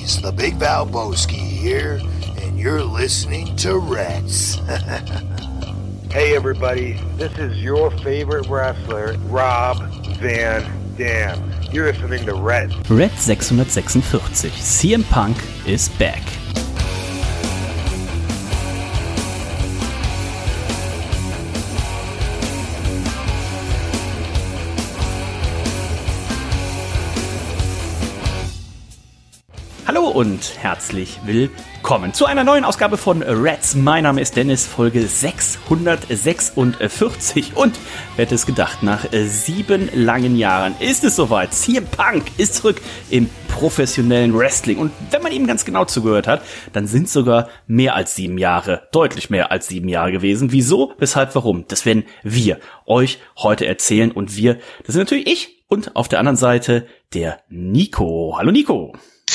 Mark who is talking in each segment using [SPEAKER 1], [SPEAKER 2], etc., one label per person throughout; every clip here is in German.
[SPEAKER 1] boys, the Big Valboski here, and you're listening to Reds.
[SPEAKER 2] Hey everybody, this is your favorite wrestler, Rob Van Dam. You're listening to Red.
[SPEAKER 3] Red 646. CM Punk is back. Hallo und herzlich willkommen zu einer neuen Ausgabe von Reds. Mein Name ist Dennis, Folge 646 und wer hätte es gedacht, nach 7 langen Jahren ist es soweit. CM Punk ist zurück im professionellen Wrestling und wenn man ihm ganz genau zugehört hat, dann sind es sogar mehr als 7 Jahre, deutlich mehr als 7 Jahre gewesen. Wieso, weshalb, warum? Das werden wir euch heute erzählen und wir, das sind natürlich ich und auf der anderen Seite der Nico. Hallo Nico.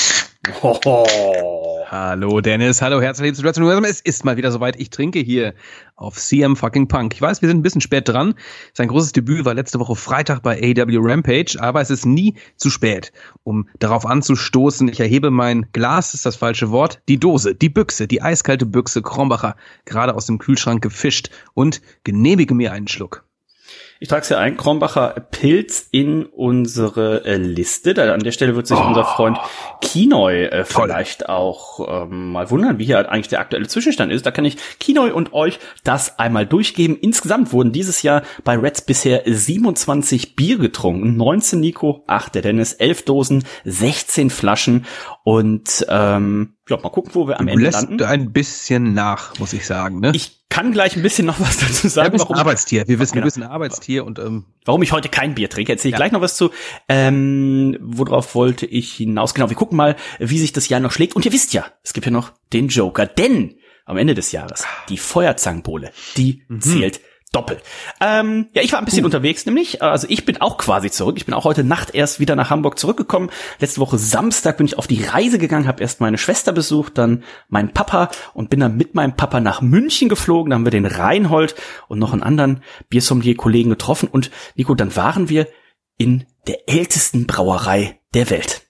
[SPEAKER 4] Hallo Dennis, hallo, herzlich willkommen zu Wrestling Universum. Es ist mal wieder soweit, ich trinke hier auf CM fucking Punk. Ich weiß, wir sind ein bisschen spät dran. Sein großes Debüt war letzte Woche Freitag bei AEW Rampage, aber es ist nie zu spät, um darauf anzustoßen. Ich erhebe mein Glas, ist das falsche Wort, die Dose, die Büchse, die eiskalte Büchse Krombacher, gerade aus dem Kühlschrank gefischt und genehmige mir einen Schluck.
[SPEAKER 3] Ich trage es ja ein, Krombacher Pilz in unsere Liste. Da, an der Stelle wird sich unser Freund Kinoy vielleicht auch mal wundern, wie hier eigentlich der aktuelle Zwischenstand ist. Da kann ich Kinoy und euch das einmal durchgeben. Insgesamt wurden dieses Jahr bei Reds bisher 27 Bier getrunken. 19 Nico, 8 der Dennis, 11 Dosen, 16 Flaschen und ja, mal gucken, wo wir am Ende landen.
[SPEAKER 4] Du lässt ein bisschen nach, muss ich sagen, ne?
[SPEAKER 3] Ich kann gleich ein bisschen noch was dazu sagen.
[SPEAKER 4] Warum Arbeitstier. Wir wissen, du bist ein Arbeitstier und
[SPEAKER 3] warum ich heute kein Bier trinke, erzähle ich gleich noch was zu. Worauf wollte ich hinaus? Genau, wir gucken mal, wie sich das Jahr noch schlägt. Und ihr wisst ja, es gibt ja noch den Joker, denn am Ende des Jahres, die Feuerzangenbowle, die zählt doppelt. Ja, ich war ein bisschen unterwegs, nämlich, also ich bin auch quasi zurück. Ich bin auch heute Nacht erst wieder nach Hamburg zurückgekommen. Letzte Woche Samstag bin ich auf die Reise gegangen, habe erst meine Schwester besucht, dann meinen Papa und bin dann mit meinem Papa nach München geflogen. Da haben wir den Reinhold und noch einen anderen Biersommelier-Kollegen getroffen. Und Nico, dann waren wir in der ältesten Brauerei der Welt.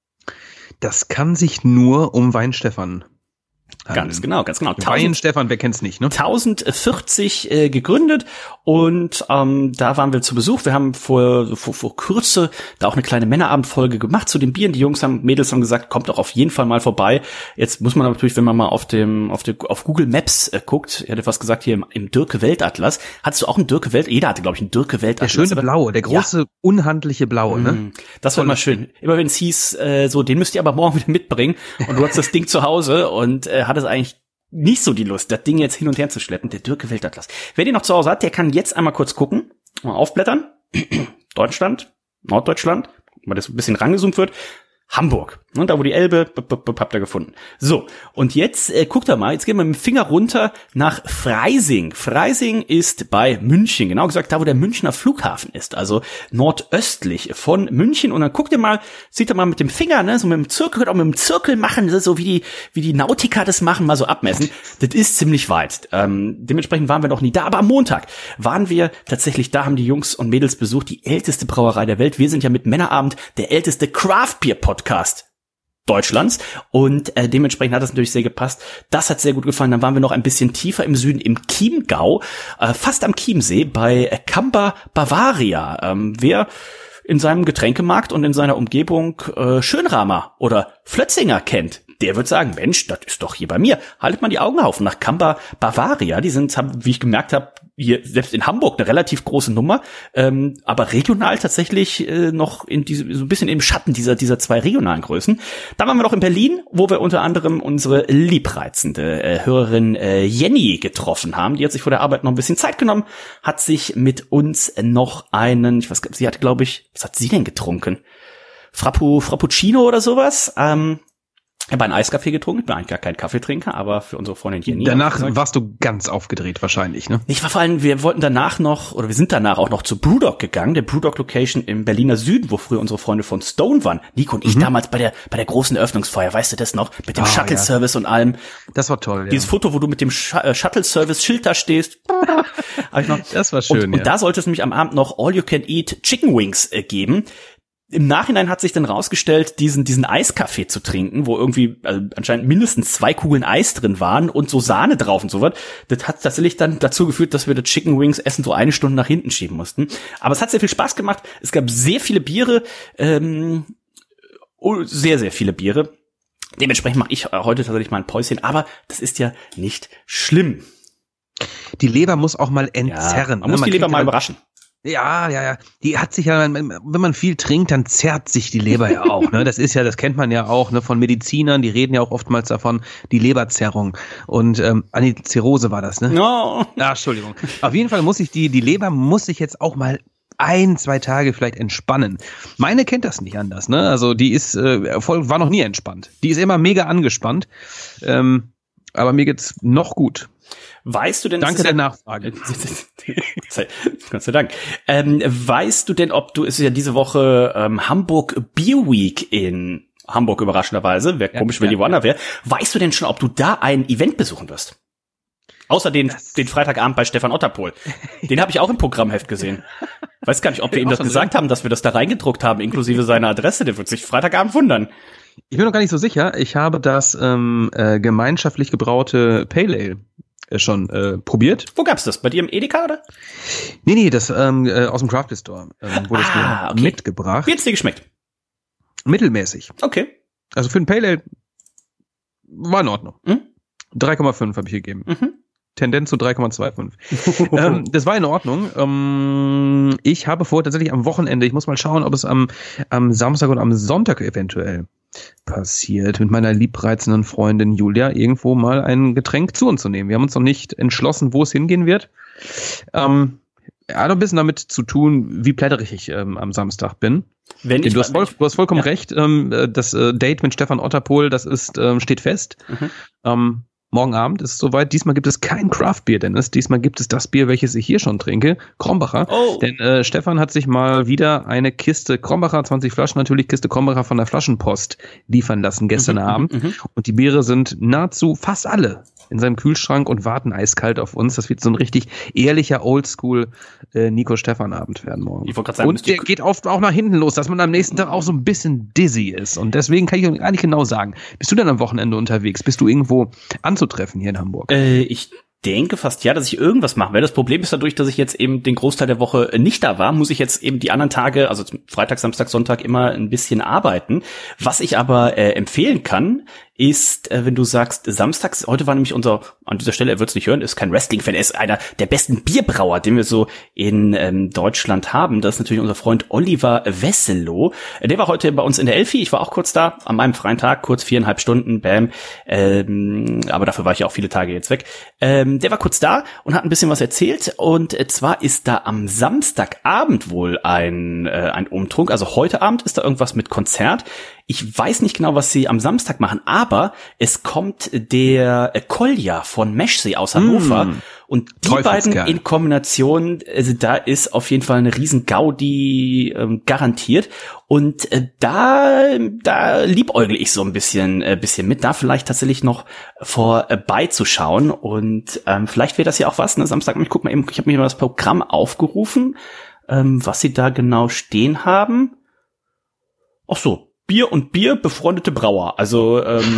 [SPEAKER 4] Das kann sich nur um Weinstefan.
[SPEAKER 3] Ganz genau.
[SPEAKER 4] Weinstefan, wer kennt's nicht, ne?
[SPEAKER 3] 1040 gegründet und da waren wir zu Besuch. Wir haben vor Kürze da auch eine kleine Männerabendfolge gemacht zu den Bieren. Die Mädels haben gesagt, kommt doch auf jeden Fall mal vorbei. Jetzt muss man natürlich, wenn man mal auf Google Maps guckt, ich hätte fast gesagt, hier im Dürke-Weltatlas. Hattest du auch einen Dürke-Weltatlas? Jeder hatte, glaube ich, einen Dürke-Weltatlas.
[SPEAKER 4] Der schöne blaue, der große, unhandliche blaue, ne?
[SPEAKER 3] Das war immer schön. Immer wenn es hieß, so, den müsst ihr aber morgen wieder mitbringen und du hast das Ding zu Hause und hat es eigentlich nicht so die Lust, das Ding jetzt hin und her zu schleppen. Der Dürke-Weltatlas. Wer den noch zu Hause hat, der kann jetzt einmal kurz gucken, mal aufblättern. Deutschland, Norddeutschland, weil das ein bisschen rangezoomt wird. Hamburg, ne, da wo die Elbe, habt ihr gefunden. So, und jetzt guckt ihr mal, jetzt gehen wir mit dem Finger runter nach Freising. Freising ist bei München, genau gesagt da, wo der Münchner Flughafen ist, also nordöstlich von München. Und dann guckt ihr mal, seht ihr mal mit dem Finger, ne, so mit dem Zirkel, könnt auch mit dem Zirkel machen, so wie die Nautiker das machen, mal so abmessen. Das ist ziemlich weit. Dementsprechend waren wir noch nie da, aber am Montag waren wir tatsächlich da, haben die Jungs und Mädels besucht, die älteste Brauerei der Welt. Wir sind ja mit Männerabend der älteste Craft-Bier-Podcast Deutschlands und dementsprechend hat das natürlich sehr gepasst. Das hat sehr gut gefallen. Dann waren wir noch ein bisschen tiefer im Süden im Chiemgau, fast am Chiemsee bei Kamba Bavaria. Wer in seinem Getränkemarkt und in seiner Umgebung Schönramer oder Flötzinger kennt, der wird sagen, Mensch, das ist doch hier bei mir. Haltet mal die Augen auf nach Kamba Bavaria. Die sind, wie ich gemerkt habe, hier selbst in Hamburg eine relativ große Nummer, aber regional tatsächlich noch so ein bisschen im Schatten dieser 2 regionalen Größen. Dann waren wir noch in Berlin, wo wir unter anderem unsere liebreizende Hörerin Jenny getroffen haben. Die hat sich vor der Arbeit noch ein bisschen Zeit genommen, hat sich mit uns noch sie hat, glaube ich, was hat sie denn getrunken? Frappuccino oder sowas? Ich habe einen Eiskaffee getrunken, ich bin eigentlich gar kein Kaffeetrinker, aber für unsere Freundin Jenny.
[SPEAKER 4] Danach warst du ganz aufgedreht wahrscheinlich, ne?
[SPEAKER 3] Ich war vor allem, wir sind danach auch noch zu Brewdog gegangen, der Brewdog Location im Berliner Süden, wo früher unsere Freunde von Stone waren. Nico und ich damals bei der großen Eröffnungsfeier, weißt du das noch? Mit dem Shuttle-Service und allem.
[SPEAKER 4] Das war toll, ja.
[SPEAKER 3] Dieses Foto, wo du mit dem Shuttle-Service-Schild da stehst. Hab ich noch.
[SPEAKER 4] Das war schön,
[SPEAKER 3] und da sollte es nämlich am Abend noch All-You-Can-Eat Chicken Wings geben. im Nachhinein hat sich dann rausgestellt, diesen Eiskaffee zu trinken, wo irgendwie anscheinend mindestens 2 Kugeln Eis drin waren und so Sahne drauf und so was. Das hat tatsächlich dann dazu geführt, dass wir das Chicken Wings Essen so 1 Stunde nach hinten schieben mussten. Aber es hat sehr viel Spaß gemacht. Es gab sehr viele Biere, sehr, sehr viele Biere. Dementsprechend mache ich heute tatsächlich mal ein Päuschen, aber das ist ja nicht schlimm.
[SPEAKER 4] Die Leber muss auch mal entzerren.
[SPEAKER 3] Ja, man muss die Leber mal überraschen.
[SPEAKER 4] Ja. Die hat sich ja, wenn man viel trinkt, dann zerrt sich die Leber ja auch. Ne? Das kennt man ja auch, ne, von Medizinern, die reden ja auch oftmals davon, die Leberzerrung. Und Zirrhose war das, ne?
[SPEAKER 3] No.
[SPEAKER 4] Ah, Entschuldigung. Auf jeden Fall muss sich die Leber muss sich jetzt auch mal 1-2 Tage vielleicht entspannen. Meine kennt das nicht anders, ne? Also die ist war noch nie entspannt. Die ist immer mega angespannt. Aber mir geht's noch gut.
[SPEAKER 3] Weißt du denn?
[SPEAKER 4] Danke der Nachfrage.
[SPEAKER 3] Gott sei Dank. Weißt du denn, ob es ist ja diese Woche Hamburg Beer Week in Hamburg überraschenderweise. Wäre komisch, wenn die woanders wäre. Weißt du denn schon, ob du da ein Event besuchen wirst? Außer den Freitagabend bei Stefan Otterpohl. Den habe ich auch im Programmheft gesehen. Weiß gar nicht, ob wir ihm das gesagt haben, dass wir das da reingedruckt haben, inklusive seiner Adresse. Der wird sich Freitagabend wundern.
[SPEAKER 4] Ich bin noch gar nicht so sicher. Ich habe das gemeinschaftlich gebraute Pale Ale schon probiert.
[SPEAKER 3] Wo gab's das? Bei dir im Edeka, oder?
[SPEAKER 4] Nee, das aus dem Craft Store wurde es mir mitgebracht.
[SPEAKER 3] Wie hat's dir geschmeckt?
[SPEAKER 4] Mittelmäßig.
[SPEAKER 3] Okay.
[SPEAKER 4] Also für ein Pale Ale war in Ordnung. 3,5 habe ich gegeben. Tendenz zu 3,25. Das war in Ordnung. Ich habe vor, tatsächlich am Wochenende, ich muss mal schauen, ob es am Samstag oder am Sonntag eventuell passiert, mit meiner liebreizenden Freundin Julia irgendwo mal ein Getränk zu uns zu nehmen. Wir haben uns noch nicht entschlossen, wo es hingehen wird. Hat ein bisschen damit zu tun, wie plätterig ich am Samstag bin. Du hast vollkommen recht. Das Date mit Stefan Otterpohl, das steht fest. Morgen Abend ist es soweit. Diesmal gibt es kein Craft-Bier, Dennis. Diesmal gibt es das Bier, welches ich hier schon trinke. Krombacher. Oh. Denn Stefan hat sich mal wieder eine Kiste Krombacher, 20 Flaschen natürlich, Kiste Krombacher von der Flaschenpost liefern lassen gestern Abend. Und die Biere sind nahezu fast alle in seinem Kühlschrank und warten eiskalt auf uns. Das wird so ein richtig ehrlicher Oldschool Nico-Stefan-Abend werden morgen.
[SPEAKER 3] Ich wollte gerade sagen,
[SPEAKER 4] und der geht oft auch nach hinten los, dass man am nächsten Tag auch so ein bisschen dizzy ist. Und deswegen kann ich gar nicht genau sagen. Bist du denn am Wochenende unterwegs? Bist du irgendwo anzutreffen hier in Hamburg?
[SPEAKER 3] Ich denke fast ja, dass ich irgendwas machen werde. Das Problem ist dadurch, dass ich jetzt eben den Großteil der Woche nicht da war, muss ich jetzt eben die anderen Tage, also Freitag, Samstag, Sonntag immer ein bisschen arbeiten. Was ich aber empfehlen kann, ist, wenn du sagst, samstags, heute war nämlich an dieser Stelle, er wird es nicht hören, ist kein Wrestling-Fan, er ist einer der besten Bierbrauer, den wir so in Deutschland haben. Das ist natürlich unser Freund Oliver Wesselow. Der war heute bei uns in der Elfi, ich war auch kurz da, an meinem freien Tag, kurz 4,5 Stunden, bam. Aber dafür war ich ja auch viele Tage jetzt weg. Der war kurz da und hat ein bisschen was erzählt. Und zwar ist da am Samstagabend wohl ein Umtrunk. Also heute Abend ist da irgendwas mit Konzert. Ich weiß nicht genau, was sie am Samstag machen, aber es kommt der Kolja von Meschsee aus Hannover. Und die beiden in Kombination, also da ist auf jeden Fall eine riesen Gaudi garantiert. Und da liebäugle ich so ein bisschen mit, da vielleicht tatsächlich noch vorbeizuschauen. Und vielleicht wäre das ja auch was, ne? Samstag, ich guck mal eben, ich habe mir mal das Programm aufgerufen, was sie da genau stehen haben. Ach so. Bier und Bier, befreundete Brauer. Also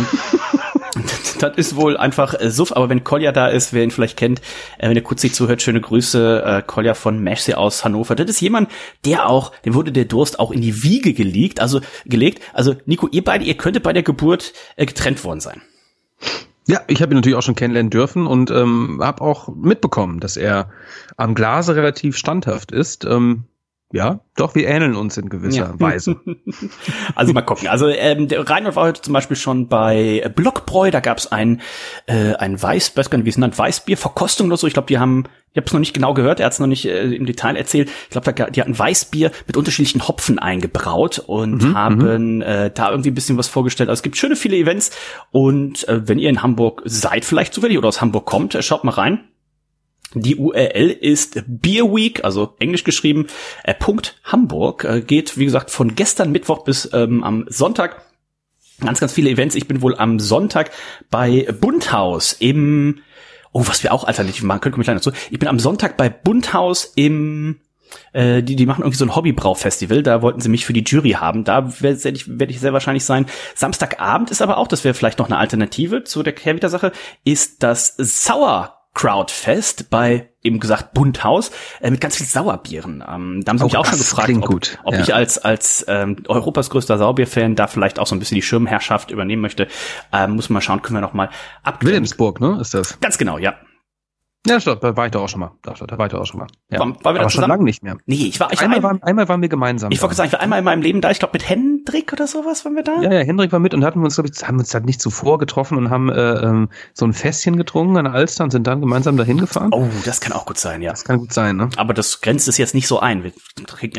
[SPEAKER 3] das ist wohl einfach Suff, aber wenn Kolja da ist, wer ihn vielleicht kennt, wenn er kurz sich zuhört, schöne Grüße, Kolja von Meschsee aus Hannover. Das ist jemand, dem wurde der Durst auch in die Wiege gelegt. Also Nico, ihr könntet bei der Geburt getrennt worden sein.
[SPEAKER 4] Ja, ich habe ihn natürlich auch schon kennenlernen dürfen und habe auch mitbekommen, dass er am Glase relativ standhaft ist. Ja, doch, wir ähneln uns in gewisser Weise.
[SPEAKER 3] Also mal gucken. Also der Reinhold war heute zum Beispiel schon bei Blockbräu, da gab es ein weiß, weiß gar nicht, wie es nennt, Weißbier-Verkostung oder so. Ich glaube, ich habe es noch nicht genau gehört, er hat es noch nicht im Detail erzählt. Ich glaube, die hatten Weißbier mit unterschiedlichen Hopfen eingebraut und haben da irgendwie ein bisschen was vorgestellt. Also es gibt schöne viele Events und wenn ihr in Hamburg seid, vielleicht zufällig oder aus Hamburg kommt, schaut mal rein. Die URL ist Beer Week, also englisch geschrieben, .hamburg. Geht, wie gesagt, von gestern Mittwoch bis am Sonntag. Ganz, ganz viele Events. Ich bin wohl am Sonntag bei Bunthaus was wir auch alternativ machen können, komme ich gleich dazu. Ich bin am Sonntag bei Bunthaus im Die machen irgendwie so ein Hobbybrau-Festival, da wollten sie mich für die Jury haben, da werde ich sehr wahrscheinlich sein. Samstagabend ist aber auch, das wäre vielleicht noch eine Alternative zu der Kehrwieder-Sache, ist das Sauerkrautfest bei, eben gesagt, Bunthaus, mit ganz viel Sauerbieren. Da haben sie mich auch schon gefragt, ob ich als Europas größter Sauerbierfan da vielleicht auch so ein bisschen die Schirmherrschaft übernehmen möchte. Muss man mal schauen, können wir noch mal abklären.
[SPEAKER 4] Wilhelmsburg, ne, ist das?
[SPEAKER 3] Ganz genau, ja.
[SPEAKER 4] Ja, stopp, da war ich doch auch schon mal. Ja.
[SPEAKER 3] Waren wir da
[SPEAKER 4] aber schon lange nicht mehr.
[SPEAKER 3] Nee,
[SPEAKER 4] einmal waren wir gemeinsam.
[SPEAKER 3] Ich wollte sagen, ich war einmal in meinem Leben da, ich glaube mit Hendrik oder sowas waren wir da.
[SPEAKER 4] Ja, Hendrik war mit und haben uns halt nicht zuvor getroffen und haben so ein Fässchen getrunken an der Alster und sind dann gemeinsam dahin gefahren.
[SPEAKER 3] Oh, das kann auch gut sein, ja.
[SPEAKER 4] Das kann gut sein, ne?
[SPEAKER 3] Aber das grenzt es jetzt nicht so ein. Wir trinken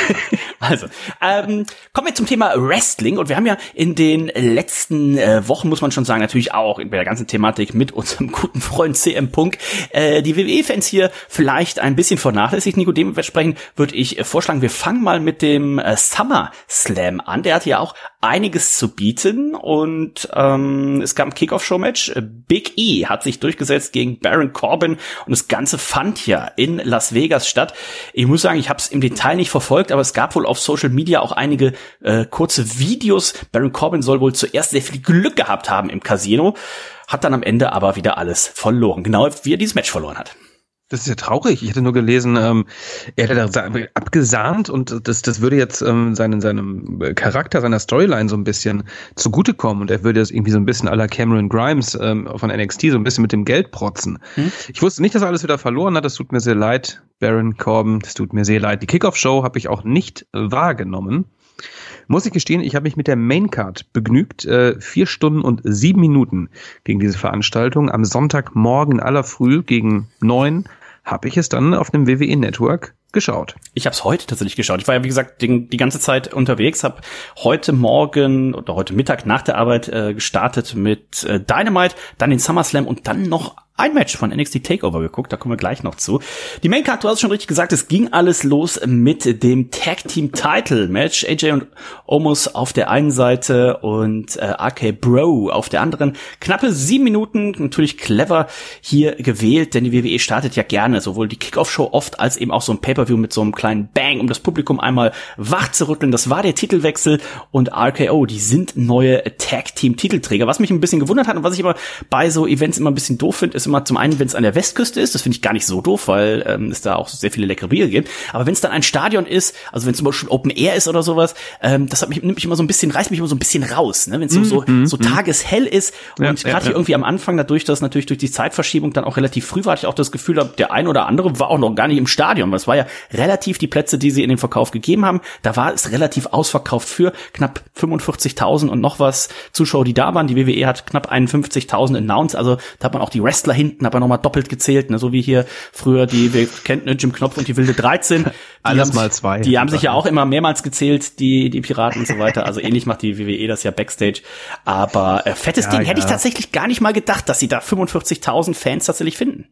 [SPEAKER 3] Also, kommen wir zum Thema Wrestling. Und wir haben ja in den letzten Wochen, muss man schon sagen, natürlich auch bei der ganzen Thematik mit unserem guten Freund CM Punk, die WWE-Fans hier vielleicht ein bisschen vernachlässigt. Nico, dementsprechend würde ich vorschlagen, wir fangen mal mit dem SummerSlam an. Der hatte ja auch einiges zu bieten und es gab ein Kickoff-Show-Match. Big E hat sich durchgesetzt gegen Baron Corbin und das Ganze fand ja in Las Vegas statt. Ich muss sagen, ich habe es im Detail nicht verfolgt, aber es gab wohl auf Social Media auch einige kurze Videos. Baron Corbin soll wohl zuerst sehr viel Glück gehabt haben im Casino, hat dann am Ende aber wieder alles verloren. Genau wie er dieses Match verloren hat.
[SPEAKER 4] Das ist ja traurig. Ich hatte nur gelesen, er hätte da abgesahnt und das würde jetzt seinem Charakter, seiner Storyline so ein bisschen zugutekommen und er würde das irgendwie so ein bisschen à la Cameron Grimes von NXT so ein bisschen mit dem Geld protzen. Ich wusste nicht, dass er alles wieder verloren hat. Das tut mir sehr leid, Baron Corbin. Das tut mir sehr leid. Die Kickoff-Show habe ich auch nicht wahrgenommen. Muss ich gestehen, ich habe mich mit der Maincard begnügt. 4 Stunden und 7 Minuten gegen diese Veranstaltung. Am Sonntagmorgen in aller Früh gegen 9 habe ich es dann auf dem WWE Network geschaut.
[SPEAKER 3] Ich habe es heute tatsächlich geschaut. Ich war ja, wie gesagt, die ganze Zeit unterwegs, habe heute Morgen oder heute Mittag nach der Arbeit gestartet mit Dynamite, dann den SummerSlam und dann noch ein Match von NXT TakeOver geguckt, da kommen wir gleich noch zu. Die Maincard, du hast schon richtig gesagt, es ging alles los mit dem Tag Team Title Match. AJ und Omos auf der einen Seite und RK Bro auf der anderen. Knappe 7 Minuten, natürlich clever hier gewählt, denn die WWE startet ja gerne sowohl die Kickoff-Show oft als eben auch so ein Pay-Per-View mit so einem kleinen Bang, um das Publikum einmal wach zu rütteln. Das war der Titelwechsel und RKO, die sind neue Tag Team Titelträger. Was mich ein bisschen gewundert hat und was ich aber bei so Events immer ein bisschen doof finde, ist immer zum einen, wenn es an der Westküste ist, das finde ich gar nicht so doof, weil es da auch sehr viele leckere Bier gibt, aber wenn es dann ein Stadion ist, also wenn es zum Beispiel Open Air ist oder sowas, das reißt mich immer so ein bisschen raus, ne? Wenn es so tageshell ist und gerade hier irgendwie am Anfang, dadurch, dass natürlich durch die Zeitverschiebung dann auch relativ früh war, hatte ich auch das Gefühl, der ein oder andere war auch noch gar nicht im Stadion, weil es war ja relativ die Plätze, die sie in den Verkauf gegeben haben, da war es relativ ausverkauft für knapp 45.000 und noch was Zuschauer, die da waren. Die WWE hat knapp 51.000 announced, also da hat man auch die Wrestler hinten, hat man nochmal doppelt gezählt, ne, so wie hier früher wir kennt ne, Jim Knopf und die wilde 13.
[SPEAKER 4] Alles mal 2.
[SPEAKER 3] Die haben sich ja auch immer mehrmals gezählt, die Piraten und so weiter. Also ähnlich macht die WWE das ja Backstage. Aber fettes Ding, hätte ich tatsächlich gar nicht mal gedacht, dass sie da 45.000 Fans tatsächlich finden.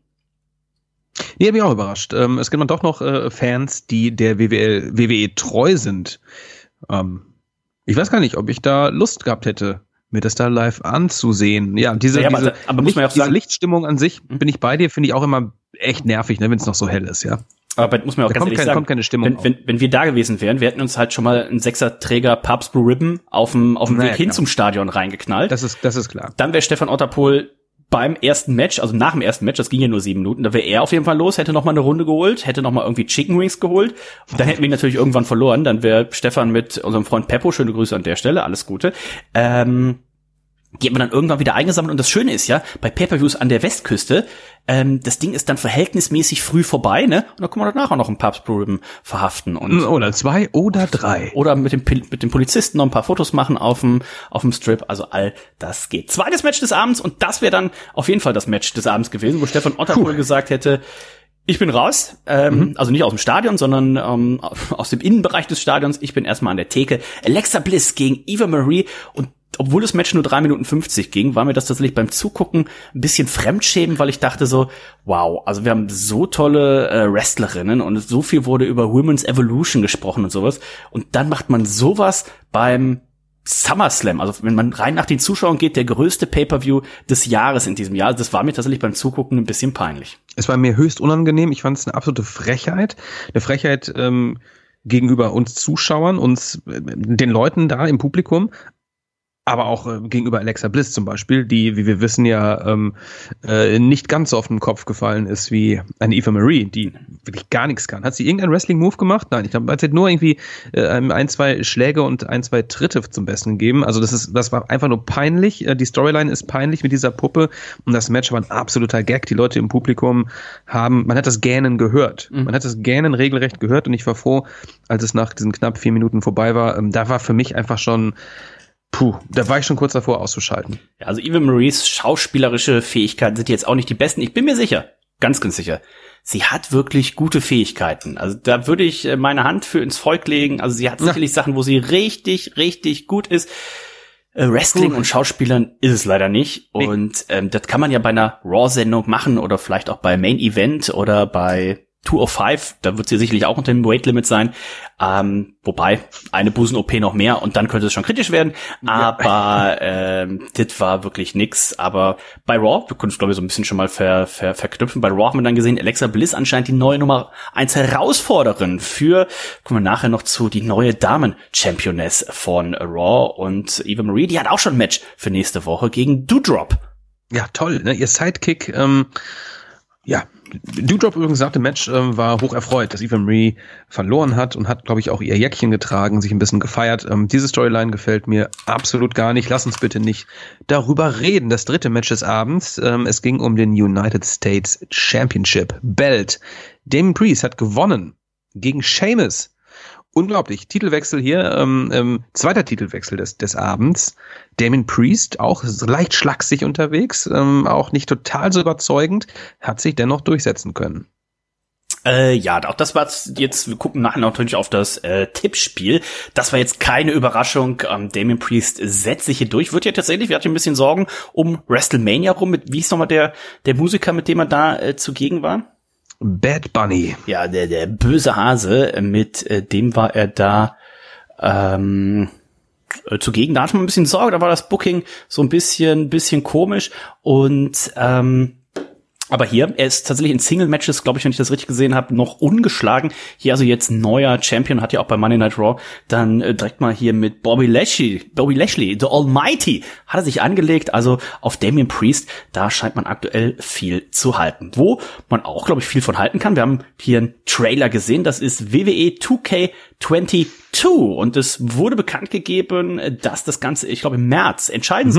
[SPEAKER 4] Nee, bin ich auch überrascht. Es gibt doch noch Fans, die der WWE treu sind. Ich weiß gar nicht, ob ich da Lust gehabt hätte, mir das da live anzusehen. Ja, diese Lichtstimmung an sich, bin ich bei dir, finde ich auch immer echt nervig, ne, wenn es noch so hell ist, ja.
[SPEAKER 3] Aber muss man auch ganz ehrlich sagen,
[SPEAKER 4] kommt keine Stimmung
[SPEAKER 3] wenn wir da gewesen wären, wir hätten uns halt schon mal einen 6er-Träger Pabst Blue Ribbon auf dem Weg hin zum Stadion reingeknallt.
[SPEAKER 4] Das ist klar.
[SPEAKER 3] Dann wäre Stefan Otterpohl beim ersten Match, also nach dem ersten Match, das ging ja nur 7 Minuten, da wäre er auf jeden Fall los, hätte noch mal eine Runde geholt, hätte noch mal irgendwie Chicken Wings geholt. Und dann hätten wir ihn natürlich irgendwann verloren. Dann wäre Stefan mit unserem Freund Peppo, schöne Grüße an der Stelle, alles Gute. Die hat man dann irgendwann wieder eingesammelt. Und das Schöne ist ja, bei Pay-Per-Views an der Westküste, das Ding ist dann verhältnismäßig früh vorbei, ne? Und dann kann man danach auch noch einen Pabst Blue Ribbon verhaften.
[SPEAKER 4] Oder 2 oder 3.
[SPEAKER 3] Oder mit dem Polizisten noch ein paar Fotos machen auf dem Strip. Also all das geht. Zweites Match des Abends und das wäre dann auf jeden Fall das Match des Abends gewesen, wo Stefan Otterpohl gesagt hätte, ich bin raus, also nicht aus dem Stadion, sondern aus dem Innenbereich des Stadions. Ich bin erstmal an der Theke. Alexa Bliss gegen Eva Marie und obwohl das Match nur 3 Minuten 50 ging, war mir das tatsächlich beim Zugucken ein bisschen fremdschämen, weil ich dachte so, wow, also wir haben so tolle Wrestlerinnen und so viel wurde über Women's Evolution gesprochen und sowas und dann macht man sowas beim SummerSlam, also wenn man rein nach den Zuschauern geht, der größte Pay-Per-View des Jahres in diesem Jahr. Also das war mir tatsächlich beim Zugucken ein bisschen peinlich.
[SPEAKER 4] Es war mir höchst unangenehm. Ich fand es eine absolute Frechheit. Eine Frechheit gegenüber uns Zuschauern, uns den Leuten da im Publikum, aber auch gegenüber Alexa Bliss zum Beispiel, die, wie wir wissen, ja nicht ganz so auf den Kopf gefallen ist wie eine Eva Marie, die wirklich gar nichts kann. Hat sie irgendeinen Wrestling-Move gemacht? Nein, ich glaube, sie hat nur irgendwie 1-2 Schläge und 1-2 Tritte zum Besten gegeben. Also das war einfach nur peinlich. Die Storyline ist peinlich mit dieser Puppe und das Match war ein absoluter Gag. Die Leute im Publikum man hat das Gähnen gehört. Man hat das Gähnen regelrecht gehört und ich war froh, als es nach diesen knapp 4 Minuten vorbei war. Da war für mich einfach schon da war ich schon kurz davor auszuschalten.
[SPEAKER 3] Ja, also Eva Maries schauspielerische Fähigkeiten sind jetzt auch nicht die besten. Ich bin mir sicher, ganz sicher, sie hat wirklich gute Fähigkeiten. Also da würde ich meine Hand für ins Volk legen. Also sie hat sicherlich Sachen, wo sie richtig, richtig gut ist. Wrestling und Schauspielern ist es leider nicht. Nee. Und das kann man ja bei einer Raw-Sendung machen oder vielleicht auch bei Main Event oder bei 205, da wird sie sicherlich auch unter dem Weight-Limit sein, wobei eine Busen-OP noch mehr und dann könnte es schon kritisch werden, aber das war wirklich nix, aber bei Raw, wir können es glaube ich so ein bisschen schon mal verknüpfen, bei Raw haben wir dann gesehen, Alexa Bliss anscheinend die neue Nummer 1 Herausforderin kommen wir nachher noch zu, die neue Damen-Championess von Raw und Eva Marie, die hat auch schon ein Match für nächste Woche gegen Doudrop.
[SPEAKER 4] Ja, toll, ne? Ihr Sidekick, Doudrop übrigens nach dem Match war hoch erfreut, dass Eva Marie verloren hat und hat, glaube ich, auch ihr Jäckchen getragen, sich ein bisschen gefeiert. Diese Storyline gefällt mir absolut gar nicht. Lass uns bitte nicht darüber reden. Das dritte Match des Abends, es ging um den United States Championship Belt. Damien Priest hat gewonnen gegen Sheamus. Unglaublich. Titelwechsel hier, zweiter Titelwechsel des Abends. Damien Priest, auch leicht schlaksig unterwegs, auch nicht total so überzeugend, hat sich dennoch durchsetzen können.
[SPEAKER 3] Auch das war jetzt, wir gucken nachher natürlich auf das Tippspiel. Das war jetzt keine Überraschung. Damien Priest setzt sich hier durch. Wird ja tatsächlich, wir hatten ein bisschen Sorgen um WrestleMania rum. Wie hieß nochmal der Musiker, mit dem er da zugegen war?
[SPEAKER 4] Bad Bunny.
[SPEAKER 3] Ja, der böse Hase, mit dem war er da zugegen. Da hatte man ein bisschen Sorge, da war das Booking so ein bisschen komisch und aber hier, er ist tatsächlich in Single-Matches, glaube ich, wenn ich das richtig gesehen habe, noch ungeschlagen. Hier also jetzt neuer Champion, hat ja auch bei Monday Night Raw dann direkt mal hier mit Bobby Lashley, The Almighty, hat er sich angelegt. Also auf Damien Priest, da scheint man aktuell viel zu halten. Wo man auch, glaube ich, viel von halten kann. Wir haben hier einen Trailer gesehen, das ist WWE 2K22 und es wurde bekannt gegeben, dass das Ganze, ich glaube, im März erscheinen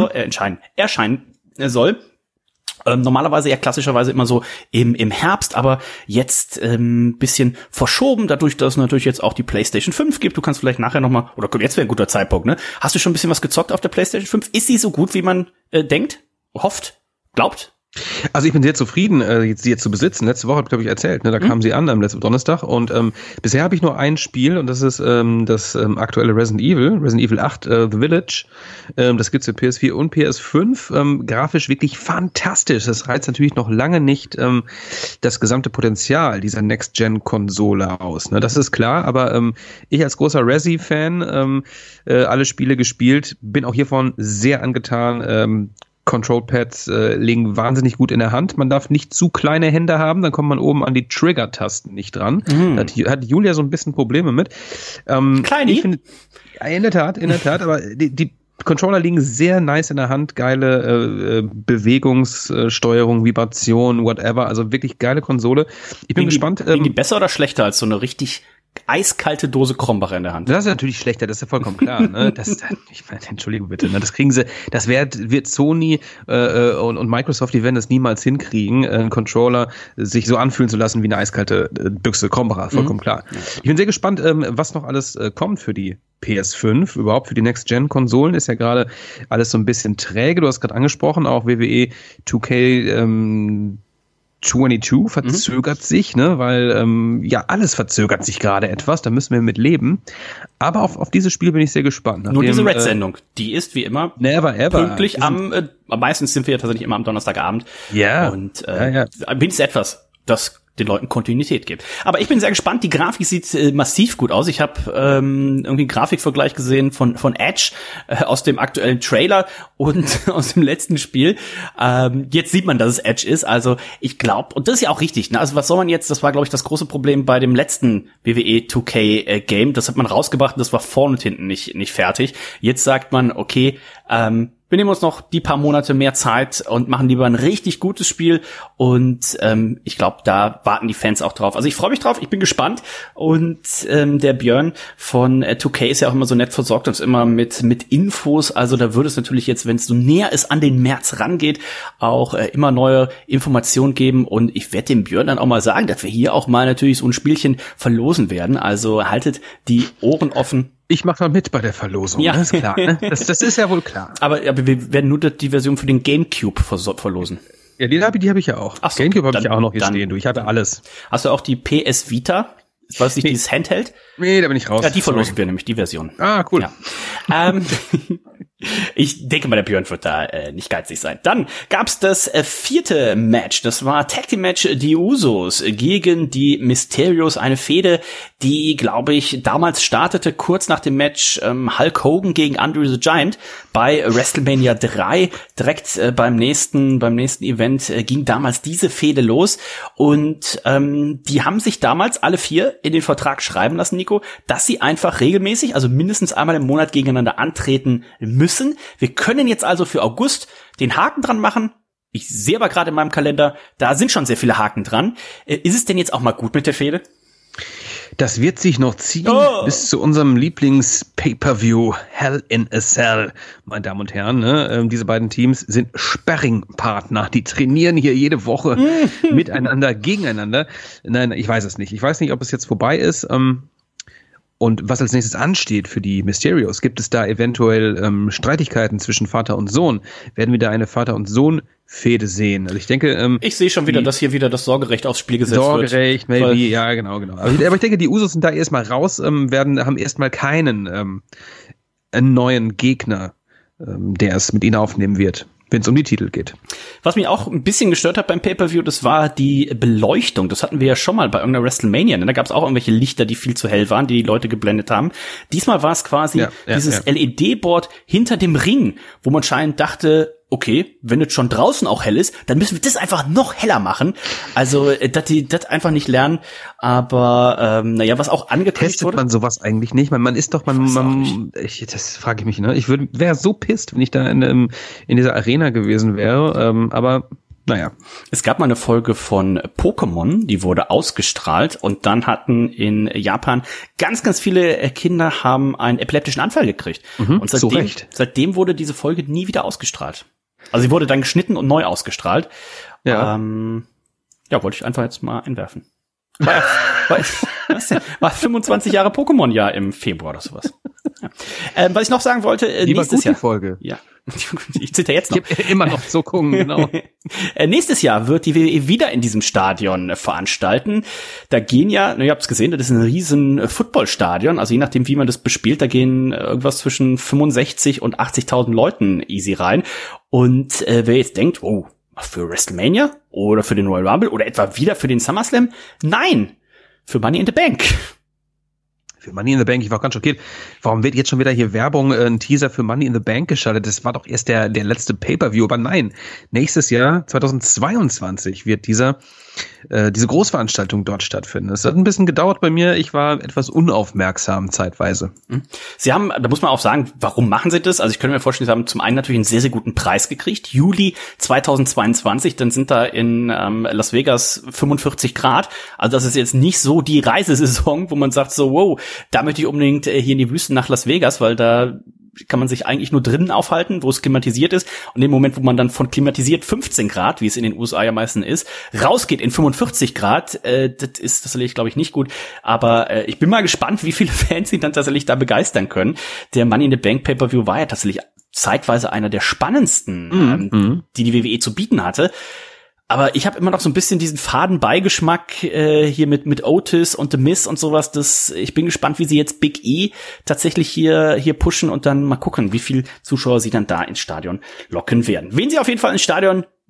[SPEAKER 3] soll. Normalerweise ja klassischerweise immer so im Herbst, aber jetzt bisschen verschoben, dadurch, dass es natürlich jetzt auch die PlayStation 5 gibt. Du kannst vielleicht nachher nochmal, oder jetzt wäre ein guter Zeitpunkt, ne? Hast du schon ein bisschen was gezockt auf der PlayStation 5? Ist sie so gut, wie man denkt, hofft, glaubt?
[SPEAKER 4] Also ich bin sehr zufrieden, sie jetzt zu besitzen. Letzte Woche habe ich, glaube ich, erzählt, ne? Da kam sie an am letzten Donnerstag und bisher habe ich nur ein Spiel und das ist das aktuelle Resident Evil 8, The Village. Das gibt's für PS4 und PS5. Grafisch wirklich fantastisch. Das reizt natürlich noch lange nicht das gesamte Potenzial dieser Next-Gen-Konsole aus. Ne? Das ist klar, aber ich als großer Resi-Fan alle Spiele gespielt, bin auch hiervon sehr angetan. Control-Pads liegen wahnsinnig gut in der Hand. Man darf nicht zu kleine Hände haben, dann kommt man oben an die Trigger-Tasten nicht dran. Hat Julia so ein bisschen Probleme mit.
[SPEAKER 3] Kleini?
[SPEAKER 4] In der Tat, aber die Controller liegen sehr nice in der Hand, geile Bewegungssteuerung, Vibration, whatever, also wirklich geile Konsole. Ich bin gespannt.
[SPEAKER 3] Liegen die besser oder schlechter als so eine richtig eiskalte Dose Krombacher in der Hand?
[SPEAKER 4] Das ist natürlich schlechter, das ist ja vollkommen klar. Ne? Ich meine, Entschuldigung bitte, ne? Das wird Sony und Microsoft, die werden das niemals hinkriegen, einen Controller sich so anfühlen zu lassen wie eine eiskalte Büchse Krombacher, vollkommen klar. Ich bin sehr gespannt, was noch alles kommt für die PS5, überhaupt für die Next-Gen-Konsolen ist ja gerade alles so ein bisschen träge. Du hast gerade angesprochen, auch WWE 2K 22 verzögert sich, ne, weil alles verzögert sich gerade etwas, da müssen wir mit leben. Aber auf dieses Spiel bin ich sehr gespannt.
[SPEAKER 3] Nur diese Red-Sendung, die ist wie immer
[SPEAKER 4] never ever
[SPEAKER 3] pünktlich meistens sind wir ja tatsächlich immer am Donnerstagabend.
[SPEAKER 4] Ja.
[SPEAKER 3] Und wenigstens etwas, das den Leuten Kontinuität gibt. Aber ich bin sehr gespannt. Die Grafik sieht massiv gut aus. Ich habe irgendwie einen Grafikvergleich gesehen von Edge aus dem aktuellen Trailer und aus dem letzten Spiel. Jetzt sieht man, dass es Edge ist. Also ich glaube, und das ist ja auch richtig. Ne? Also was soll man jetzt, das war, glaube ich, das große Problem bei dem letzten WWE 2K Game. Das hat man rausgebracht und das war vorne und hinten nicht fertig. Jetzt sagt man, okay, wir nehmen uns noch die paar Monate mehr Zeit und machen lieber ein richtig gutes Spiel. Und ich glaube, da warten die Fans auch drauf. Also ich freue mich drauf, ich bin gespannt. Und der Björn von 2K ist ja auch immer so nett versorgt uns immer mit Infos. Also da würde es natürlich jetzt, wenn es so näher ist an den März rangeht, auch immer neue Informationen geben. Und ich werde dem Björn dann auch mal sagen, dass wir hier auch mal natürlich so ein Spielchen verlosen werden. Also haltet die Ohren offen.
[SPEAKER 4] Ich mache mal mit bei der Verlosung,
[SPEAKER 3] ja.
[SPEAKER 4] Das ist klar. Ne? Das ist ja wohl klar.
[SPEAKER 3] Aber wir werden nur die Version für den GameCube verlosen.
[SPEAKER 4] Ja, die habe ich ja auch.
[SPEAKER 3] Ach so,
[SPEAKER 4] GameCube habe ich ja auch noch hier stehen. Du, ich habe alles.
[SPEAKER 3] Hast du auch die PS Vita? War das nicht dieses Handheld?
[SPEAKER 4] Nee, da bin ich raus.
[SPEAKER 3] Ja, die verlosen wir nämlich, die Version.
[SPEAKER 4] Ah, cool.
[SPEAKER 3] Ja. Ich denke mal, der Björn wird da nicht geizig sein. Dann gab's das 4. Match. Das war Tag Team Match die Usos gegen die Mysterios. Eine Fehde, die, glaube ich, damals startete, kurz nach dem Match Hulk Hogan gegen Andre the Giant bei WrestleMania 3. Direkt beim nächsten Event ging damals diese Fehde los. Und die haben sich damals alle 4 in den Vertrag schreiben lassen, Nico, dass sie einfach regelmäßig, also mindestens einmal im Monat gegeneinander antreten müssen. Wir können jetzt also für August den Haken dran machen. Ich sehe aber gerade in meinem Kalender, da sind schon sehr viele Haken dran. Ist es denn jetzt auch mal gut mit der Fehde?
[SPEAKER 4] Das wird sich noch ziehen bis zu unserem Lieblings-Pay-Per-View Hell in a Cell, meine Damen und Herren. Ne? Diese beiden Teams sind Sparring-Partner. Die trainieren hier jede Woche miteinander, gegeneinander. Nein, ich weiß es nicht. Ich weiß nicht, ob es jetzt vorbei ist. Und was als nächstes ansteht für die Mysterios, gibt es da eventuell Streitigkeiten zwischen Vater und Sohn? Werden wir da eine Vater- und Sohn-Fehde sehen? Also ich denke,
[SPEAKER 3] ich sehe schon wieder, dass hier wieder das Sorgerecht aufs Spiel gesetzt
[SPEAKER 4] Sorgerecht, wird. Maybe, ja, genau. Aber ich denke, die Usos sind da erstmal raus, haben erstmal keinen neuen Gegner, der es mit ihnen aufnehmen wird, wenn es um die Titel geht.
[SPEAKER 3] Was mich auch ein bisschen gestört hat beim Pay-Per-View, das war die Beleuchtung. Das hatten wir ja schon mal bei irgendeiner WrestleMania. Da gab es auch irgendwelche Lichter, die viel zu hell waren, die Leute geblendet haben. Diesmal war es quasi dieses LED-Board hinter dem Ring, wo man scheinend dachte, okay, wenn es schon draußen auch hell ist, dann müssen wir das einfach noch heller machen. Also, dass die das einfach nicht lernen. Aber, was auch angekündigt wurde.
[SPEAKER 4] Testet man sowas eigentlich nicht? Man ist doch, das frage ich mich, ne? Ich wäre so pisst, wenn ich da in dieser Arena gewesen wäre. Aber, naja.
[SPEAKER 3] Es gab mal eine Folge von Pokémon, die wurde ausgestrahlt und dann hatten in Japan ganz, ganz viele Kinder haben einen epileptischen Anfall gekriegt. Und seitdem wurde diese Folge nie wieder ausgestrahlt. Also sie wurde dann geschnitten und neu ausgestrahlt.
[SPEAKER 4] Ja.
[SPEAKER 3] Wollte ich einfach jetzt mal einwerfen. War 25 Jahre Pokémon-Jahr im Februar oder sowas. Ja. Was ich noch sagen wollte, nächstes Jahr.
[SPEAKER 4] Folge.
[SPEAKER 3] Ja. Ich zitter jetzt noch.
[SPEAKER 4] Immer noch so gucken, genau.
[SPEAKER 3] Nächstes Jahr wird die WWE wieder in diesem Stadion veranstalten. Da gehen ihr habt es gesehen, das ist ein riesen Footballstadion. Also je nachdem, wie man das bespielt, da gehen irgendwas zwischen 65 und 80.000 Leuten easy rein. Und wer jetzt denkt, für WrestleMania oder für den Royal Rumble oder etwa wieder für den SummerSlam? Nein, für Money in the Bank.
[SPEAKER 4] Für Money in the Bank, ich war ganz schockiert. Warum wird jetzt schon wieder hier Werbung, ein Teaser für Money in the Bank geschaltet? Das war doch erst der letzte Pay-Per-View. Aber nein, nächstes Jahr, 2022, wird diese Großveranstaltung dort stattfinden. Es hat ein bisschen gedauert bei mir. Ich war etwas unaufmerksam zeitweise.
[SPEAKER 3] Sie haben, da muss man auch sagen, warum machen sie das? Also ich könnte mir vorstellen, sie haben zum einen natürlich einen sehr, sehr guten Preis gekriegt. Juli 2022, dann sind da in Las Vegas 45 Grad. Also das ist jetzt nicht so die Reisesaison, wo man sagt so, wow, da möchte ich unbedingt hier in die Wüste nach Las Vegas, weil da kann man sich eigentlich nur drinnen aufhalten, wo es klimatisiert ist. Und im Moment, wo man dann von klimatisiert 15 Grad, wie es in den USA ja meistens ist, rausgeht in 45 Grad, das ist tatsächlich, glaube ich, nicht gut. Aber ich bin mal gespannt, wie viele Fans sie dann tatsächlich da begeistern können. Der Money in the Bank Pay-Per-View war ja tatsächlich zeitweise einer der spannendsten, die WWE zu bieten hatte. Aber ich habe immer noch so ein bisschen diesen faden Beigeschmack hier mit Otis und The Miz und sowas. Ich bin gespannt, wie sie jetzt Big E tatsächlich hier pushen und dann mal gucken, wie viel Zuschauer sie dann da ins Stadion locken werden. Wen sie auf jeden Fall ins Stadion nicht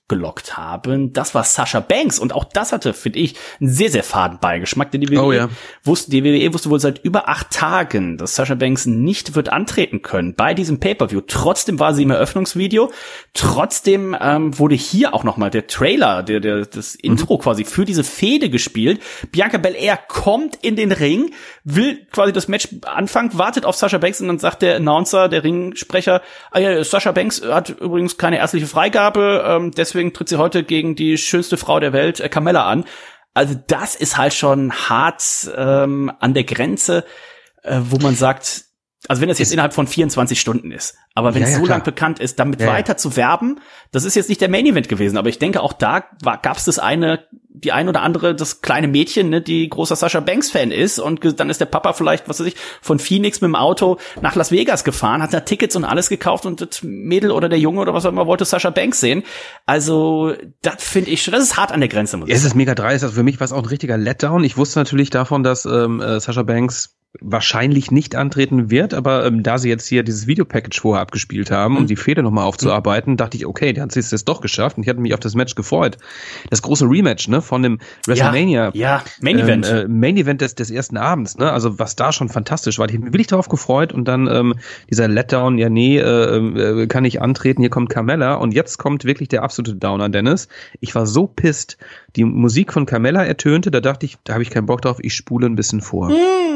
[SPEAKER 3] gelockt haben, das war Sasha Banks. Und auch das hatte, finde ich, einen sehr, sehr faden Beigeschmack. Denn die WWE wusste wohl seit über 8 Tagen, dass Sasha Banks nicht wird antreten können bei diesem Pay-Per-View. Trotzdem war sie im Eröffnungsvideo. Trotzdem wurde hier auch nochmal der Trailer, das Intro quasi für diese Fehde gespielt. Bianca Belair kommt in den Ring, will quasi das Match anfangen, wartet auf Sasha Banks und dann sagt der Announcer, der Ringsprecher, Sasha Banks hat übrigens keine ärztliche Freigabe, deswegen tritt sie heute gegen die schönste Frau der Welt, Carmella, an. Also das ist halt schon hart an der Grenze, wo man sagt, also wenn das jetzt innerhalb von 24 Stunden ist, aber wenn es so lang bekannt ist, damit weiter zu werben, das ist jetzt nicht der Main Event gewesen, aber ich denke auch da gab es die ein oder andere, das kleine Mädchen, ne, die großer Sasha Banks Fan ist und dann ist der Papa vielleicht, was weiß ich, von Phoenix mit dem Auto nach Las Vegas gefahren, hat da Tickets und alles gekauft und das Mädel oder der Junge oder was auch immer wollte Sasha Banks sehen. Also das finde ich schon, das ist hart an der Grenze.
[SPEAKER 4] Es ist mega dreist, also für mich war es auch ein richtiger Letdown. Ich wusste natürlich davon, dass Sasha Banks wahrscheinlich nicht antreten wird, aber da sie jetzt hier dieses Videopackage vorher abgespielt haben, um die Fehde nochmal aufzuarbeiten, dachte ich, okay, der hat es jetzt doch geschafft und ich hatte mich auf das Match gefreut. Das große Rematch, ne, von dem WrestleMania.
[SPEAKER 3] Main Event.
[SPEAKER 4] Main Event des ersten Abends, ne, also was da schon fantastisch war. Ich habe mich wirklich darauf gefreut und dann dieser Letdown, kann ich antreten, hier kommt Carmella und jetzt kommt wirklich der absolute Downer, Dennis. Ich war so pisst. Die Musik von Carmella ertönte, da dachte ich, da habe ich keinen Bock drauf, ich spule ein bisschen vor.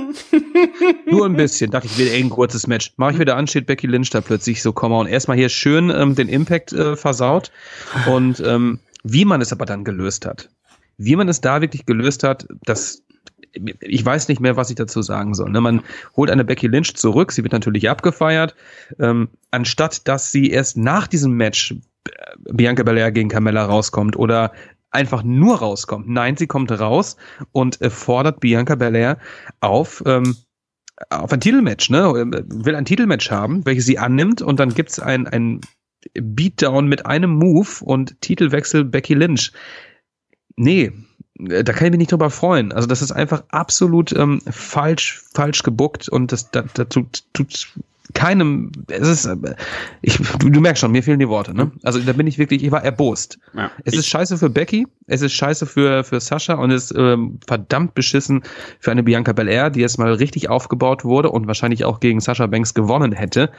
[SPEAKER 4] Nur ein bisschen, dachte ich, wieder ein kurzes Match. Mach ich wieder an, steht Becky Lynch da plötzlich so, komm mal, und erstmal hier schön den Impact versaut. Und wie man es aber dann gelöst hat, wie man es da wirklich gelöst hat, ich weiß nicht mehr, was ich dazu sagen soll. Ne? Man holt eine Becky Lynch zurück, sie wird natürlich abgefeiert, anstatt dass sie erst nach diesem Match Bianca Belair gegen Carmella rauskommt oder einfach nur rauskommt. Nein, sie kommt raus und fordert Bianca Belair auf ein Titelmatch, ne? Will ein Titelmatch haben, welches sie annimmt und dann gibt's ein Beatdown mit einem Move und Titelwechsel Becky Lynch. Nee, da kann ich mich nicht drüber freuen. Also das ist einfach absolut falsch gebuckt und das tut keinem, du merkst schon, mir fehlen die Worte, ne? Also da bin ich war erbost. Ja, es ist scheiße für Becky, es ist scheiße für Sasha und es ist verdammt beschissen für eine Bianca Belair, die jetzt mal richtig aufgebaut wurde und wahrscheinlich auch gegen Sasha Banks gewonnen hätte.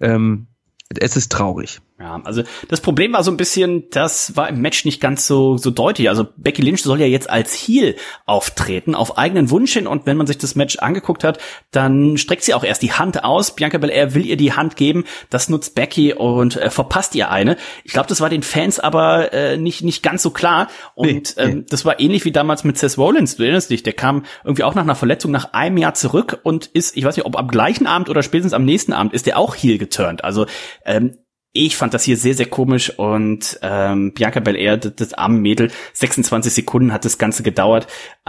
[SPEAKER 4] Es ist traurig.
[SPEAKER 3] Ja, also das Problem war so ein bisschen, das war im Match nicht ganz so deutlich. Also Becky Lynch soll ja jetzt als Heel auftreten, auf eigenen Wunsch hin. Und wenn man sich das Match angeguckt hat, dann streckt sie auch erst die Hand aus. Bianca Belair will ihr die Hand geben. Das nutzt Becky und verpasst ihr eine. Ich glaube, das war den Fans aber nicht ganz so klar. Und das war ähnlich wie damals mit Seth Rollins. Du erinnerst dich, der kam irgendwie auch nach einer Verletzung nach einem Jahr zurück und ist, ich weiß nicht, ob am gleichen Abend oder spätestens am nächsten Abend, ist der auch Heel geturnt. Also ich fand das hier sehr, sehr komisch und Bianca Belair, das arme Mädel, 26 Sekunden hat das Ganze gedauert.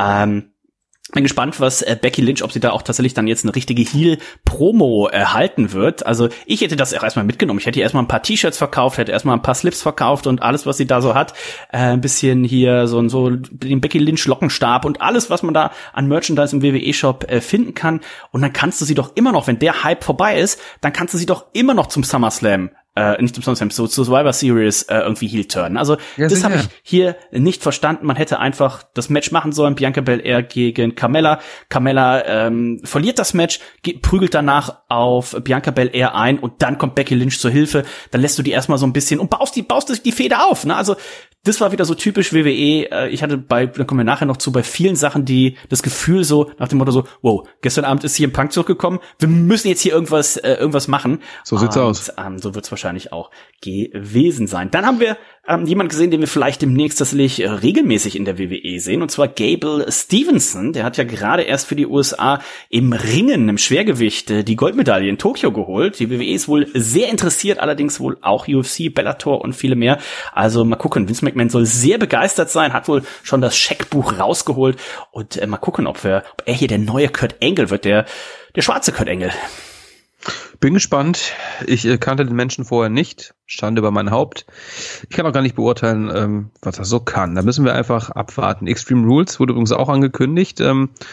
[SPEAKER 3] Bin gespannt, was Becky Lynch, ob sie da auch tatsächlich dann jetzt eine richtige Heel-Promo erhalten wird. Also ich hätte das auch erstmal mitgenommen. Ich hätte ihr erstmal ein paar T-Shirts verkauft, hätte erstmal ein paar Slips verkauft und alles, was sie da so hat. Ein bisschen hier so den Becky Lynch Lockenstab und alles, was man da an Merchandise im WWE-Shop finden kann. Und dann kannst du sie doch immer noch, wenn der Hype vorbei ist, dann kannst du sie doch immer noch zum SummerSlam nicht zum SummerSlam, zur Survivor Series irgendwie Heel turnen. Also das habe ich hier nicht verstanden. Man hätte einfach das Match machen sollen. Bianca Belair gegen Carmella. Carmella verliert das Match, prügelt danach auf Bianca Belair ein und dann kommt Becky Lynch zur Hilfe. Dann lässt du die erstmal so ein bisschen und baust die Fehde auf. Ne? Also das war wieder so typisch WWE. Ich hatte dann kommen wir nachher noch zu, bei vielen Sachen das Gefühl so, nach dem Motto so, wow, gestern Abend ist hier ein Punk zurückgekommen, wir müssen jetzt hier irgendwas machen.
[SPEAKER 4] So sieht's aus.
[SPEAKER 3] So wird's wahrscheinlich auch gewesen sein. Dann haben wir jemanden gesehen, den wir vielleicht demnächst tatsächlich regelmäßig in der WWE sehen, und zwar Gable Stevenson. Der hat ja gerade erst für die USA im Ringen, im Schwergewicht, die Goldmedaille in Tokio geholt. Die WWE ist wohl sehr interessiert, allerdings wohl auch UFC, Bellator und viele mehr. Also mal gucken, Vince McMahon soll sehr begeistert sein, hat wohl schon das Scheckbuch rausgeholt und mal gucken, ob er hier der neue Kurt Angle wird, der schwarze Kurt Angle.
[SPEAKER 4] Bin gespannt. Ich kannte den Menschen vorher nicht. Schande über mein Haupt. Ich kann auch gar nicht beurteilen, was er so kann. Da müssen wir einfach abwarten. Extreme Rules wurde übrigens auch angekündigt.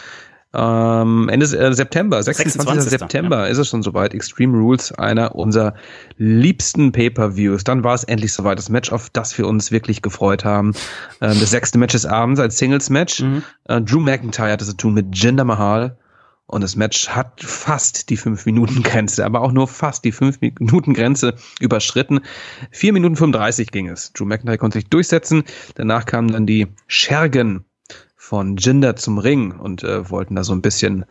[SPEAKER 4] Ende September, 26. September ist es schon soweit. Extreme Rules, einer unserer liebsten Pay-Per-Views. Dann war es endlich soweit. Das Match, auf das wir uns wirklich gefreut haben. Das 6. Match des Abends als Singles-Match. Drew McIntyre hatte zu tun mit Jinder Mahal. Und das Match hat fast die 5-Minuten-Grenze, aber auch nur fast die 5-Minuten-Grenze überschritten. 4 Minuten 35 ging es. Drew McIntyre konnte sich durchsetzen. Danach kamen dann die Schergen von Jinder zum Ring und wollten da so ein bisschen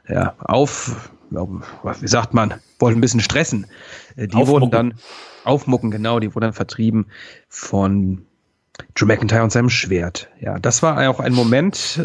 [SPEAKER 4] wie sagt man, wollten ein bisschen stressen. Die wurden dann aufmucken, genau, die wurden dann vertrieben von Drew McIntyre und seinem Schwert. Ja, das war auch ein Moment,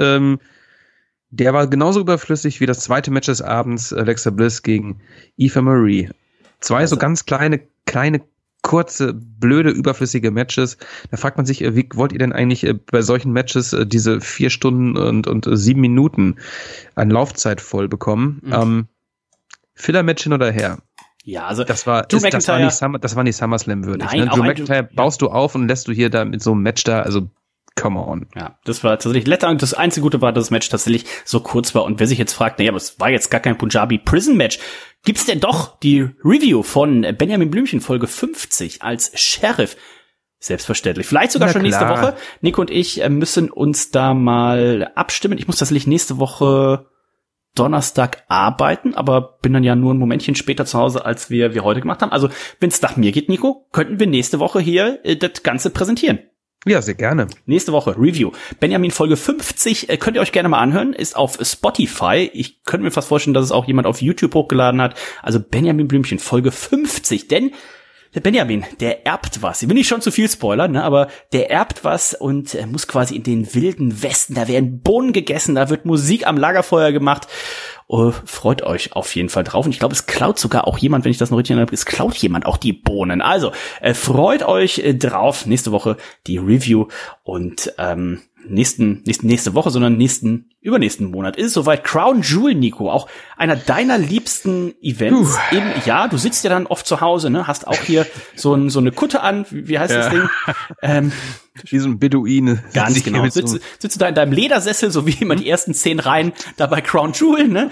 [SPEAKER 4] der war genauso überflüssig wie das zweite Match des Abends, Alexa Bliss gegen Eva Marie. Zwei so ganz kleine, kurze, blöde, überflüssige Matches. Da fragt man sich, wie wollt ihr denn eigentlich bei solchen Matches diese 4 Stunden und 7 Minuten an Laufzeit voll bekommen? Filler-Match hin oder her?
[SPEAKER 3] Ja, also
[SPEAKER 4] das war nicht SummerSlam würdig.
[SPEAKER 3] Nein,
[SPEAKER 4] ne? Drew McIntyre baust du auf und lässt du hier da mit so einem Match da, also come on.
[SPEAKER 3] Ja, das war tatsächlich letzter. Das einzige Gute war, dass das Match tatsächlich so kurz war. Und wer sich jetzt fragt, naja, aber es war jetzt gar kein Punjabi Prison Match. Gibt's denn doch die Review von Benjamin Blümchen, Folge 50 als Sheriff? Selbstverständlich. Vielleicht sogar schon nächste Woche. Nico und ich müssen uns da mal abstimmen. Ich muss tatsächlich nächste Woche Donnerstag arbeiten, aber bin dann ja nur ein Momentchen später zu Hause, als wir heute gemacht haben. Also, wenn es nach mir geht, Nico, könnten wir nächste Woche hier das Ganze präsentieren.
[SPEAKER 4] Ja, sehr gerne.
[SPEAKER 3] Nächste Woche, Review. Benjamin, Folge 50, könnt ihr euch gerne mal anhören, ist auf Spotify. Ich könnte mir fast vorstellen, dass es auch jemand auf YouTube hochgeladen hat. Also Benjamin Blümchen, Folge 50, denn der Benjamin, der erbt was. Ich will nicht schon zu viel spoilern, ne, aber der erbt was und muss quasi in den wilden Westen. Da werden Bohnen gegessen, da wird Musik am Lagerfeuer gemacht. Freut euch auf jeden Fall drauf. Und ich glaube, es klaut sogar auch jemand, wenn ich das noch richtig erinnere, es klaut jemand auch die Bohnen. Also, freut euch drauf. Nächste Woche die Review und nächste Woche, sondern übernächsten Monat ist es soweit. Crown Jewel, Nico, auch einer deiner liebsten Events im Jahr. Du sitzt ja dann oft zu Hause, ne? Hast auch hier so eine Kutte an. Wie heißt das Ding?
[SPEAKER 4] Wie so ein Beduine.
[SPEAKER 3] Ganz genau. Sitzt du da in deinem Ledersessel, so wie immer die ersten 10 Reihen da bei Crown Jewel, ne?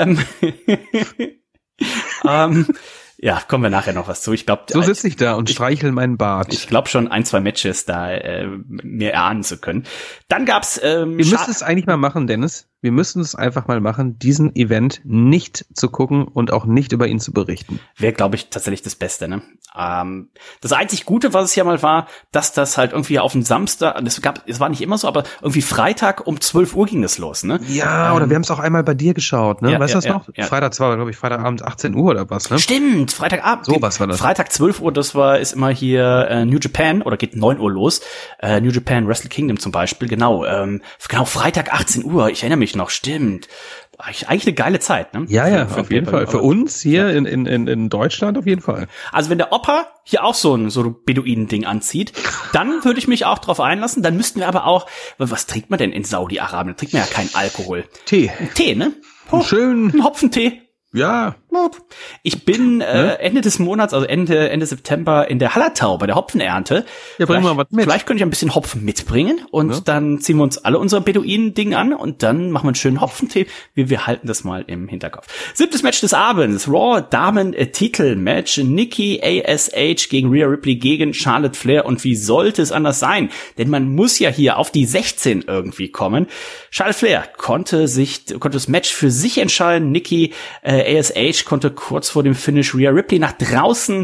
[SPEAKER 3] Ja, kommen wir nachher noch was zu. Ich glaube,
[SPEAKER 4] so sitze ich da und streichel meinen Bart.
[SPEAKER 3] Ich glaube schon 1, 2 Matches da mir erahnen zu können. Dann gab's
[SPEAKER 4] wir müssen es eigentlich mal machen, Dennis. Wir müssen es einfach mal machen, diesen Event nicht zu gucken und auch nicht über ihn zu berichten.
[SPEAKER 3] Wäre, glaube ich, tatsächlich das Beste, ne? Das einzig Gute, was es ja mal war, dass das halt irgendwie auf den Samstag, es war nicht immer so, aber irgendwie Freitag um 12 Uhr ging es los, ne?
[SPEAKER 4] Ja, oder wir haben es auch einmal bei dir geschaut, ne?
[SPEAKER 3] Ja,
[SPEAKER 4] weißt du das noch?
[SPEAKER 3] Ja.
[SPEAKER 4] Freitag war, glaube ich, Freitagabend 18 Uhr oder was, ne?
[SPEAKER 3] Stimmt, Freitagabend.
[SPEAKER 4] So was war das.
[SPEAKER 3] Freitag 12 Uhr, ist immer hier New Japan, oder geht 9 Uhr los. New Japan Wrestle Kingdom zum Beispiel, genau. Freitag 18 Uhr, ich erinnere mich noch, stimmt. Eigentlich eine geile Zeit, ne?
[SPEAKER 4] Ja, auf jeden Fall. Für uns hier in Deutschland auf jeden Fall.
[SPEAKER 3] Also wenn der Opa hier auch so ein Beduinen-Ding anzieht, dann würde ich mich auch drauf einlassen. Dann müssten wir aber auch, was trinkt man denn in Saudi-Arabien? Da trinkt man ja keinen Alkohol.
[SPEAKER 4] Tee.
[SPEAKER 3] Tee, ne?
[SPEAKER 4] Schön.
[SPEAKER 3] Ein Hopfentee.
[SPEAKER 4] Ja.
[SPEAKER 3] Ich bin Ende des Monats, also Ende September in der Hallertau bei der Hopfenernte.
[SPEAKER 4] Ja, bringen wir was mit.
[SPEAKER 3] Vielleicht könnte ich ein bisschen Hopfen mitbringen und dann ziehen wir uns alle unser Beduinen-Ding an und dann machen wir einen schönen Hopfentee. Wir halten das mal im Hinterkopf. 7. Match des Abends, Raw Damen-Titel-Match. Nikki ASH gegen Rhea Ripley gegen Charlotte Flair. Und wie sollte es anders sein? Denn man muss ja hier auf die 16 irgendwie kommen. Charlotte Flair konnte das Match für sich entscheiden. Nikki ASH konnte kurz vor dem Finish Rhea Ripley nach draußen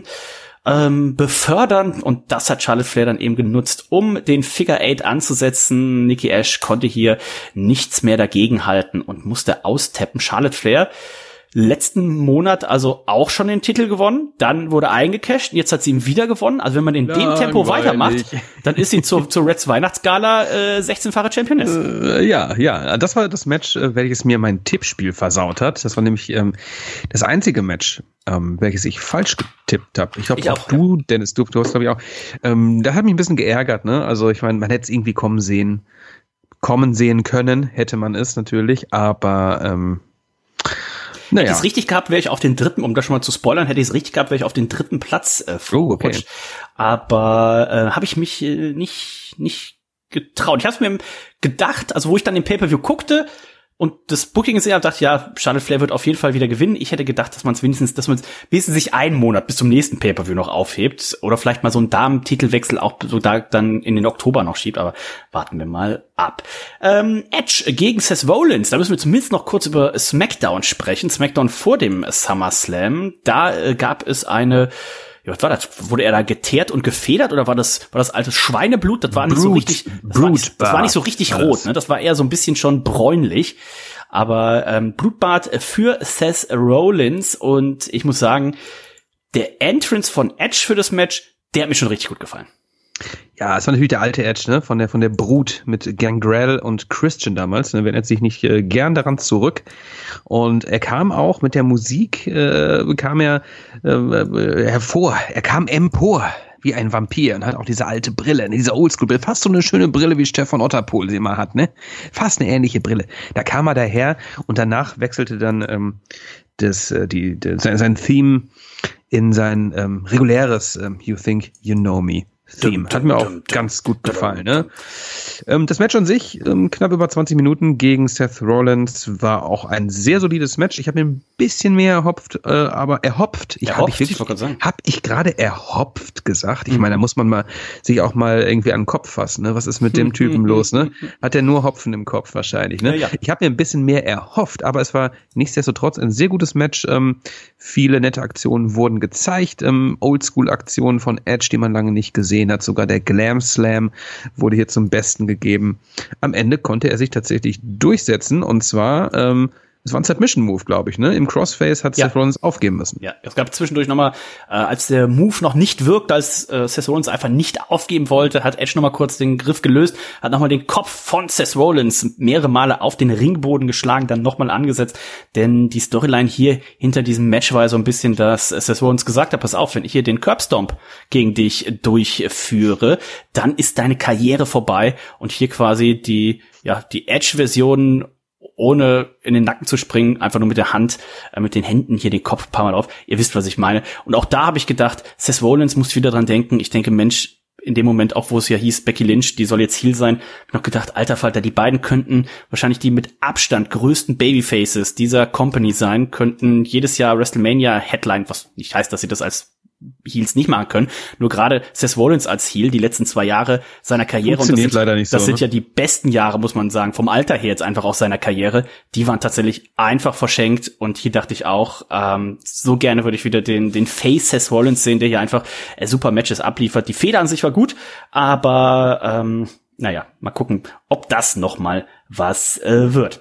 [SPEAKER 3] befördern und das hat Charlotte Flair dann eben genutzt, um den Figure 8 anzusetzen. Nikki ASH konnte hier nichts mehr dagegen halten und musste austappen. Charlotte Flair letzten Monat also auch schon den Titel gewonnen, dann wurde eingecasht und jetzt hat sie ihn wieder gewonnen. Also wenn man in dem Tempo weitermacht, dann ist sie zur Reds Weihnachtsgala 16-fache Championess.
[SPEAKER 4] Ja, das war das Match, welches mir mein Tippspiel versaut hat. Das war nämlich das einzige Match, welches ich falsch getippt habe. Ich glaube auch du, Dennis, du hast glaube ich auch. Da hat mich ein bisschen geärgert, ne? Also ich meine, man hätte es irgendwie kommen sehen können, hätte man es natürlich, aber
[SPEAKER 3] Hätte ich es richtig gehabt, wäre ich auf den 3., um das schon mal zu spoilern, hätte ich es richtig gehabt, wäre ich auf den 3. Platz vorgerutscht. Okay. Aber habe ich mich nicht getraut. Ich habe mir gedacht, also wo ich dann den Pay-Per-View guckte, Und das Booking ist dachte, ja, Charlotte Flair wird auf jeden Fall wieder gewinnen. Ich hätte gedacht, dass man wenigstens sich einen Monat bis zum nächsten Pay-Per-View noch aufhebt. Oder vielleicht mal so einen Damen-Titelwechsel auch so da dann in den Oktober noch schiebt. Aber warten wir mal ab. Edge gegen Seth Rollins. Da müssen wir zumindest noch kurz über SmackDown sprechen. SmackDown vor dem SummerSlam. Da gab es eine... Ja, was war das? Wurde er da geteert und gefedert oder war das altes Schweineblut? Das war nicht so richtig, das war nicht so richtig rot, ne? Das war eher so ein bisschen schon bräunlich. Aber Blutbad für Seth Rollins und ich muss sagen, der Entrance von Edge für das Match, der hat mir schon richtig gut gefallen.
[SPEAKER 4] Ja, es war natürlich der alte Edge, ne, von der Brut mit Gangrel und Christian damals, ne, wer erinnert sich nicht gern daran zurück. Und er kam auch mit der Musik, kam er hervor, er kam empor wie ein Vampir und hat auch diese alte Brille, diese Oldschool-Brille, fast so eine schöne Brille wie Stefan Otterpohl sie immer hat, ne, fast eine ähnliche Brille. Da kam er daher und danach wechselte dann sein Theme in sein reguläres You Think You Know Me Theme. Hat mir auch ganz gut gefallen, ne? Das Match an sich, knapp über 20 Minuten gegen Seth Rollins, war auch ein sehr solides Match. Ich habe mir ein bisschen mehr erhofft, aber erhofft. Hab ich gerade erhofft gesagt? Ich meine, da muss man sich auch mal irgendwie an den Kopf fassen, ne? Was ist mit dem Typen los, ne? Hat der nur Hopfen im Kopf wahrscheinlich, ne? Ja. Ich habe mir ein bisschen mehr erhofft, aber es war nichtsdestotrotz ein sehr gutes Match. Viele nette Aktionen wurden gezeigt, Oldschool-Aktionen von Edge, die man lange nicht gesehen hat. Sogar der Glam Slam wurde hier zum Besten gegeben. Am Ende konnte er sich tatsächlich durchsetzen und zwar es war ein Submission-Move, glaube ich, ne? Im Crossface hat Seth Rollins aufgeben müssen.
[SPEAKER 3] Ja, es gab zwischendurch nochmal, als der Move noch nicht wirkte, als Seth Rollins einfach nicht aufgeben wollte, hat Edge nochmal kurz den Griff gelöst, hat nochmal den Kopf von Seth Rollins mehrere Male auf den Ringboden geschlagen, dann nochmal angesetzt, denn die Storyline hier hinter diesem Match war so ein bisschen, dass Seth Rollins gesagt hat, pass auf, wenn ich hier den Curbstomp gegen dich durchführe, dann ist deine Karriere vorbei und hier quasi die Edge-Version ohne in den Nacken zu springen, einfach nur mit der Hand, mit den Händen hier den Kopf ein paar Mal auf. Ihr wisst, was ich meine. Und auch da habe ich gedacht, Seth Rollins muss wieder dran denken. Ich denke, Mensch, in dem Moment auch, wo es ja hieß, Becky Lynch, die soll jetzt Heel sein, habe ich noch gedacht, alter Falter, die beiden könnten wahrscheinlich die mit Abstand größten Babyfaces dieser Company sein, könnten jedes Jahr WrestleMania Headline, was nicht heißt, dass sie das als Heels nicht machen können. Nur gerade Seth Rollins als Heel, die letzten 2 Jahre seiner Karriere, und das sind ja die besten Jahre, muss man sagen, vom Alter her jetzt einfach aus seiner Karriere, die waren tatsächlich einfach verschenkt und hier dachte ich auch, so gerne würde ich wieder den Face Seth Rollins sehen, der hier einfach super Matches abliefert. Die Feder an sich war gut, aber naja, mal gucken, ob das nochmal was wird.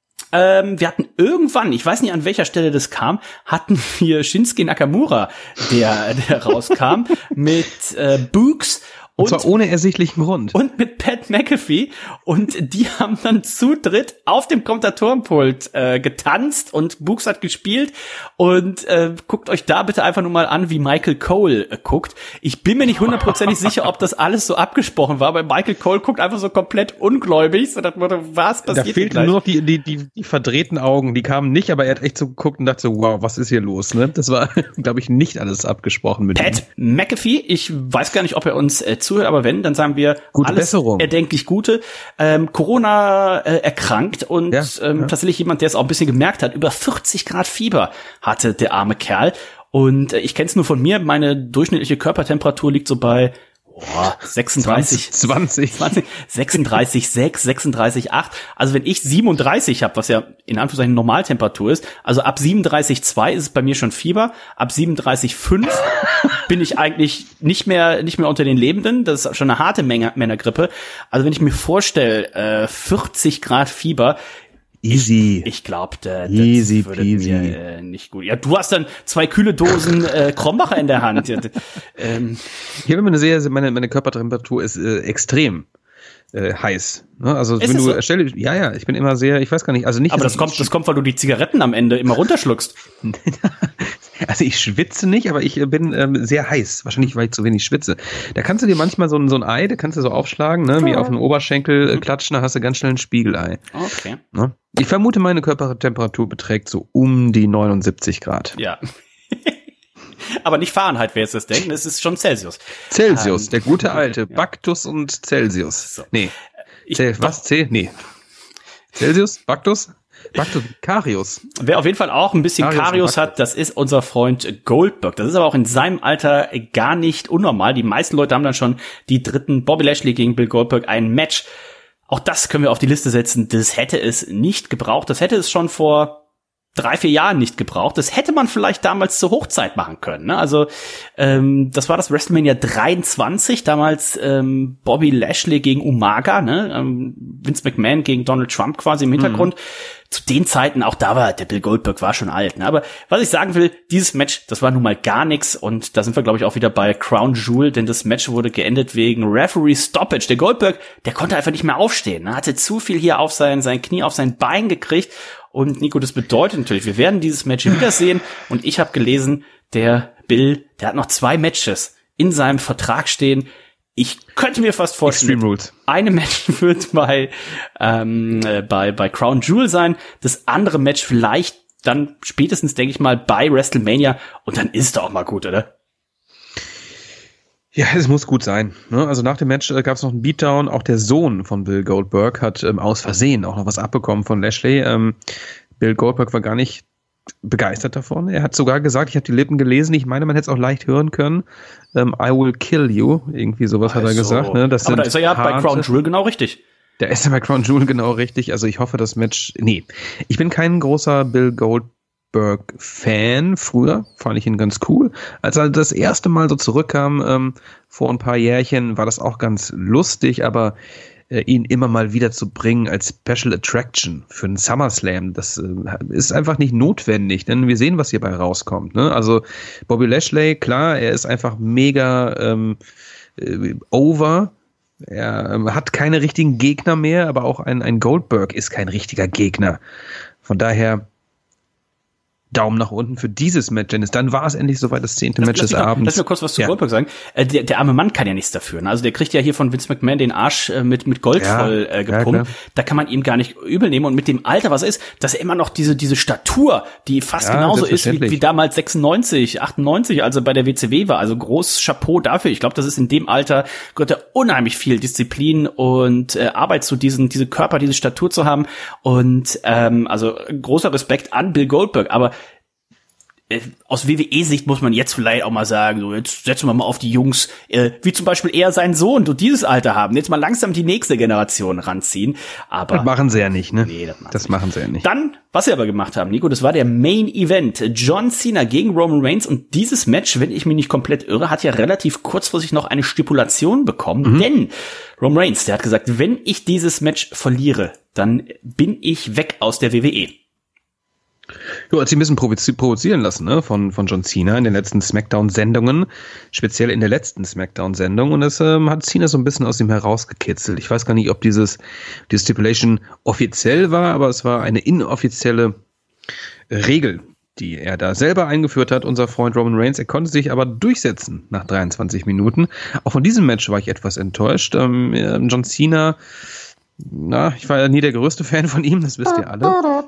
[SPEAKER 3] Wir hatten irgendwann, ich weiß nicht an welcher Stelle das kam, hatten wir Shinsuke Nakamura, der rauskam mit Boogs.
[SPEAKER 4] Und zwar ohne ersichtlichen Grund.
[SPEAKER 3] Und mit Pat McAfee. Und die haben dann zu dritt auf dem Kommentatorenpult getanzt und Boogs hat gespielt. Und guckt euch da bitte einfach nur mal an, wie Michael Cole guckt. Ich bin mir nicht 100% sicher, ob das alles so abgesprochen war, weil Michael Cole guckt einfach so komplett ungläubig. So, das wurde, was passiert?
[SPEAKER 4] Da fehlten nur noch die verdrehten Augen. Die kamen nicht, aber er hat echt so geguckt und dachte so, wow, was ist hier los? Ne? Das war, glaube ich, nicht alles abgesprochen mit
[SPEAKER 3] Pat McAfee, ich weiß gar nicht, ob er uns zuhört, aber wenn, dann sagen wir
[SPEAKER 4] gute
[SPEAKER 3] alles
[SPEAKER 4] Besserung.
[SPEAKER 3] Erdenklich Gute. Corona erkrankt und tatsächlich jemand, der es auch ein bisschen gemerkt hat, über 40 Grad Fieber hatte der arme Kerl. Und ich kenne es nur von mir, meine durchschnittliche Körpertemperatur liegt so bei 36, 36,6, 36,8. Also wenn ich 37 habe, was ja in Anführungszeichen Normaltemperatur ist, also ab 37,2 ist es bei mir schon Fieber, ab 37,5 bin ich eigentlich nicht mehr unter den Lebenden. Das ist schon eine harte Männergrippe. Also wenn ich mir vorstelle, 40 Grad Fieber,
[SPEAKER 4] easy.
[SPEAKER 3] Ich glaube, das würde mir nicht gut. Ja, du hast dann 2 kühle Dosen Krombacher in der Hand.
[SPEAKER 4] Ich habe immer meine Körpertemperatur ist extrem heiß. Ne? Also wenn du so? Ja, ich bin immer sehr, ich weiß gar nicht, also nicht.
[SPEAKER 3] Aber das kommt, weil du die Zigaretten am Ende immer runterschluckst.
[SPEAKER 4] Also ich schwitze nicht, aber ich bin sehr heiß. Wahrscheinlich, weil ich zu wenig schwitze. Da kannst du dir manchmal so ein Ei, da kannst du so aufschlagen, ne, wie auf den Oberschenkel klatschen, da hast du ganz schnell ein Spiegelei.
[SPEAKER 3] Okay.
[SPEAKER 4] Ne? Ich vermute, meine Körpertemperatur beträgt so um die 79 Grad.
[SPEAKER 3] Ja. Aber nicht Fahrenheit, wer jetzt das denkt, es ist schon Celsius.
[SPEAKER 4] Celsius, der gute alte. Ja. Baktus und Celsius.
[SPEAKER 3] So.
[SPEAKER 4] Nee. Was? Nee. Celsius? Baktus? Back to Karius.
[SPEAKER 3] Wer auf jeden Fall auch ein bisschen Karius hat, das ist unser Freund Goldberg. Das ist aber auch in seinem Alter gar nicht unnormal. Die meisten Leute haben dann schon die dritten Bobby Lashley gegen Bill Goldberg ein Match. Auch das können wir auf die Liste setzen. Das hätte es nicht gebraucht. Das hätte es schon vor 3-4 Jahren nicht gebraucht. Das hätte man vielleicht damals zur Hochzeit machen können. Ne? Also das war das WrestleMania 23, damals Bobby Lashley gegen Umaga, ne? Vince McMahon gegen Donald Trump quasi im Hintergrund. Zu den Zeiten, auch da war der Bill Goldberg war schon alt. Ne? Aber was ich sagen will, dieses Match, das war nun mal gar nichts. Und da sind wir, glaube ich, auch wieder bei Crown Jewel, denn das Match wurde geendet wegen Referee Stoppage. Der Goldberg, der konnte einfach nicht mehr aufstehen. Ne? Hatte zu viel hier auf sein Knie, auf sein Bein gekriegt. Und Nico, das bedeutet natürlich, wir werden dieses Match wiedersehen. Und ich habe gelesen, der Bill, der hat noch 2 Matches in seinem Vertrag stehen. Ich könnte mir fast vorstellen, eine Match wird bei Crown Jewel sein, das andere Match vielleicht dann spätestens, denke ich mal, bei WrestleMania. Und dann ist doch auch mal gut, oder?
[SPEAKER 4] Ja, es muss gut sein. Ne? Also nach dem Match gab es noch einen Beatdown. Auch der Sohn von Bill Goldberg hat aus Versehen auch noch was abbekommen von Lashley. Bill Goldberg war gar nicht begeistert davon. Er hat sogar gesagt, ich habe die Lippen gelesen, ich meine, man hätte es auch leicht hören können. I will kill you. Irgendwie sowas hat er gesagt. Ne? Das
[SPEAKER 3] aber da ist er ja bei Crown Jewel genau richtig.
[SPEAKER 4] Da ist er bei Crown Jewel genau richtig. Also ich hoffe, das Match... Nee, ich bin kein großer Bill Goldberg-Fan. Früher fand ich ihn ganz cool. Als er das erste Mal so zurückkam, vor ein paar Jährchen, war das auch ganz lustig, aber ihn immer mal wieder zu bringen als Special Attraction für einen SummerSlam, das ist einfach nicht notwendig, denn wir sehen, was hierbei rauskommt. Ne? Also Bobby Lashley, klar, er ist einfach mega over. Er hat keine richtigen Gegner mehr, aber auch ein Goldberg ist kein richtiger Gegner. Von daher Daumen nach unten für dieses Match, Dennis. Dann war es endlich soweit, das 10. Match des Abends.
[SPEAKER 3] Lass mir kurz was zu Goldberg sagen. Der arme Mann kann ja nichts dafür. Ne? Also der kriegt ja hier von Vince McMahon den Arsch mit Gold voll gepumpt. Da kann man ihm gar nicht übel nehmen. Und mit dem Alter, was er ist, dass er immer noch diese Statur, die fast genauso ist wie damals 96, 98, also bei der WCW war. Also groß Chapeau dafür. Ich glaube, das ist in dem Alter, gehört da unheimlich viel Disziplin und Arbeit zu diese Körper, diese Statur zu haben. Und also großer Respekt an Bill Goldberg. Aber aus WWE-Sicht muss man jetzt vielleicht auch mal sagen, so jetzt setzen wir mal auf die Jungs, wie zum Beispiel eher sein Sohn, die dieses Alter haben, jetzt mal langsam die nächste Generation ranziehen. Aber
[SPEAKER 4] das machen sie ja nicht, ne?
[SPEAKER 3] Nee,
[SPEAKER 4] das machen sie ja nicht.
[SPEAKER 3] Dann, was sie aber gemacht haben, Nico, das war der Main Event. John Cena gegen Roman Reigns, und dieses Match, wenn ich mich nicht komplett irre, hat ja relativ kurzfristig noch eine Stipulation bekommen, denn Roman Reigns, der hat gesagt, wenn ich dieses Match verliere, dann bin ich weg aus der WWE.
[SPEAKER 4] Ja, hat sich ein bisschen provozieren lassen, ne, von John Cena in den letzten SmackDown-Sendungen, speziell in der letzten SmackDown-Sendung, und das hat Cena so ein bisschen aus ihm herausgekitzelt. Ich weiß gar nicht, ob diese Stipulation offiziell war, aber es war eine inoffizielle Regel, die er da selber eingeführt hat, unser Freund Roman Reigns. Er konnte sich aber durchsetzen nach 23 Minuten. Auch von diesem Match war ich etwas enttäuscht. John Cena, ich war ja nie der größte Fan von ihm, das wisst ihr alle.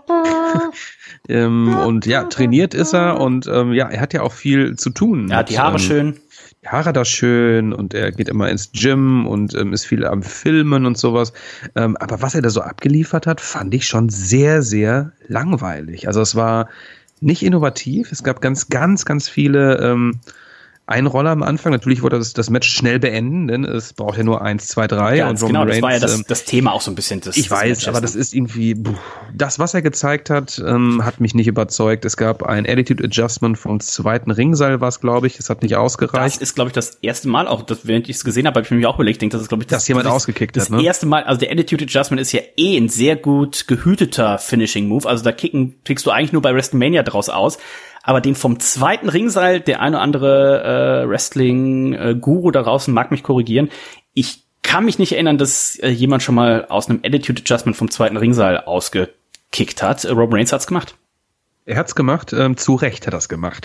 [SPEAKER 4] Und ja, trainiert ist er, und er hat ja auch viel zu tun.
[SPEAKER 3] Er hat die Haare schön.
[SPEAKER 4] Die Haare da schön, und er geht immer ins Gym und ist viel am Filmen und sowas. Aber was er da so abgeliefert hat, fand ich schon sehr, sehr langweilig. Also es war nicht innovativ. Es gab ganz, ganz, ganz viele Einroller am Anfang. Natürlich wollte das Match schnell beenden, denn es braucht ja nur 1, 2, 3.
[SPEAKER 3] Ganz und Roman Reigns, das war ja das Thema auch so ein bisschen.
[SPEAKER 4] Ich weiß, Matches, aber das ist irgendwie, das, was er gezeigt hat, hat mich nicht überzeugt. Es gab ein Attitude Adjustment vom zweiten Ringseil, war es, glaube ich. Es hat nicht ausgereicht.
[SPEAKER 3] Das ist, glaube ich, das erste Mal, auch während ich es gesehen habe ich mir auch überlegt, das ist, glaube ich,
[SPEAKER 4] dass jemand ausgekickt hat.
[SPEAKER 3] Das erste Mal, also der Attitude Adjustment ist ja ein sehr gut gehüteter Finishing Move. Also da kriegst du eigentlich nur bei WrestleMania draus aus. Aber den vom zweiten Ringseil, der eine oder andere Wrestling-Guru da draußen mag mich korrigieren. Ich kann mich nicht erinnern, dass jemand schon mal aus einem Attitude Adjustment vom zweiten Ringseil ausgekickt hat. Roman Reigns hat's gemacht.
[SPEAKER 4] Er hat's gemacht, zu Recht hat er's gemacht.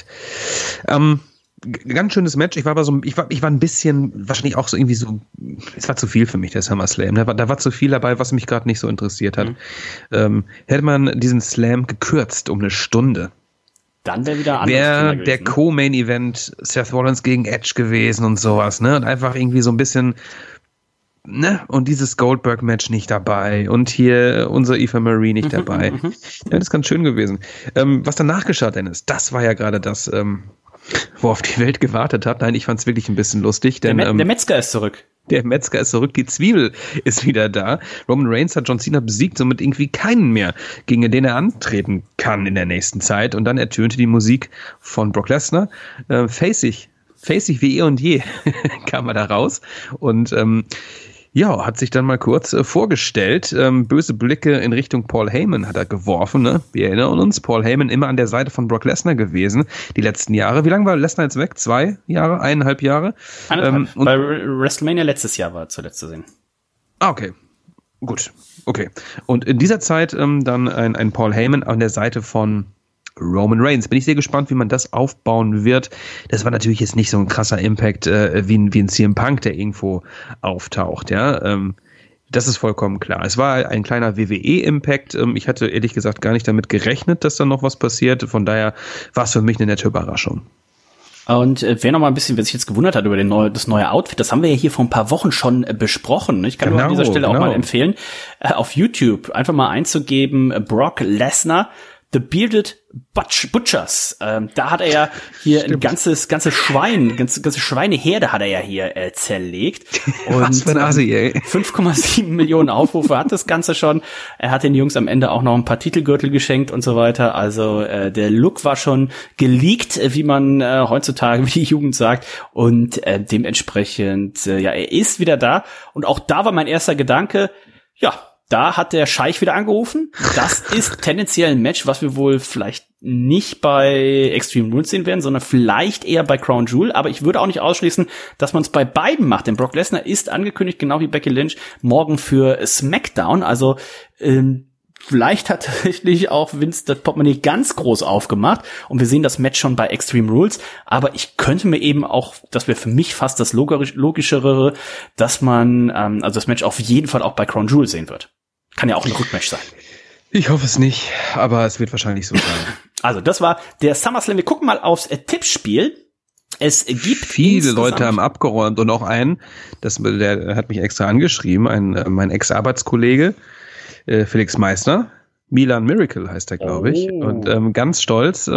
[SPEAKER 4] Ganz schönes Match. Ich war ein bisschen, wahrscheinlich auch so irgendwie so, es war zu viel für mich, der SummerSlam. Da war zu viel dabei, was mich gerade nicht so interessiert hat. Hätte man diesen Slam gekürzt um eine Stunde,
[SPEAKER 3] dann wäre wieder anders.
[SPEAKER 4] Wäre der Co-Main-Event Seth Rollins gegen Edge gewesen und sowas, ne? Und einfach irgendwie so ein bisschen ne, und dieses Goldberg-Match nicht dabei und hier unser Eva Marie nicht dabei. Ja, das ist ganz schön gewesen. Was danach geschah, Dennis, das war ja gerade das, worauf die Welt gewartet hat. Nein, ich fand es wirklich ein bisschen lustig. Denn,
[SPEAKER 3] der Metzger ist zurück.
[SPEAKER 4] Der Metzger ist zurück, die Zwiebel ist wieder da. Roman Reigns hat John Cena besiegt, somit irgendwie keinen mehr, gegen den er antreten kann in der nächsten Zeit. Und dann ertönte die Musik von Brock Lesnar. Face ich wie eh und je, kam er da raus. Und hat sich dann mal kurz vorgestellt. Böse Blicke in Richtung Paul Heyman hat er geworfen. Ne? Wir erinnern uns, Paul Heyman immer an der Seite von Brock Lesnar gewesen, die letzten Jahre. Wie lange war Lesnar jetzt weg? 2 Jahre? 1,5 Jahre?
[SPEAKER 3] 1,5. Bei WrestleMania letztes Jahr war er zuletzt zu sehen.
[SPEAKER 4] Okay. Gut. Okay. Und in dieser Zeit dann ein Paul Heyman an der Seite von Roman Reigns. Bin ich sehr gespannt, wie man das aufbauen wird. Das war natürlich jetzt nicht so ein krasser Impact wie ein CM Punk, der irgendwo auftaucht. Ja, das ist vollkommen klar. Es war ein kleiner WWE-Impact. Ich hatte ehrlich gesagt gar nicht damit gerechnet, dass da noch was passiert. Von daher war es für mich eine nette Überraschung.
[SPEAKER 3] Und wer noch mal ein bisschen, wer sich jetzt gewundert hat über das neue Outfit, das haben wir ja hier vor ein paar Wochen schon besprochen. Ich kann nur an dieser Stelle auch mal empfehlen, auf YouTube einfach mal einzugeben, Brock Lesnar, The Bearded Butchers. Da hat er ja hier ein ganze Schweineherde hat er ja hier zerlegt. Und
[SPEAKER 4] was für ein Asi, ey.
[SPEAKER 3] 5,7 Millionen Aufrufe hat das Ganze schon. Er hat den Jungs am Ende auch noch ein paar Titelgürtel geschenkt und so weiter. Also der Look war schon geleakt, wie man heutzutage, wie die Jugend sagt. Und dementsprechend, er ist wieder da. Und auch da war mein erster Gedanke, da hat der Scheich wieder angerufen. Das ist tendenziell ein Match, was wir wohl vielleicht nicht bei Extreme Rules sehen werden, sondern vielleicht eher bei Crown Jewel. Aber ich würde auch nicht ausschließen, dass man es bei beiden macht. Denn Brock Lesnar ist angekündigt, genau wie Becky Lynch, morgen für SmackDown. Also vielleicht hat tatsächlich auch Vince das Portemonnaie ganz groß aufgemacht und wir sehen das Match schon bei Extreme Rules. Aber ich könnte mir eben auch, das wäre für mich fast das logischere, dass man das Match auf jeden Fall auch bei Crown Jewel sehen wird. Kann ja auch ein Rückmatch sein.
[SPEAKER 4] Ich hoffe es nicht, aber es wird wahrscheinlich so sein.
[SPEAKER 3] Also das war der SummerSlam. Wir gucken mal aufs Tippspiel. Es gibt
[SPEAKER 4] viele Leute haben abgeräumt und auch einen, der hat mich extra angeschrieben, mein Ex-Arbeitskollege, Felix Meissner, Milan Miracle heißt er, glaube ich. Und ganz stolz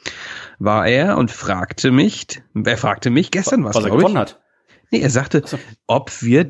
[SPEAKER 4] war er und fragte mich gestern, was er gewonnen hat. Nee, er sagte, ob wir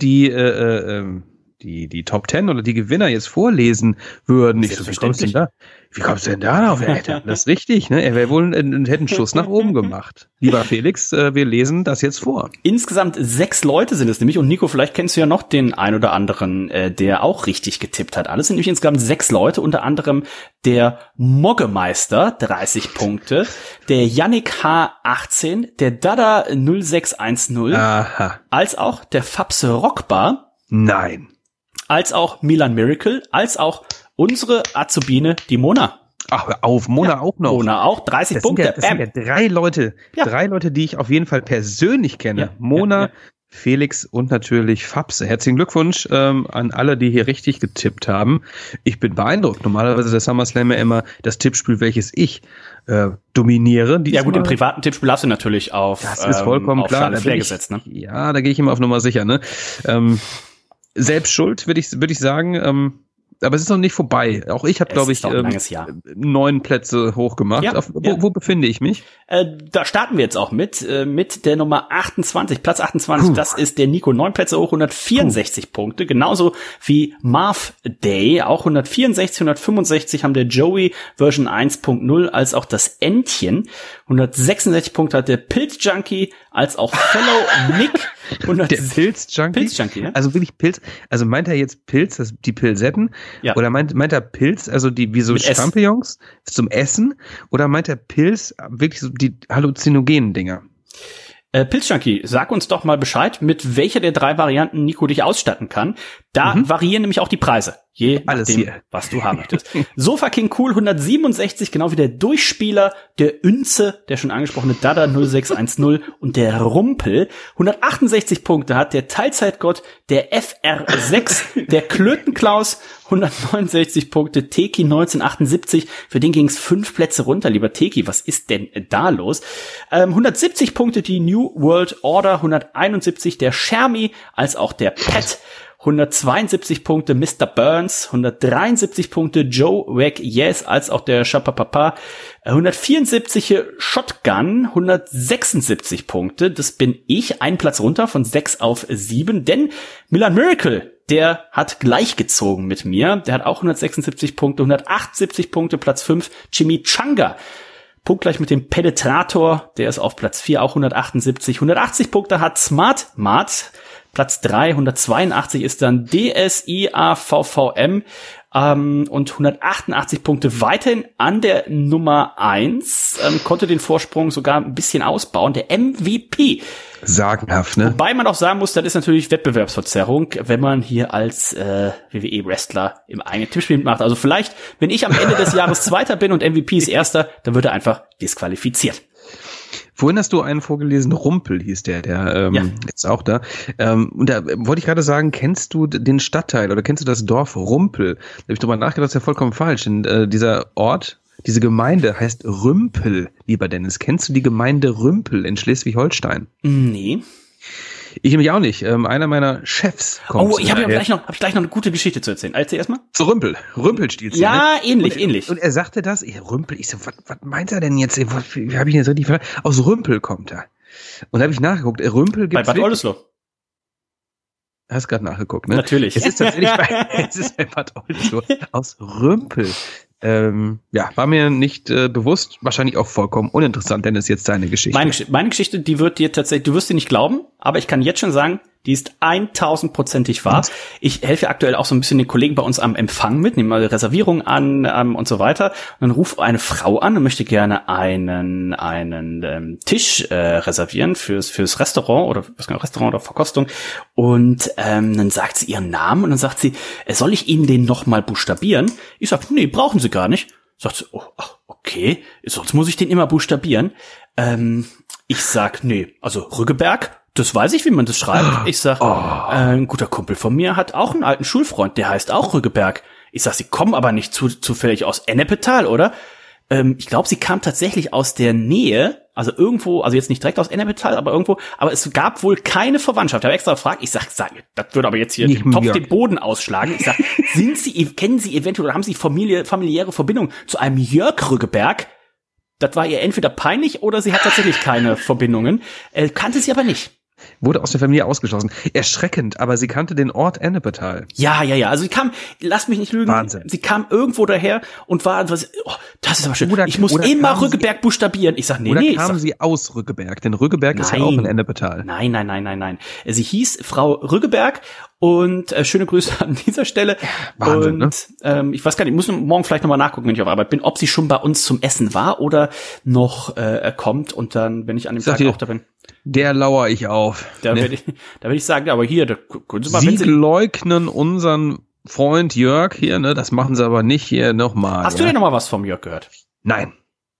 [SPEAKER 4] die Top 10 oder die Gewinner jetzt vorlesen würden. Nicht so, wie kommst du denn da drauf? Das ist richtig, ne? Er wäre wohl hätte einen Schuss nach oben gemacht. Lieber Felix, wir lesen das jetzt vor.
[SPEAKER 3] Insgesamt 6 Leute sind es nämlich. Und Nico, vielleicht kennst du ja noch den ein oder anderen, der auch richtig getippt hat. Alles sind nämlich insgesamt 6 Leute, unter anderem der Moggemeister, 30 Punkte, der Yannick H. 18, der Dada 0610, als auch der Fabse Rockbar.
[SPEAKER 4] Nein.
[SPEAKER 3] Als auch Milan Miracle, als auch unsere Azubine, die Mona.
[SPEAKER 4] Ach, hör auf, Mona auch noch.
[SPEAKER 3] Mona auch, 30 Punkte.
[SPEAKER 4] Das sind ja 3 Leute, 3 Leute, die ich auf jeden Fall persönlich kenne. Mona, Felix und natürlich Fabse. Herzlichen Glückwunsch an alle, die hier richtig getippt haben. Ich bin beeindruckt. Normalerweise ist der SummerSlam ja immer das Tippspiel, welches ich dominiere.
[SPEAKER 3] Ja gut, im privaten Tippspiel hast du natürlich auf
[SPEAKER 4] das ist vollkommen klar.
[SPEAKER 3] Flair gesetzt, ne?
[SPEAKER 4] Ja, da gehe ich immer auf Nummer sicher, ne? Selbst schuld, würde ich sagen. Aber es ist noch nicht vorbei. Auch ich habe, glaube ich, 9 Plätze hochgemacht.
[SPEAKER 3] Ja,
[SPEAKER 4] wo befinde ich mich?
[SPEAKER 3] Da starten wir jetzt auch mit der Nummer 28, Platz 28. Das ist der Nico, 9 Plätze hoch, 164 Punkte. Genauso wie Marv Day, auch 164, 165 haben der Joey Version 1.0 als auch das Entchen. 166 Punkte hat der Pilz Junkie, als auch Fellow Nick.
[SPEAKER 4] Der Pilz-Junkie?
[SPEAKER 3] Pilz-Junkie, ja?
[SPEAKER 4] Also wirklich Pilz, also meint er jetzt Pilz, die Pilsetten? Ja. Oder meint er Pilz, also die wie so mit Champignons zum Essen? Oder meint er Pilz, wirklich so die halluzinogenen Dinger?
[SPEAKER 3] Pilz-Junkie, sag uns doch mal Bescheid, mit welcher der 3 Varianten Nico dich ausstatten kann. Da variieren nämlich auch die Preise. Je nachdem, was du haben möchtest. Sofa King Cool 167, genau wie der Durchspieler, der Ünze, der schon angesprochene Dada 0610 und der Rumpel. 168 Punkte hat der Teilzeitgott, der FR6, der Klötenklaus, 169 Punkte, Teki 1978. Für den ging's 5 Plätze runter, lieber Teki. Was ist denn da los? 170 Punkte die New World Order, 171 der Shermie, als auch der Pet. 172 Punkte Mr. Burns, 173 Punkte Joe Wack Yes, als auch der Chapapapa, 174 Shotgun, 176 Punkte, das bin ich, einen Platz runter von 6 auf 7, denn Milan Miracle, der hat gleich gezogen mit mir, der hat auch 176 Punkte, 178 Punkte, Platz 5, Chimichanga, punktgleich mit dem Penetrator, der ist auf Platz 4, auch 178, 180 Punkte hat Smart Mart, Platz 3, 182 ist dann DSIAVVM und 188 Punkte weiterhin an der Nummer 1, konnte den Vorsprung sogar ein bisschen ausbauen, der MVP.
[SPEAKER 4] Sagenhaft, ne?
[SPEAKER 3] Wobei man auch sagen muss, das ist natürlich Wettbewerbsverzerrung, wenn man hier als WWE-Wrestler im eigenen Tippspiel macht. Also vielleicht, wenn ich am Ende des Jahres Zweiter bin und MVP ist Erster, dann wird er einfach disqualifiziert.
[SPEAKER 4] Vorhin hast du einen vorgelesen, Rumpel hieß der jetzt auch da. Und da wollte ich gerade sagen, kennst du den Stadtteil oder kennst du das Dorf Rumpel? Da habe ich drüber nachgedacht, das ist ja vollkommen falsch. Denn dieser Ort, diese Gemeinde heißt Rümpel, lieber Dennis. Kennst du die Gemeinde Rümpel in Schleswig-Holstein?
[SPEAKER 3] Nee.
[SPEAKER 4] Ich nämlich auch nicht. Einer meiner Chefs kommt.
[SPEAKER 3] Oh, ich habe gleich noch eine gute Geschichte zu erzählen. Erzähl erstmal.
[SPEAKER 4] Zu Rümpel. Rümpelstilzchen.
[SPEAKER 3] Ja,
[SPEAKER 4] ne?
[SPEAKER 3] ähnlich.
[SPEAKER 4] Und er sagte das, Rümpel, ich so, was meint er denn jetzt? Wie habe ich ihn jetzt richtig verstanden? Aus Rümpel kommt er. Und da habe ich nachgeguckt. Rümpel gibt's
[SPEAKER 3] bei Bad Oldesloe.
[SPEAKER 4] Hast gerade nachgeguckt, ne?
[SPEAKER 3] Natürlich.
[SPEAKER 4] Es ist tatsächlich bei Bad Oldesloe aus Rümpel. War mir nicht bewusst, wahrscheinlich auch vollkommen uninteressant, denn es ist jetzt deine Geschichte.
[SPEAKER 3] Meine Geschichte, die wird dir tatsächlich, du wirst sie nicht glauben, aber ich kann jetzt schon sagen, die ist 1000%ig wahr. Ich helfe aktuell auch so ein bisschen den Kollegen bei uns am Empfang mit, nehme mal Reservierungen an und so weiter. Und dann ruft eine Frau an und möchte gerne einen Tisch reservieren fürs Restaurant oder Restaurant oder Verkostung. Und dann sagt sie ihren Namen und dann sagt sie, soll ich Ihnen den noch mal buchstabieren? Ich sag, nee, brauchen Sie gar nicht. Sagt sie, oh, ach, okay, sonst muss ich den immer buchstabieren. Ich sag, nee, also Rüggeberg, das weiß ich, wie man das schreibt. Ich sag, ein guter Kumpel von mir hat auch einen alten Schulfreund, der heißt auch Rüggeberg. Ich sag, Sie kommen aber nicht zufällig aus Ennepetal, oder? Ich glaube, sie kam tatsächlich aus der Nähe, also irgendwo, also jetzt nicht direkt aus Ennepetal, aber irgendwo, aber es gab wohl keine Verwandtschaft. Ich habe extra gefragt, ich sag, das würde aber jetzt hier den Boden ausschlagen. Ich sag, kennen Sie eventuell oder haben Sie familiäre Verbindung zu einem Jörg Rüggeberg? Das war ihr entweder peinlich oder sie hat tatsächlich keine Verbindungen. Kannte sie aber nicht.
[SPEAKER 4] Wurde aus der Familie ausgeschlossen. Erschreckend, aber sie kannte den Ort Ennepetal.
[SPEAKER 3] Ja. Also sie kam, lass mich nicht lügen,
[SPEAKER 4] Wahnsinn.
[SPEAKER 3] Sie kam irgendwo daher und war, das ist aber schön. Ich muss immer Rüggeberg buchstabieren. Ich sag, nee.
[SPEAKER 4] Oder kam sie aus Rüggeberg? Denn Rüggeberg ist ja auch in Ennepetal.
[SPEAKER 3] Nein. Sie hieß Frau Rüggeberg und schöne Grüße an dieser Stelle.
[SPEAKER 4] Wahnsinn,
[SPEAKER 3] und ich weiß gar nicht, ich muss morgen vielleicht nochmal nachgucken, wenn ich auf Arbeit bin, ob sie schon bei uns zum Essen war oder noch kommt und dann, wenn ich an dem Tag auch da bin.
[SPEAKER 4] Der lauere ich auf.
[SPEAKER 3] Da werde ich sagen, aber hier, da können Sie mal,
[SPEAKER 4] Sie leugnen unseren Freund Jörg hier, ne? Das machen Sie aber nicht hier nochmal.
[SPEAKER 3] Hast du denn nochmal was vom Jörg gehört?
[SPEAKER 4] Nein.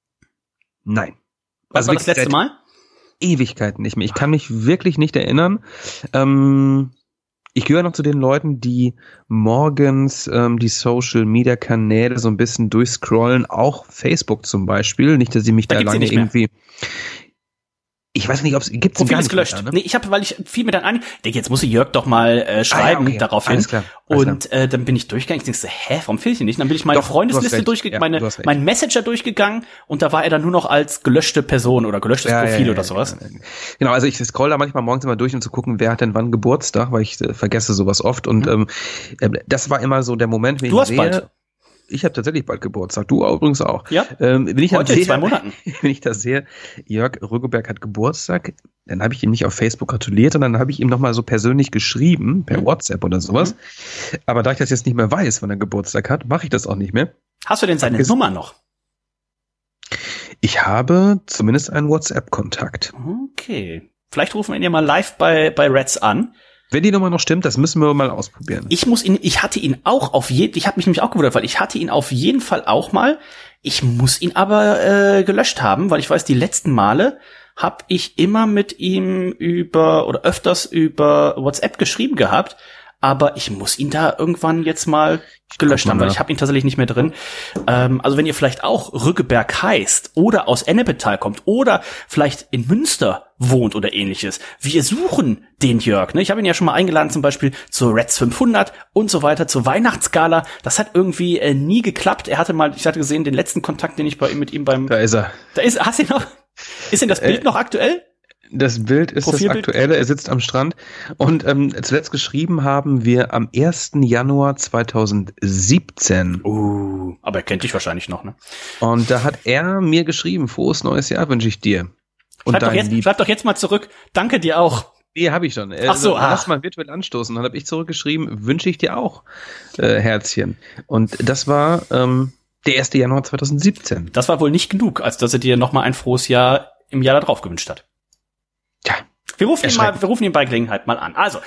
[SPEAKER 3] Was war das letzte Mal?
[SPEAKER 4] Ewigkeiten nicht mehr. Ich kann mich wirklich nicht erinnern. Ich gehöre noch zu den Leuten, die morgens die Social-Media-Kanäle so ein bisschen durchscrollen, auch Facebook zum Beispiel. Nicht, dass sie mich da lange irgendwie... Ich weiß nicht, ob es gibt
[SPEAKER 3] Profil ist gelöscht. Mehr, ne? Nee, weil ich fiel mir dann an, denke, jetzt muss ich Jörg doch mal schreiben daraufhin. Alles klar. Und dann bin ich durchgegangen. Ich denke so, warum fehlt hier nicht? Und dann bin ich meine Freundesliste durchgegangen, mein Messenger durchgegangen und da war er dann nur noch als gelöschte Person oder gelöschtes Profil oder sowas.
[SPEAKER 4] Genau, also ich scroll da manchmal morgens immer durch, um zu gucken, wer hat denn wann Geburtstag, weil ich vergesse sowas oft. Und das war immer so der Moment, wenn ich sehe, bald. Ich habe tatsächlich bald Geburtstag. Du übrigens auch.
[SPEAKER 3] Ja.
[SPEAKER 4] Heute
[SPEAKER 3] in 2 Monaten.
[SPEAKER 4] Wenn ich das sehe, Jörg Rüggeberg hat Geburtstag, dann habe ich ihm nicht auf Facebook gratuliert und dann habe ich ihm nochmal so persönlich geschrieben, per WhatsApp oder sowas. Aber da ich das jetzt nicht mehr weiß, wann er Geburtstag hat, mache ich das auch nicht mehr.
[SPEAKER 3] Hast du denn seine Nummer noch?
[SPEAKER 4] Ich habe zumindest einen WhatsApp-Kontakt.
[SPEAKER 3] Okay. Vielleicht rufen wir ihn ja mal live bei Reds an.
[SPEAKER 4] Wenn die Nummer noch stimmt, das müssen wir mal ausprobieren.
[SPEAKER 3] Ich hatte ihn auch ich habe mich nämlich auch gewundert, weil ich hatte ihn auf jeden Fall auch mal. Ich muss ihn aber gelöscht haben, weil ich weiß, die letzten Male habe ich immer mit ihm öfters über WhatsApp geschrieben gehabt. aber ich muss ihn da irgendwann jetzt mal gelöscht haben, weil ich habe ihn tatsächlich nicht mehr drin. Also wenn ihr vielleicht auch Rüggeberg heißt oder aus Ennepetal kommt oder vielleicht in Münster wohnt oder ähnliches, wir suchen den Jörg. Ne? Ich habe ihn ja schon mal eingeladen, zum Beispiel zur Reds 500 und so weiter, zur Weihnachtsgala. Das hat irgendwie nie geklappt. Ich hatte gesehen, den letzten Kontakt, den ich mit ihm beim...
[SPEAKER 4] Da ist er.
[SPEAKER 3] Hast du ihn noch? Ist denn das Bild noch aktuell?
[SPEAKER 4] Das Bild ist das aktuelle, er sitzt am Strand. Und zuletzt geschrieben haben wir am 1. Januar 2017.
[SPEAKER 3] Aber er kennt dich wahrscheinlich noch, ne?
[SPEAKER 4] Und da hat er mir geschrieben, frohes neues Jahr wünsche ich dir. Und
[SPEAKER 3] schreib doch jetzt mal zurück, danke dir auch.
[SPEAKER 4] Nee, habe ich schon.
[SPEAKER 3] Ach so,
[SPEAKER 4] lass mal virtuell anstoßen. Dann habe ich zurückgeschrieben, wünsche ich dir auch, Herzchen. Und das war der 1. Januar 2017.
[SPEAKER 3] Das war wohl nicht genug, als dass er dir nochmal ein frohes Jahr im Jahr darauf gewünscht hat.
[SPEAKER 4] Ja.
[SPEAKER 3] Wir rufen ihn bei Gelegenheit mal an. Also,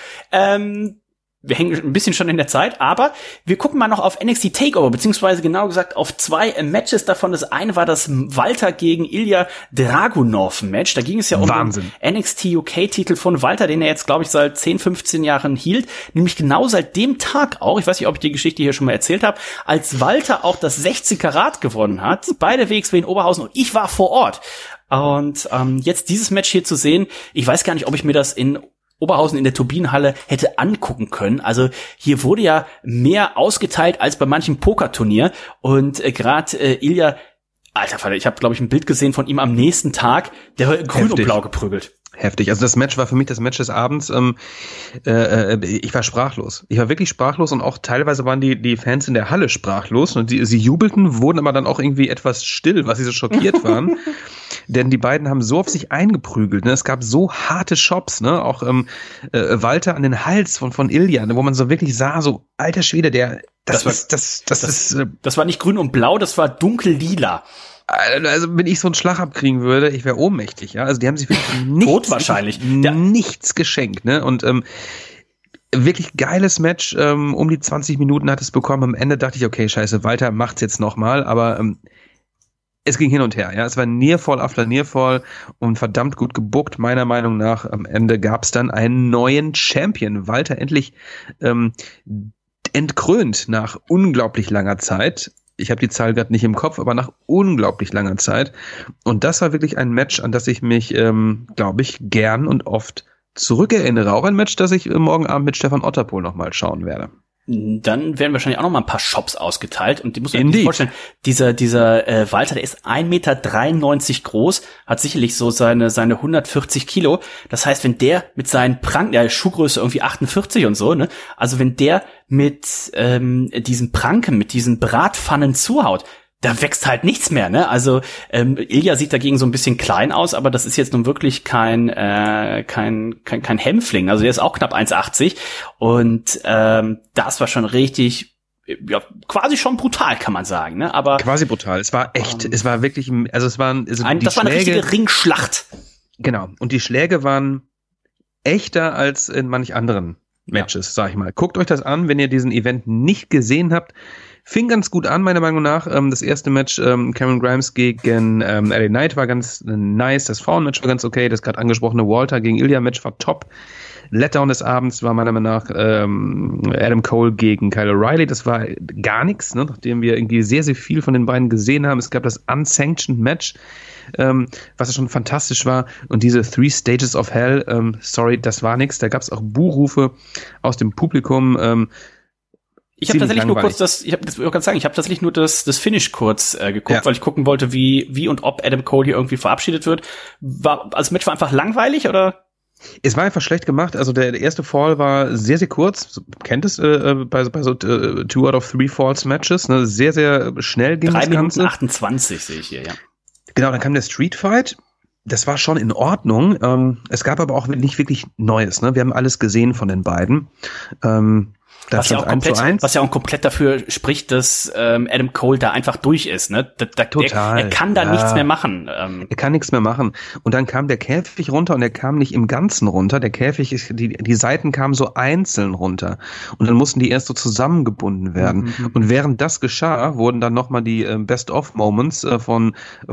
[SPEAKER 3] wir hängen ein bisschen schon in der Zeit, aber wir gucken mal noch auf NXT TakeOver, beziehungsweise genau gesagt auf 2 Matches davon. Das eine war das Walter gegen Ilya Dragunov Match. Da ging es ja um den NXT UK-Titel von Walter, den er jetzt, glaube ich, seit 10, 15 Jahren hielt. Nämlich genau seit dem Tag auch, ich weiß nicht, ob ich die Geschichte hier schon mal erzählt habe, als Walter auch das 60 Karat gewonnen hat, beide Wegs wie in Oberhausen, und ich war vor Ort. Und jetzt dieses Match hier zu sehen, ich weiß gar nicht, ob ich mir das in Oberhausen in der Turbinenhalle hätte angucken können. Also hier wurde ja mehr ausgeteilt als bei manchem Pokerturnier. Und gerade Ilya, alter Vater, ich habe, glaube ich, ein Bild gesehen von ihm am nächsten Tag, der war grün und blau geprügelt.
[SPEAKER 4] Heftig. Also das Match war für mich das Match des Abends. Ich war sprachlos. Ich war wirklich sprachlos, und auch teilweise waren die Fans in der Halle sprachlos. Und sie jubelten, wurden aber dann auch irgendwie etwas still, was sie so schockiert waren. Denn die beiden haben so auf sich eingeprügelt. Ne? Es gab so harte Shops, ne? Auch Walter an den Hals von Ilya, ne? Wo man so wirklich sah, so alter Schwede, das
[SPEAKER 3] war nicht grün und blau, das war dunkel-lila.
[SPEAKER 4] Also wenn ich so einen Schlag abkriegen würde, ich wäre ohnmächtig, ja. Also die haben sich wirklich nichts geschenkt, ne? Und wirklich geiles Match, um die 20 Minuten hat es bekommen. Am Ende dachte ich, okay, scheiße, Walter macht's jetzt nochmal, aber es ging hin und her, ja. Es war Nearfall after Nearfall und verdammt gut gebuckt, meiner Meinung nach. Am Ende gab's dann einen neuen Champion. Walter endlich entkrönt nach unglaublich langer Zeit. Ich habe die Zahl gerade nicht im Kopf, aber nach unglaublich langer Zeit. Und das war wirklich ein Match, an das ich mich, glaube ich, gern und oft zurückerinnere. Auch ein Match, das ich morgen Abend mit Stefan Otterpohl nochmal schauen werde.
[SPEAKER 3] Dann werden wahrscheinlich auch noch mal ein paar Shops ausgeteilt, und die muss man sich vorstellen, dieser Walter, der ist 1,93 Meter groß, hat sicherlich so seine 140 Kilo. Das heißt, wenn der mit seinen Schuhgröße irgendwie 48 und so, ne, also wenn der mit diesen Pranken, mit diesen Bratpfannen zuhaut, da wächst halt nichts mehr, ne? Also Ilya sieht dagegen so ein bisschen klein aus, aber das ist jetzt nun wirklich kein Hämpfling. Also der ist auch knapp 1,80 und das war schon richtig, ja, quasi schon brutal, kann man sagen, ne? Aber
[SPEAKER 4] quasi brutal. Es war echt, es war wirklich, also es waren
[SPEAKER 3] das war eine richtige Ringschlacht.
[SPEAKER 4] Genau. Und die Schläge waren echter als in manch anderen Matches, sag ich mal. Guckt euch das an, wenn ihr diesen Event nicht gesehen habt. Fing ganz gut an, meiner Meinung nach. Das erste Match, Cameron Grimes gegen LA Knight, war ganz nice. Das Frauenmatch war ganz okay. Das gerade angesprochene Walter gegen Ilya Match war top. Letdown des Abends war meiner Meinung nach Adam Cole gegen Kyle O'Reilly. Das war gar nichts, ne? Nachdem wir irgendwie sehr, sehr viel von den beiden gesehen haben. Es gab das Unsanctioned Match, was ja schon fantastisch war. Und diese 3 Stages of Hell, sorry, das war nichts. Da gab es auch Buhrufe aus dem Publikum.
[SPEAKER 3] Ich habe tatsächlich nur kurz ich habe tatsächlich nur das Finish kurz geguckt, weil ich gucken wollte, wie und ob Adam Cole hier irgendwie verabschiedet wird. Also das Match war einfach langweilig, oder?
[SPEAKER 4] Es war einfach schlecht gemacht. Also der erste Fall war sehr, sehr kurz. Kennt es bei so 2 out of 3 Falls Matches. Ne? Sehr, sehr schnell ging das Ganze.
[SPEAKER 3] 3 Minuten 28 sehe ich hier, ja.
[SPEAKER 4] Genau, dann kam der Street Fight. Das war schon in Ordnung. Es gab aber auch nicht wirklich Neues. Ne? Wir haben alles gesehen von den beiden.
[SPEAKER 3] Was ja auch komplett dafür spricht, dass Adam Cole da einfach durch ist. Ne?
[SPEAKER 4] Total.
[SPEAKER 3] Er kann da nichts mehr machen.
[SPEAKER 4] Er kann nichts mehr machen. Und dann kam der Käfig runter und er kam nicht im Ganzen runter. Der Käfig, die Seiten kamen so einzeln runter. Und dann mussten die erst so zusammengebunden werden. Und während das geschah, wurden dann nochmal die Best-of-Moments von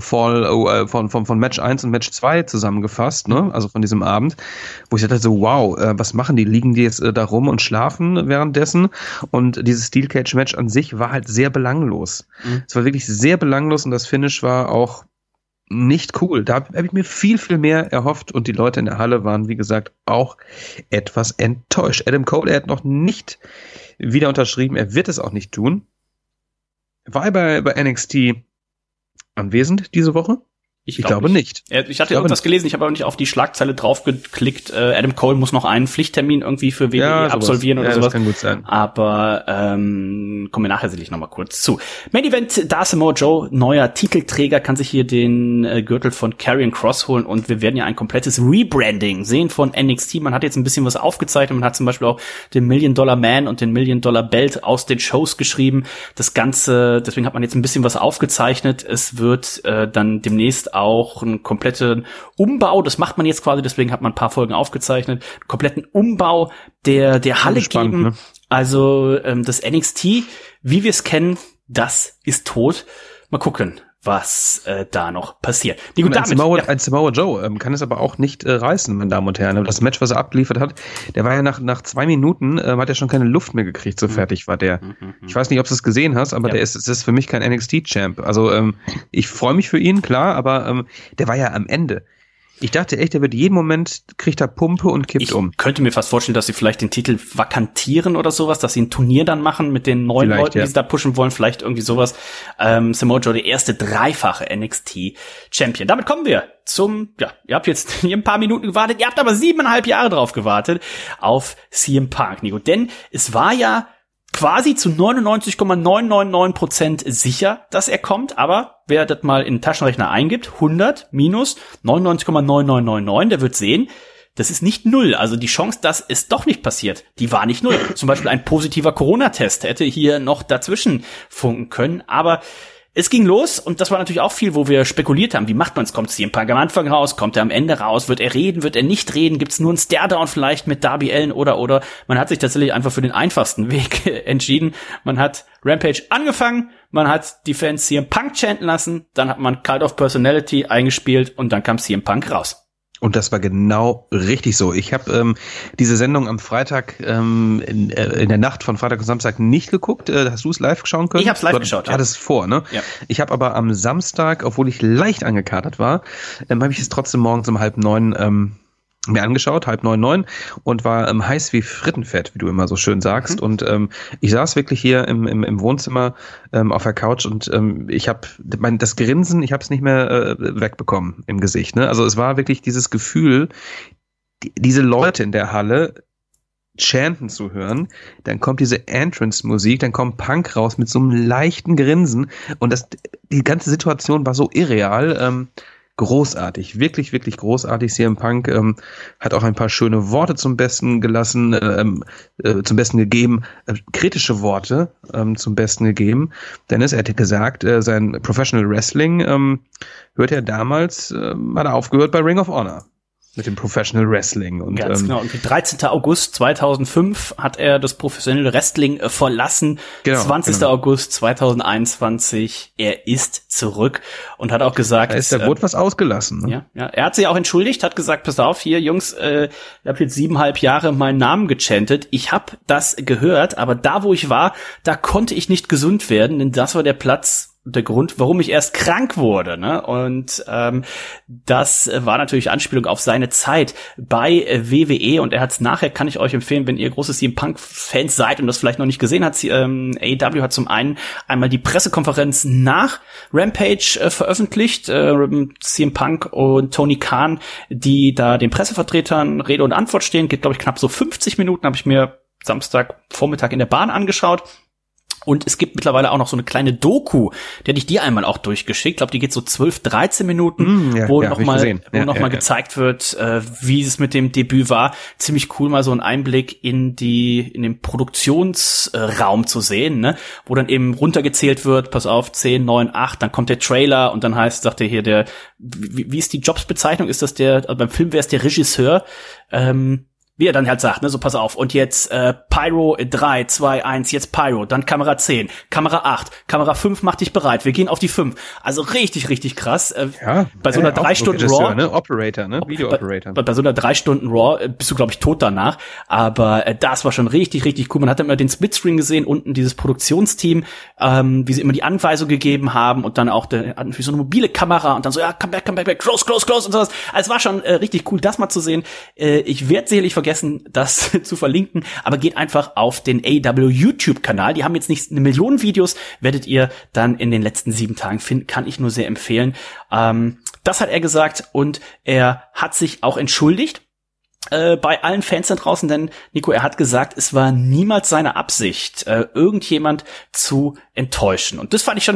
[SPEAKER 4] Match 1 und Match 2 zusammengefasst, ne? Also von diesem Abend, wo ich dachte so, wow, was machen die? Liegen die jetzt da rum und schlafen währenddessen? Und dieses Steel Cage Match an sich war halt sehr belanglos. Es war wirklich sehr belanglos und das Finish war auch nicht cool. Da habe ich mir viel, viel mehr erhofft und die Leute in der Halle waren, wie gesagt, auch etwas enttäuscht. Adam Cole, er hat noch nicht wieder unterschrieben, er wird es auch nicht tun. War er bei NXT anwesend diese Woche? Ich glaube nicht.
[SPEAKER 3] Ich hatte irgendwas gelesen, ich habe aber nicht auf die Schlagzeile draufgeklickt. Adam Cole muss noch einen Pflichttermin irgendwie für WWE absolvieren oder sowas.
[SPEAKER 4] Das kann gut sein.
[SPEAKER 3] Aber kommen wir nachher sicherlich nochmal kurz zu. Main Event, Samoa Joe, neuer Titelträger, kann sich hier den Gürtel von Karrion Kross holen und wir werden ja ein komplettes Rebranding sehen von NXT. Man hat jetzt ein bisschen was aufgezeichnet, man hat zum Beispiel auch den $1 Million Man und den $1 Million Belt aus den Shows geschrieben. Das Ganze, deswegen hat man jetzt ein bisschen was aufgezeichnet. Es wird dann demnächst auch einen kompletten Umbau, das macht man jetzt quasi, deswegen hat man ein paar Folgen aufgezeichnet, einen kompletten Umbau der Halle geben. Ne? Also das NXT, wie wir es kennen, das ist tot. Mal gucken, was da noch passiert. Nee, gut,
[SPEAKER 4] ein Samoa Joe kann es aber auch nicht reißen, meine Damen und Herren. Das Match, was er abgeliefert hat, der war ja nach 2 Minuten, hat er schon keine Luft mehr gekriegt, so fertig war der. Ich weiß nicht, ob du es gesehen hast, aber es ist für mich kein NXT-Champ. Also ich freue mich für ihn, klar, aber der war ja am Ende. Ich dachte echt, der wird jeden Moment, kriegt er Pumpe und kippt um.
[SPEAKER 3] Ich könnte mir fast vorstellen, dass sie vielleicht den Titel vakantieren oder sowas, dass sie ein Turnier dann machen mit den neuen Leuten, die sie da pushen wollen, vielleicht irgendwie sowas. Samoa Joe, der erste dreifache NXT-Champion. Damit kommen wir ihr habt jetzt hier ein paar Minuten gewartet, ihr habt aber 7,5 Jahre drauf gewartet auf CM Punk, Nico. Denn es war ja quasi zu 99,999% sicher, dass er kommt, aber wer das mal in den Taschenrechner eingibt, 100 minus 99,9999, der wird sehen, das ist nicht 0. Also die Chance, dass es doch nicht passiert, die war nicht 0. Zum Beispiel ein positiver Corona-Test hätte hier noch dazwischen funken können, aber es ging los und das war natürlich auch viel, wo wir spekuliert haben. Wie macht man es? Kommt CM Punk am Anfang raus? Kommt er am Ende raus? Wird er reden? Wird er nicht reden? Gibt es nur einen Staredown vielleicht mit Darby Allin oder? Man hat sich tatsächlich einfach für den einfachsten Weg entschieden. Man hat Rampage angefangen, man hat die Fans CM Punk chanten lassen, dann hat man Cult of Personality eingespielt und dann kam CM Punk raus.
[SPEAKER 4] Und das war genau richtig so. Ich habe diese Sendung am Freitag, in der Nacht von Freitag und Samstag nicht geguckt. Hast du es live schauen können?
[SPEAKER 3] Ich habe es live geschaut,
[SPEAKER 4] ja. Hattest es vor, ne? Ja. Ich habe aber am Samstag, obwohl ich leicht angekatert war, habe ich es trotzdem morgens um 8:30 mir angeschaut, 8:30, und war heiß wie Frittenfett, wie du immer so schön sagst. Und ich saß wirklich hier im Wohnzimmer auf der Couch und ich habe das Grinsen, ich habe es nicht mehr wegbekommen im Gesicht. Ne? Also es war wirklich dieses Gefühl, diese Leute in der Halle chanten zu hören, dann kommt diese Entrance-Musik, dann kommt Punk raus mit so einem leichten Grinsen und die ganze Situation war so irreal. Großartig, wirklich, wirklich großartig. CM Punk hat auch ein paar schöne Worte zum Besten gelassen, zum Besten gegeben, kritische Worte zum Besten gegeben. Dennis, er hätte gesagt, sein Professional Wrestling hört er damals, hat er aufgehört bei Ring of Honor. Mit dem Professional Wrestling. Und,
[SPEAKER 3] ganz genau. Und 13. August 2005 hat er das professionelle Wrestling verlassen. Genau, 20. August 2021. Er ist zurück und hat auch gesagt,
[SPEAKER 4] da wurde was ausgelassen. Ne?
[SPEAKER 3] Ja. Er hat sich auch entschuldigt, hat gesagt, pass auf, hier Jungs, ich habe jetzt 7,5 Jahre meinen Namen gechantet. Ich habe das gehört, aber da, wo ich war, da konnte ich nicht gesund werden, denn das war der Grund, warum ich erst krank wurde, ne? Und das war natürlich Anspielung auf seine Zeit bei WWE und er hat es nachher, kann ich euch empfehlen, wenn ihr große CM Punk-Fans seid und das vielleicht noch nicht gesehen habt, AEW hat zum einen einmal die Pressekonferenz nach Rampage veröffentlicht, CM Punk und Tony Khan, die da den Pressevertretern Rede und Antwort stehen, geht glaube ich knapp so 50 Minuten, habe ich mir Samstagvormittag in der Bahn angeschaut. Und es gibt mittlerweile auch noch so eine kleine Doku, die hätte ich dir einmal auch durchgeschickt. Ich glaube, die geht so 12, 13 Minuten, wo nochmal gezeigt wird, wie es mit dem Debüt war. Ziemlich cool, mal so einen Einblick in den Produktionsraum zu sehen, ne? Wo dann eben runtergezählt wird, pass auf, 10, 9, 8, dann kommt der Trailer und dann sagt er hier wie ist die Jobsbezeichnung? Ist das also beim Film wäre es der Regisseur, wie er dann halt sagt, ne, so pass auf, und jetzt Pyro 3, 2, 1, jetzt Pyro, dann Kamera 10, Kamera 8, Kamera 5, mach dich bereit, wir gehen auf die 5. Also richtig, richtig krass. Bei so einer 3 Stunden Raw,
[SPEAKER 4] ne? Operator, ne? Video-Operator.
[SPEAKER 3] Bei so einer 3 Stunden Raw bist du, glaube ich, tot danach. Aber das war schon richtig, richtig cool. Man hat dann immer den Splitscreen gesehen, unten dieses Produktionsteam, wie sie immer die Anweisung gegeben haben und dann auch hatten für so eine mobile Kamera und dann so, ja, come back, close und sowas. Also es war schon richtig cool, das mal zu sehen. Ich werde sicherlich vergessen, das zu verlinken, aber geht einfach auf den AEW YouTube-Kanal. Die haben jetzt nicht 1 Million Videos, werdet ihr dann in den letzten 7 Tagen finden, kann ich nur sehr empfehlen. Das hat er gesagt und er hat sich auch entschuldigt bei allen Fans da draußen, denn Nico, er hat gesagt, es war niemals seine Absicht, irgendjemand zu enttäuschen. Und das fand ich schon,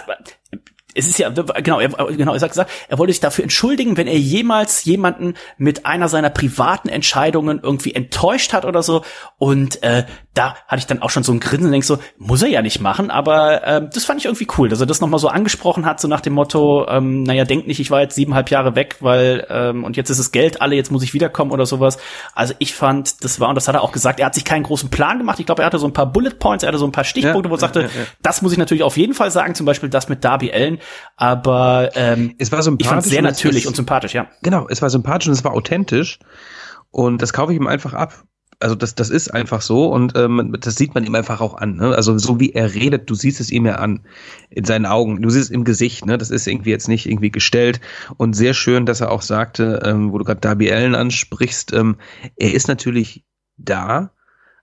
[SPEAKER 3] es ist ja, genau, er hat gesagt, er wollte sich dafür entschuldigen, wenn er jemals jemanden mit einer seiner privaten Entscheidungen irgendwie enttäuscht hat oder so. Und da hatte ich dann auch schon so ein Grinsen und denk so, muss er ja nicht machen, aber das fand ich irgendwie cool, dass er das nochmal so angesprochen hat, so nach dem Motto, denk nicht, ich war jetzt 7,5 Jahre weg, weil und jetzt ist es Geld alle, jetzt muss ich wiederkommen oder sowas. Also ich fand, und das hat er auch gesagt, er hat sich keinen großen Plan gemacht. Ich glaube, er hatte so ein paar Bullet Points, er hatte so ein paar Stichpunkte, wo er sagte, das muss ich natürlich auf jeden Fall sagen, zum Beispiel das mit Darby Allin. Aber
[SPEAKER 4] es war sympathisch,
[SPEAKER 3] ich fand es sehr natürlich und sympathisch, ja.
[SPEAKER 4] Genau, es war sympathisch und es war authentisch und das kaufe ich ihm einfach ab. Also das ist einfach so und das sieht man ihm einfach auch an. Ne? Also so wie er redet, du siehst es ihm ja an in seinen Augen, du siehst es im Gesicht. Ne? Das ist irgendwie jetzt nicht irgendwie gestellt und sehr schön, dass er auch sagte, wo du gerade Darby Allin ansprichst, er ist natürlich da,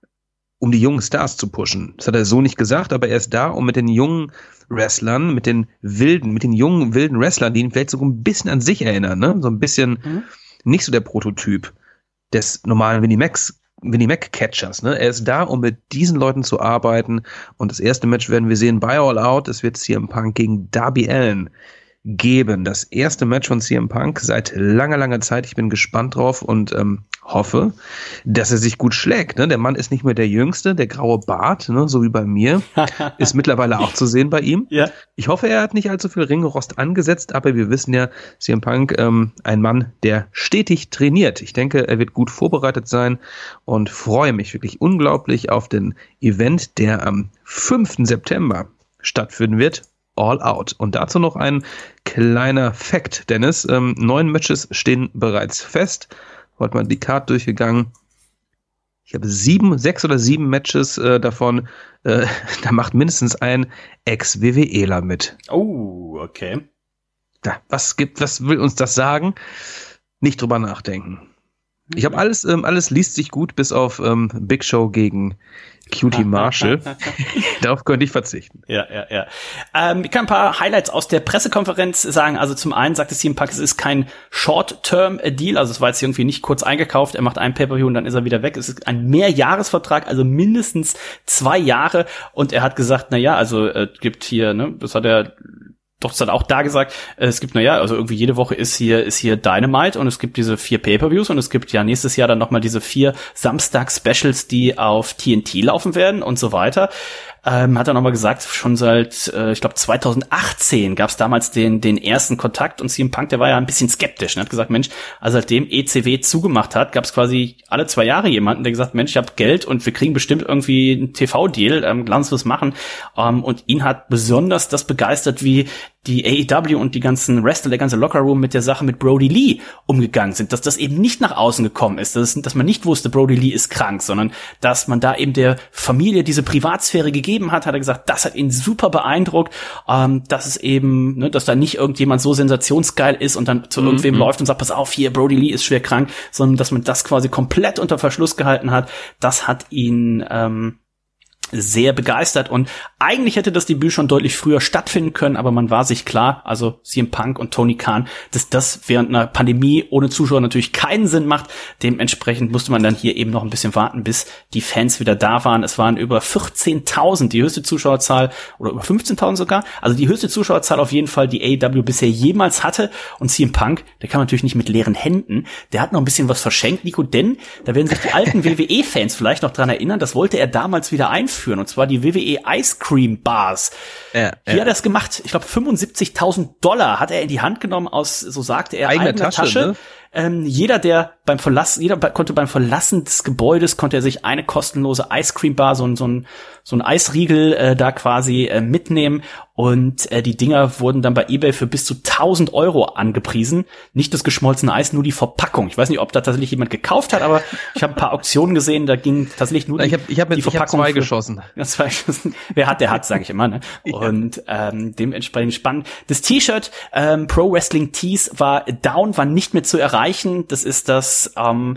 [SPEAKER 4] um die jungen Stars zu pushen. Das hat er so nicht gesagt, aber er ist da, um mit den jungen Wrestlern, mit den jungen, wilden Wrestlern, die ihn vielleicht sogar ein bisschen an sich erinnern, ne? So ein bisschen nicht so der Prototyp des normalen Vinnie Mac Catchers, ne? Er ist da, um mit diesen Leuten zu arbeiten und das erste Match werden wir sehen bei All Out. Es wird CM Punk gegen Darby Allin geben. Das erste Match von CM Punk seit langer Zeit. Ich bin gespannt drauf und hoffe, dass er sich gut schlägt. Ne? Der Mann ist nicht mehr der Jüngste, der graue Bart, ne? So wie bei mir, ist mittlerweile auch zu sehen bei ihm. Ja. Ich hoffe, er hat nicht allzu viel Ringrost angesetzt, aber wir wissen ja, CM Punk, ein Mann, der stetig trainiert. Ich denke, er wird gut vorbereitet sein und freue mich wirklich unglaublich auf den Event, der am 5. September stattfinden wird. All Out. Und dazu noch ein kleiner Fact, Dennis. 9 Matches stehen bereits fest. Heute mal die Card durchgegangen. Ich habe 6 oder 7 Matches davon. Da macht mindestens ein Ex-WWEler mit.
[SPEAKER 3] Oh, okay.
[SPEAKER 4] Ja, was will uns das sagen? Nicht drüber nachdenken. Ich habe alles liest sich gut, bis auf Big Show gegen Cutie Marshall. Darauf könnte ich verzichten.
[SPEAKER 3] Ja. Ich kann ein paar Highlights aus der Pressekonferenz sagen. Also zum einen sagte CM Punk, es ist kein Short-Term-Deal. Also es war jetzt irgendwie nicht kurz eingekauft. Er macht ein Pay-Per-View und dann ist er wieder weg. Es ist ein Mehrjahresvertrag, also mindestens 2 Jahre. Und er hat gesagt, gibt hier, ne, das hat er auch da gesagt, es gibt, also irgendwie jede Woche ist hier Dynamite und es gibt diese 4 Pay-Per-Views und es gibt ja nächstes Jahr dann nochmal diese 4 Samstag-Specials, die auf TNT laufen werden und so weiter. Hat er nochmal gesagt, schon seit, ich glaube 2018 gab es damals den ersten Kontakt und CM Punk, der war ja ein bisschen skeptisch und hat gesagt, Mensch, also seitdem ECW zugemacht hat, gab es quasi alle 2 Jahre jemanden, der gesagt, Mensch, ich habe Geld und wir kriegen bestimmt irgendwie einen TV-Deal, lass uns was machen. Und ihn hat besonders das begeistert, wie die AEW und die ganzen Wrestler, der ganze Lockerroom mit der Sache mit Brody Lee umgegangen sind, dass das eben nicht nach außen gekommen ist, dass man nicht wusste, Brody Lee ist krank, sondern dass man da eben der Familie diese Privatsphäre gegeben hat er gesagt, das hat ihn super beeindruckt, dass es eben, ne, dass da nicht irgendjemand so sensationsgeil ist und dann zu irgendwem läuft und sagt, pass auf, hier, Brody Lee ist schwer krank, sondern dass man das quasi komplett unter Verschluss gehalten hat, das hat ihn sehr begeistert und Eigentlich hätte das Debüt schon deutlich früher stattfinden können, aber man war sich klar, also CM Punk und Tony Khan, dass das während einer Pandemie ohne Zuschauer natürlich keinen Sinn macht. Dementsprechend musste man dann hier eben noch ein bisschen warten, bis die Fans wieder da waren. Es waren über 14.000, die höchste Zuschauerzahl, oder über 15.000 sogar. Also die höchste Zuschauerzahl auf jeden Fall, die AEW bisher jemals hatte. Und CM Punk, der kam natürlich nicht mit leeren Händen. Der hat noch ein bisschen was verschenkt, Nico, denn da werden sich die alten WWE-Fans vielleicht noch dran erinnern, das wollte er damals wieder einführen, und zwar die WWE Ice Cream Bars. Hier hat er das gemacht. Ich glaube, $75.000 hat er in die Hand genommen aus, so sagte er, eigener Tasche. Ne? Jeder konnte beim Verlassen des Gebäudes, konnte er sich eine kostenlose Ice Cream Bar, so ein Eisriegel da quasi mitnehmen, und die Dinger wurden dann bei eBay für bis zu 1.000 € angepriesen. Nicht das geschmolzene Eis, nur die Verpackung. Ich weiß nicht, ob da tatsächlich jemand gekauft hat, aber ich habe ein paar Auktionen gesehen, da ging tatsächlich nur die Verpackung. Ich hab zwei geschossen. Wer hat, der hat, sage ich immer. Ne? Ja. Und dementsprechend spannend. Das T-Shirt Pro Wrestling Tees war down, war nicht mehr zu erreichen. Das ist das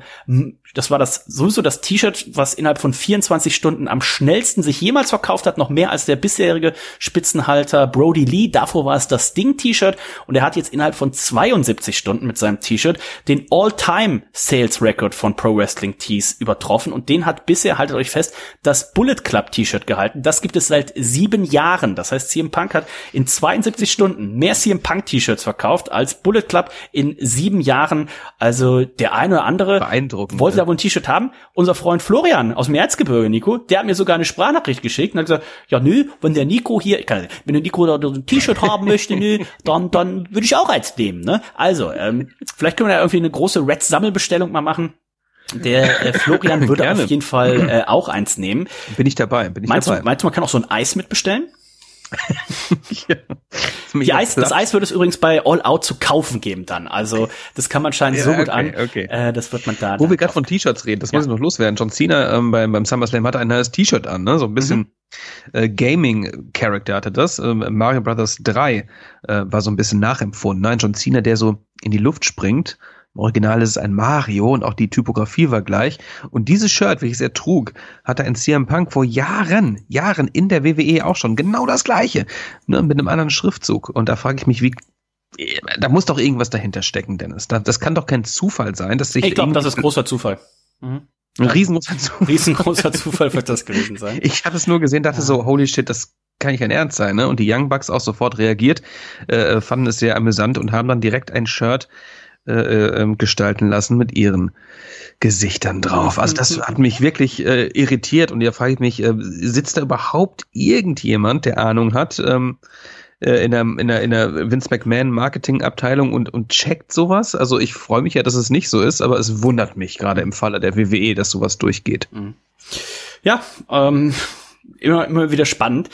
[SPEAKER 3] sowieso das T-Shirt, was innerhalb von 24 Stunden am schnellsten sich jemals verkauft hat, noch mehr als der bisherige Spitzenhalter Brody Lee. Davor war es das Sting-T-Shirt, und er hat jetzt innerhalb von 72 Stunden mit seinem T-Shirt den All-Time-Sales-Record von Pro Wrestling Tees übertroffen, und den hat bisher, haltet euch fest, das Bullet Club T-Shirt gehalten. Das gibt es seit 7 Jahren. Das heißt, CM Punk hat in 72 Stunden mehr CM Punk T-Shirts verkauft als Bullet Club in 7 Jahren. Also der eine oder andere wollte da wohl ein T-Shirt haben. Unser Freund Florian aus dem Erzgebirge, Nico, der hat mir sogar eine Sprachnachricht geschickt und hat gesagt, ja nö, wenn der Nico da ein T-Shirt haben möchte, nö, dann würde ich auch eins nehmen, ne? Also, vielleicht können wir da irgendwie eine große Red-Sammelbestellung mal machen. Der Florian würde auf jeden Fall auch eins nehmen.
[SPEAKER 4] Bin ich dabei.
[SPEAKER 3] Meinst du, man kann auch so ein Eis mitbestellen? Ja. Das Eis wird es übrigens bei All Out zu kaufen geben dann. Also das kann man scheinbar so gut an.
[SPEAKER 4] Okay.
[SPEAKER 3] Das wird man da.
[SPEAKER 4] Wo wir gerade von T-Shirts reden, das muss ich noch loswerden. John Cena beim SummerSlam hatte ein neues T-Shirt an, ne? So ein bisschen Gaming-Character hatte das. Mario Brothers 3 war so ein bisschen nachempfunden. Nein, John Cena, der so in die Luft springt. Im Original ist es ein Mario, und auch die Typografie war gleich. Und dieses Shirt, welches er trug, hatte ein CM Punk vor Jahren in der WWE auch schon genau das Gleiche, ne, mit einem anderen Schriftzug. Und da frage ich mich, da muss doch irgendwas dahinter stecken, Dennis. Das kann doch kein Zufall sein, dass sich.
[SPEAKER 3] Ich glaube, das ist großer Zufall. Mhm.
[SPEAKER 4] Ein riesengroßer
[SPEAKER 3] Zufall wird das gewesen sein.
[SPEAKER 4] Ich habe es nur gesehen, dachte so, holy shit, das kann nicht ein Ernst sein, ne? Und die Young Bucks auch sofort reagiert, fanden es sehr amüsant und haben dann direkt ein Shirt gestalten lassen mit ihren Gesichtern drauf. Also das hat mich wirklich irritiert, und da frage ich mich, sitzt da überhaupt irgendjemand, der Ahnung hat, in der Vince McMahon Marketingabteilung und checkt sowas? Also ich freue mich ja, dass es nicht so ist, aber es wundert mich gerade im Falle der WWE, dass sowas durchgeht.
[SPEAKER 3] Ja, immer wieder spannend.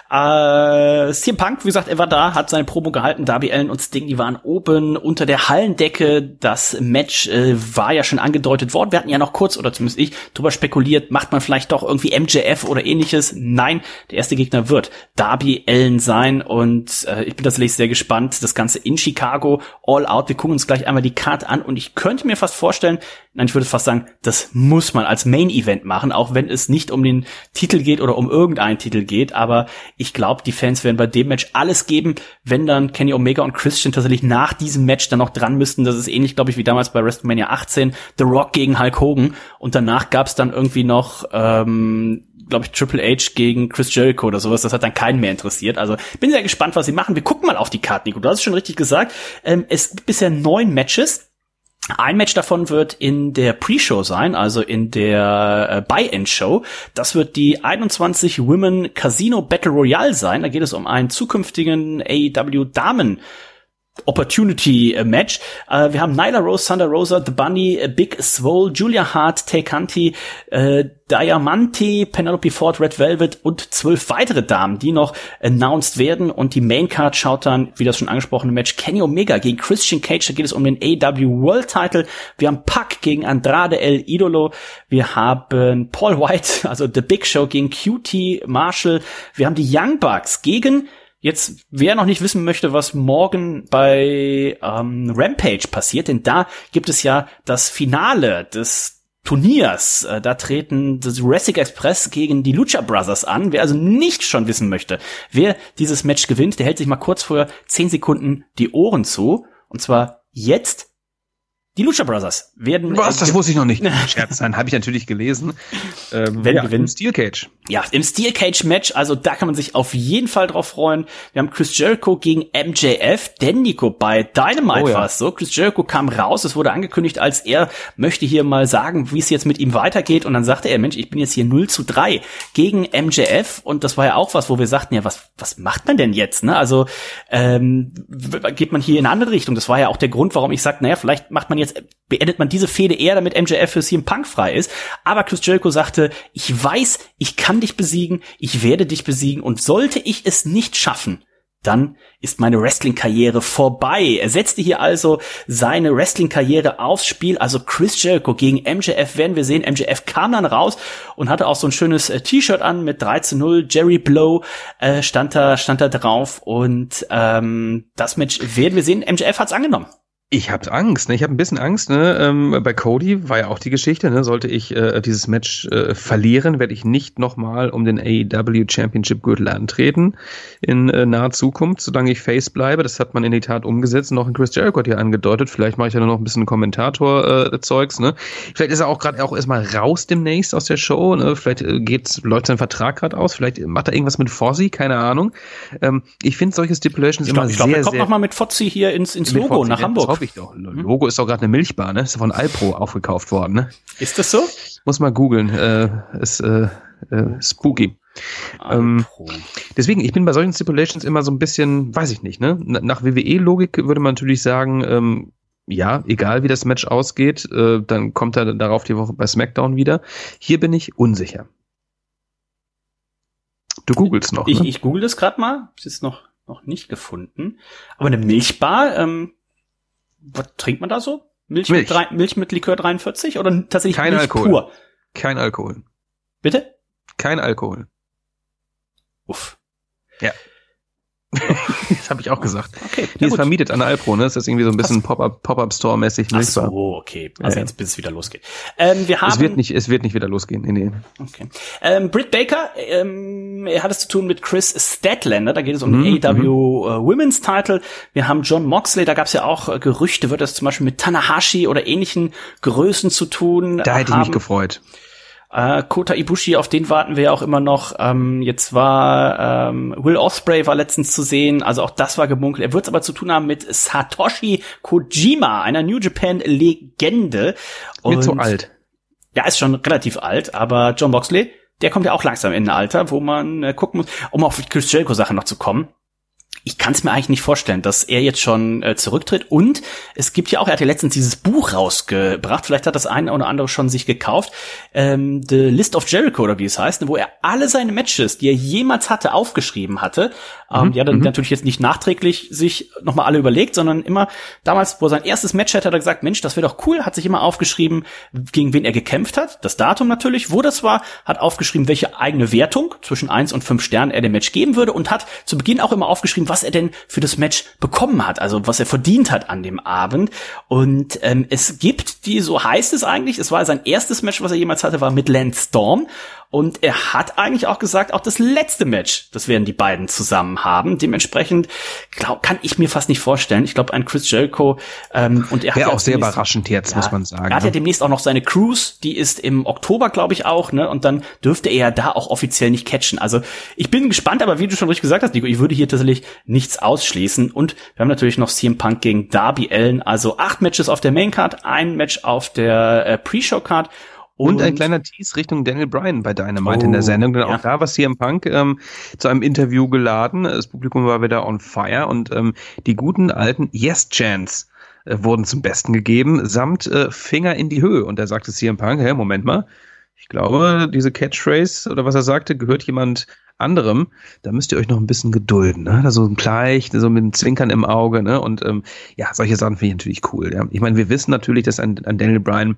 [SPEAKER 3] CM Punk, wie gesagt, er war da, hat seine Promo gehalten. Darby Allin und Sting, die waren oben unter der Hallendecke. Das Match war ja schon angedeutet worden. Wir hatten ja noch kurz, oder zumindest ich, drüber spekuliert, macht man vielleicht doch irgendwie MJF oder ähnliches. Nein, der erste Gegner wird Darby Allin sein, und ich bin tatsächlich sehr gespannt. Das Ganze in Chicago, All Out. Wir gucken uns gleich einmal die Card an, und ich könnte mir fast vorstellen, ich würde fast sagen, das muss man als Main Event machen, auch wenn es nicht um den Titel geht oder um irgendeinen Titel geht, aber ich glaube, die Fans werden bei dem Match alles geben, wenn dann Kenny Omega und Christian tatsächlich nach diesem Match dann noch dran müssten. Das ist ähnlich, glaube ich, wie damals bei WrestleMania 18, The Rock gegen Hulk Hogan, und danach gab es dann irgendwie noch glaube ich, Triple H gegen Chris Jericho oder sowas. Das hat dann keinen mehr interessiert. Also bin sehr gespannt, was sie machen. Wir gucken mal auf die Karte, Nico. Du hast es schon richtig gesagt. Es gibt bisher 9 Matches. Ein Match davon wird in der Pre-Show sein, also in der Buy-In-Show. Das wird die 21 Women Casino Battle Royale sein. Da geht es um einen zukünftigen AEW Damen Opportunity Match. Wir haben Nyla Rose, Thunder Rosa, The Bunny, Big Swole, Julia Hart, Tay Conti, Diamante, Penelope Ford, Red Velvet und 12 weitere Damen, die noch announced werden. Und die Maincard schaut dann, wie das schon angesprochene Match, Kenny Omega gegen Christian Cage. Da geht es um den AEW World Title. Wir haben Pac gegen Andrade El Idolo. Wir haben Paul White, also The Big Show, gegen QT Marshall. Wir haben die Young Bucks gegen, jetzt, wer noch nicht wissen möchte, was morgen bei Rampage passiert, denn da gibt es ja das Finale des Turniers. Da treten das Jurassic Express gegen die Lucha Brothers an. Wer also nicht schon wissen möchte, wer dieses Match gewinnt, der hält sich mal kurz vor 10 Sekunden die Ohren zu. Und zwar jetzt. Die Lucha Brothers werden...
[SPEAKER 4] Was? Das wusste ich noch nicht. Scherz sein, habe ich natürlich gelesen.
[SPEAKER 3] Gewinnen.
[SPEAKER 4] Im Steel Cage.
[SPEAKER 3] Ja, im Steel Cage Match, also da kann man sich auf jeden Fall drauf freuen. Wir haben Chris Jericho gegen MJF, denn Nico, bei Dynamite war es so. Chris Jericho kam raus, es wurde angekündigt, als er möchte hier mal sagen, wie es jetzt mit ihm weitergeht. Und dann sagte er, Mensch, ich bin jetzt hier 0-3 gegen MJF. Und das war ja auch was, wo wir sagten, ja, was macht man denn jetzt? Ne? Also geht man hier in eine andere Richtung. Das war ja auch der Grund, warum ich sagte, naja, vielleicht beendet man diese Fehde eher, damit MJF für CM Punk frei ist. Aber Chris Jericho sagte, ich weiß, ich kann dich besiegen, ich werde dich besiegen und sollte ich es nicht schaffen, dann ist meine Wrestling-Karriere vorbei. Er setzte hier also seine Wrestling-Karriere aufs Spiel. Also Chris Jericho gegen MJF werden wir sehen. MJF kam dann raus und hatte auch so ein schönes T-Shirt an mit 3:0. Jerry Blow stand da drauf. Und das Match werden wir sehen. MJF hat's angenommen.
[SPEAKER 4] Ich habe Angst, ne? Ich habe ein bisschen Angst, ne? Bei Cody war ja auch die Geschichte, ne? Sollte ich dieses Match verlieren, werde ich nicht nochmal um den AEW Championship Gürtel antreten in naher Zukunft, solange ich Face bleibe. Das hat man in die Tat umgesetzt. Noch ein Chris Jericho hat hier angedeutet. Vielleicht mache ich ja nur noch ein bisschen Kommentator-Zeugs, ne? Vielleicht ist er auch gerade erstmal raus demnächst aus der Show, ne? Vielleicht läuft sein Vertrag gerade aus. Vielleicht macht er irgendwas mit Fozzy, keine Ahnung. Ich finde solche Stipulations immer sehr,
[SPEAKER 3] er kommt noch mal mit Fozzy hier ins Logo Fozzy, nach Hamburg.
[SPEAKER 4] Ich doch. Logo ist doch gerade eine Milchbar, ne? Ist von Alpro aufgekauft worden, ne?
[SPEAKER 3] Ist das so?
[SPEAKER 4] Muss mal googeln. Ist spooky. Deswegen, ich bin bei solchen Stipulations immer so ein bisschen, weiß ich nicht, ne? Nach WWE-Logik würde man natürlich sagen, ja, egal wie das Match ausgeht, dann kommt er darauf die Woche bei SmackDown wieder. Hier bin ich unsicher. Du googelst noch, ne?
[SPEAKER 3] Ich google das gerade mal. Hab es jetzt noch nicht gefunden. Aber eine Milchbar, was trinkt man da so? Milch mit Likör 43 oder tatsächlich
[SPEAKER 4] kein
[SPEAKER 3] Milch
[SPEAKER 4] Alkohol.
[SPEAKER 3] Pur?
[SPEAKER 4] Kein Alkohol.
[SPEAKER 3] Bitte?
[SPEAKER 4] Kein Alkohol.
[SPEAKER 3] Uff.
[SPEAKER 4] Ja. Das habe ich auch gesagt.
[SPEAKER 3] Okay,
[SPEAKER 4] die ist vermietet an der Alpro, ne? Das ist irgendwie so ein bisschen Pop-Up-Store-mäßig.
[SPEAKER 3] Ach so, okay. Also jetzt, bis es wieder losgeht. Es wird
[SPEAKER 4] nicht wieder losgehen. Nee.
[SPEAKER 3] Okay. Britt Baker, er hat es zu tun mit Chris Statlander. Da geht es um den AEW Women's Title. Wir haben Jon Moxley. Da gab es ja auch Gerüchte, wird das zum Beispiel mit Tanahashi oder ähnlichen Größen zu tun.
[SPEAKER 4] Da hätte ich mich gefreut.
[SPEAKER 3] Kota Ibushi, auf den warten wir ja auch immer noch. Jetzt war Will Ospreay war letztens zu sehen, also auch das war gemunkelt. Er wird es aber zu tun haben mit Satoshi Kojima, einer New Japan Legende.
[SPEAKER 4] Wird so alt.
[SPEAKER 3] Ja, ist schon relativ alt, aber Jon Moxley, der kommt ja auch langsam in ein Alter, wo man gucken muss, um auf die Chris Jericho Sache noch zu kommen. Ich kann es mir eigentlich nicht vorstellen, dass er jetzt schon zurücktritt. Und es gibt ja auch, er hat ja letztens dieses Buch rausgebracht, vielleicht hat das eine oder andere schon sich gekauft, The List of Jericho oder wie es heißt, wo er alle seine Matches, die er jemals hatte, aufgeschrieben hatte. Die hat er natürlich jetzt nicht nachträglich sich nochmal alle überlegt, sondern immer damals, wo er sein erstes Match hatte, hat er gesagt, Mensch, das wäre doch cool, hat sich immer aufgeschrieben, gegen wen er gekämpft hat, das Datum natürlich, wo das war, hat aufgeschrieben, welche eigene Wertung zwischen 1 und 5 Sternen er dem Match geben würde und hat zu Beginn auch immer aufgeschrieben, was er denn für das Match bekommen hat, also was er verdient hat an dem Abend. Und es gibt so heißt es eigentlich, es war sein erstes Match, was er jemals hatte, war mit Lance Storm. Und er hat eigentlich auch gesagt, auch das letzte Match, das werden die beiden zusammen haben. Dementsprechend kann ich mir fast nicht vorstellen. Ich glaube, ein Chris Jericho und er hat
[SPEAKER 4] ja auch sehr überraschend jetzt, muss man sagen.
[SPEAKER 3] Er hat ja demnächst auch noch seine Cruise, die ist im Oktober, glaube ich, auch, ne? Und dann dürfte er ja da auch offiziell nicht catchen. Also ich bin gespannt, aber wie du schon richtig gesagt hast, Nico, ich würde hier tatsächlich nichts ausschließen. Und wir haben natürlich noch CM Punk gegen Darby Allin, also 8 Matches auf der Maincard, ein Match auf der Pre-Show-Card.
[SPEAKER 4] Und ein kleiner Tease Richtung Daniel Bryan bei Dynamite in der Sendung. Denn auch da war CM Punk zu einem Interview geladen. Das Publikum war wieder on fire. Und die guten alten Yes-Chants wurden zum Besten gegeben, samt Finger in die Höhe. Und da sagte CM Punk, Moment mal, ich glaube, diese Catchphrase oder was er sagte, gehört jemand anderem. Da müsst ihr euch noch ein bisschen gedulden. Ne? Da so leicht, so mit einem Zwinkern im Auge. Ne? Und solche Sachen finde ich natürlich cool. Ja? Ich meine, wir wissen natürlich, dass an Daniel Bryan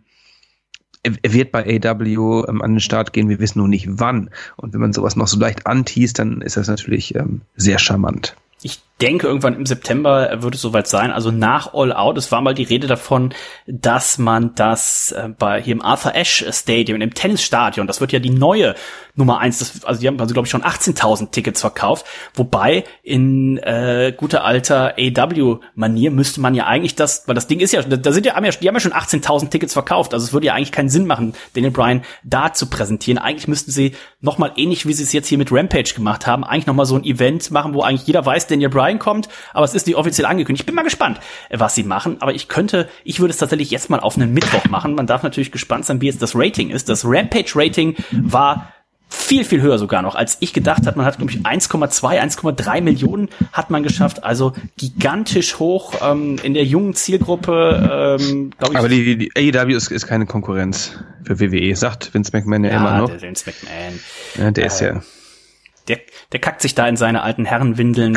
[SPEAKER 4] er wird bei AEW an den Start gehen, wir wissen nur nicht wann. Und wenn man sowas noch so leicht anteast, dann ist das natürlich sehr charmant.
[SPEAKER 3] Ich denke, irgendwann im September wird es soweit sein, also nach All Out. Es war mal die Rede davon, dass man das hier im Arthur Ashe Stadium, im Tennisstadion, das wird ja die neue Nummer 1, also die haben also, glaube ich, schon 18.000 Tickets verkauft, wobei in guter alter AEW-Manier müsste man ja eigentlich weil das Ding ist ja, die haben ja schon 18.000 Tickets verkauft, also es würde ja eigentlich keinen Sinn machen, Daniel Bryan da zu präsentieren. Eigentlich müssten sie nochmal ähnlich, wie sie es jetzt hier mit Rampage gemacht haben, eigentlich nochmal so ein Event machen, wo eigentlich jeder weiß, Daniel Bryan kommt, aber es ist nicht offiziell angekündigt. Ich bin mal gespannt, was sie machen, aber ich würde es tatsächlich jetzt mal auf einen Mittwoch machen. Man darf natürlich gespannt sein, wie jetzt das Rating ist. Das Rampage-Rating war viel, viel höher sogar noch, als ich gedacht habe. Man hat, glaube ich, 1,3 Millionen hat man geschafft, also gigantisch hoch in der jungen Zielgruppe. Glaub ich.
[SPEAKER 4] Aber die AEW ist keine Konkurrenz für WWE, sagt Vince McMahon ja immer noch.
[SPEAKER 3] Der Vince McMahon.
[SPEAKER 4] Ja, der ist ja...
[SPEAKER 3] Der kackt sich da in seine alten Herrenwindeln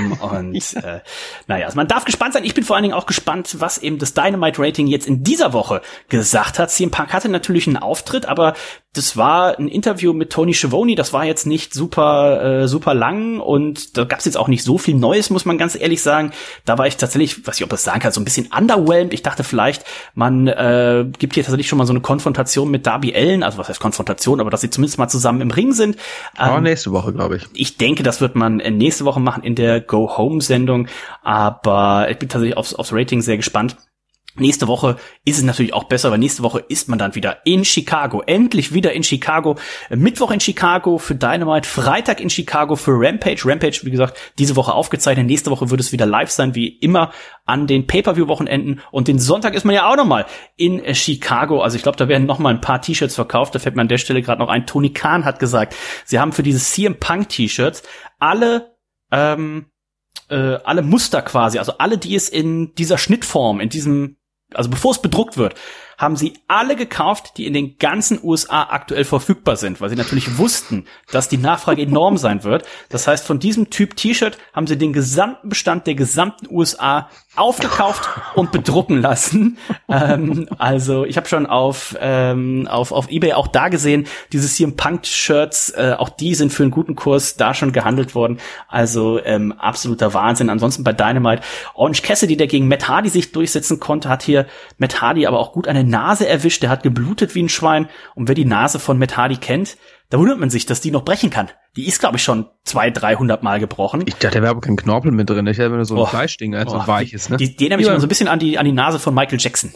[SPEAKER 3] also man darf gespannt sein. Ich bin vor allen Dingen auch gespannt, was eben das Dynamite-Rating jetzt in dieser Woche gesagt hat. CM Punk hatte natürlich einen Auftritt, aber das war ein Interview mit Tony Schiavone, das war jetzt nicht super lang und da gab's jetzt auch nicht so viel Neues, muss man ganz ehrlich sagen. Da war ich tatsächlich, weiß ich, ob ich das sagen kann, so ein bisschen underwhelmed. Ich dachte vielleicht, man gibt hier tatsächlich schon mal so eine Konfrontation mit Darby Allin, also was heißt Konfrontation, aber dass sie zumindest mal zusammen im Ring sind.
[SPEAKER 4] Nächste Woche, glaube ich.
[SPEAKER 3] Ich denke, das wird man nächste Woche machen in der Go-Home-Sendung, aber ich bin tatsächlich aufs Rating sehr gespannt. Nächste Woche ist es natürlich auch besser, weil nächste Woche ist man dann wieder in Chicago. Endlich wieder in Chicago. Mittwoch in Chicago für Dynamite, Freitag in Chicago für Rampage. Rampage, wie gesagt, diese Woche aufgezeichnet. Nächste Woche wird es wieder live sein, wie immer an den Pay-Per-View-Wochenenden. Und den Sonntag ist man ja auch nochmal in Chicago. Also ich glaube, da werden nochmal ein paar T-Shirts verkauft. Da fällt mir an der Stelle gerade noch ein. Tony Khan hat gesagt, sie haben für diese CM Punk T-Shirts alle Muster quasi, also alle, die es in dieser Schnittform, also bevor es bedruckt wird, haben sie alle gekauft, die in den ganzen USA aktuell verfügbar sind, weil sie natürlich wussten, dass die Nachfrage enorm sein wird. Das heißt, von diesem Typ T-Shirt haben sie den gesamten Bestand der gesamten USA aufgekauft und bedrucken lassen. Also ich habe schon auf eBay auch da gesehen, diese CM Punk Shirts, auch die sind für einen guten Kurs da schon gehandelt worden. Also absoluter Wahnsinn. Ansonsten bei Dynamite Orange Cassidy, der gegen Matt Hardy sich durchsetzen konnte, hat hier Matt Hardy aber auch gut eine Nase erwischt. Der hat geblutet wie ein Schwein. Und wer die Nase von Matt Hardy kennt, da wundert man sich, dass die noch brechen kann. Die ist, glaube ich, schon 200-300 Mal gebrochen.
[SPEAKER 4] Ich dachte, da wäre aber kein Knorpel mit drin. Ich hatte nur so ein Fleischding, so weiches. Ne?
[SPEAKER 3] Die erinnert mich immer so ein bisschen an die Nase von Michael Jackson.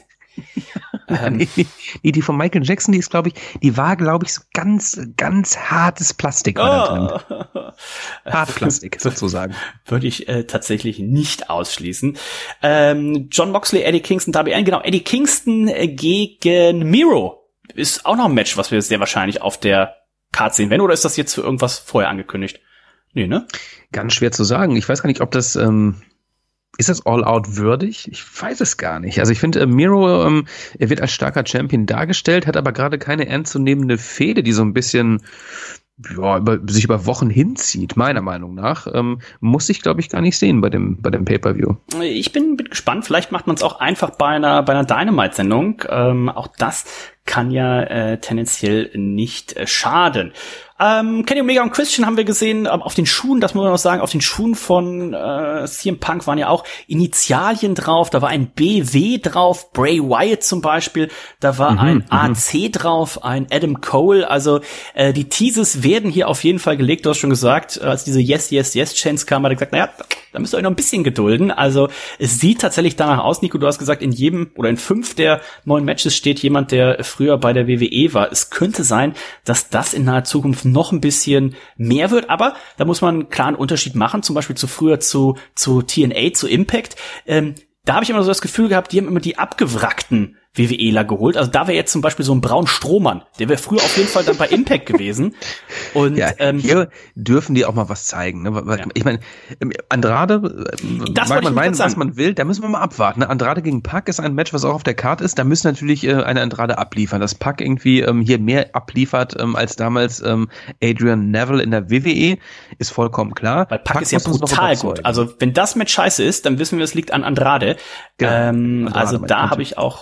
[SPEAKER 4] Die von Michael Jackson, die war, glaube ich, so ganz hartes Plastik war da drin. Hartplastik, sozusagen.
[SPEAKER 3] Würde ich tatsächlich nicht ausschließen. John Moxley, Eddie Kingston, Darby Allin, genau. Eddie Kingston gegen Miro ist auch noch ein Match, was wir sehr wahrscheinlich auf der Card sehen werden. Oder ist das jetzt für irgendwas vorher angekündigt? Nee, ne?
[SPEAKER 4] Ganz schwer zu sagen. Ich weiß gar nicht, ob das... Ist das All-Out würdig? Ich weiß es gar nicht. Also ich finde, Miro, er wird als starker Champion dargestellt, hat aber gerade keine ernstzunehmende Fehde, die so ein bisschen sich über Wochen hinzieht, meiner Meinung nach. Muss ich, glaube ich, gar nicht sehen bei dem Pay-Per-View. Ich bin
[SPEAKER 3] gespannt. Vielleicht macht man es auch einfach bei einer Dynamite-Sendung. Auch das kann ja tendenziell nicht schaden. Kenny Omega und Christian haben wir gesehen, auf den Schuhen, das muss man noch sagen, auf den Schuhen von CM Punk waren ja auch Initialien drauf, da war ein BW drauf, Bray Wyatt zum Beispiel, da war ein AC drauf, ein Adam Cole, also die Teases werden hier auf jeden Fall gelegt, du hast schon gesagt, als diese Yes-Yes-Yes-Chants kam, hat er gesagt, naja, da müsst ihr euch noch ein bisschen gedulden, also es sieht tatsächlich danach aus, Nico, du hast gesagt, in 5 der 9 Matches steht jemand, der früher bei der WWE war. Es könnte sein, dass das in naher Zukunft noch ein bisschen mehr wird, aber da muss man einen klaren Unterschied machen, zum Beispiel zu früher zu TNA, zu Impact. Da habe ich immer so das Gefühl gehabt, die haben immer die abgewrackten WWEler geholt. Also da wäre jetzt zum Beispiel so ein Braun Strohmann. Der wäre früher auf jeden Fall dann bei Impact gewesen. Und
[SPEAKER 4] ja, hier dürfen die auch mal was zeigen. Ne? Ja. Ich meine, Andrade, mag man meinen, was man will, da müssen wir mal abwarten. Ne? Andrade gegen Pac ist ein Match, was auch auf der Karte ist. Da müssen natürlich eine Andrade abliefern. Dass Pac irgendwie hier mehr abliefert als damals Adrian Neville in der WWE, ist vollkommen klar.
[SPEAKER 3] Weil Pac ist ja brutal gut. Also wenn das Match scheiße ist, dann wissen wir, es liegt an Andrade. Genau, Andrade also da habe ich auch hohe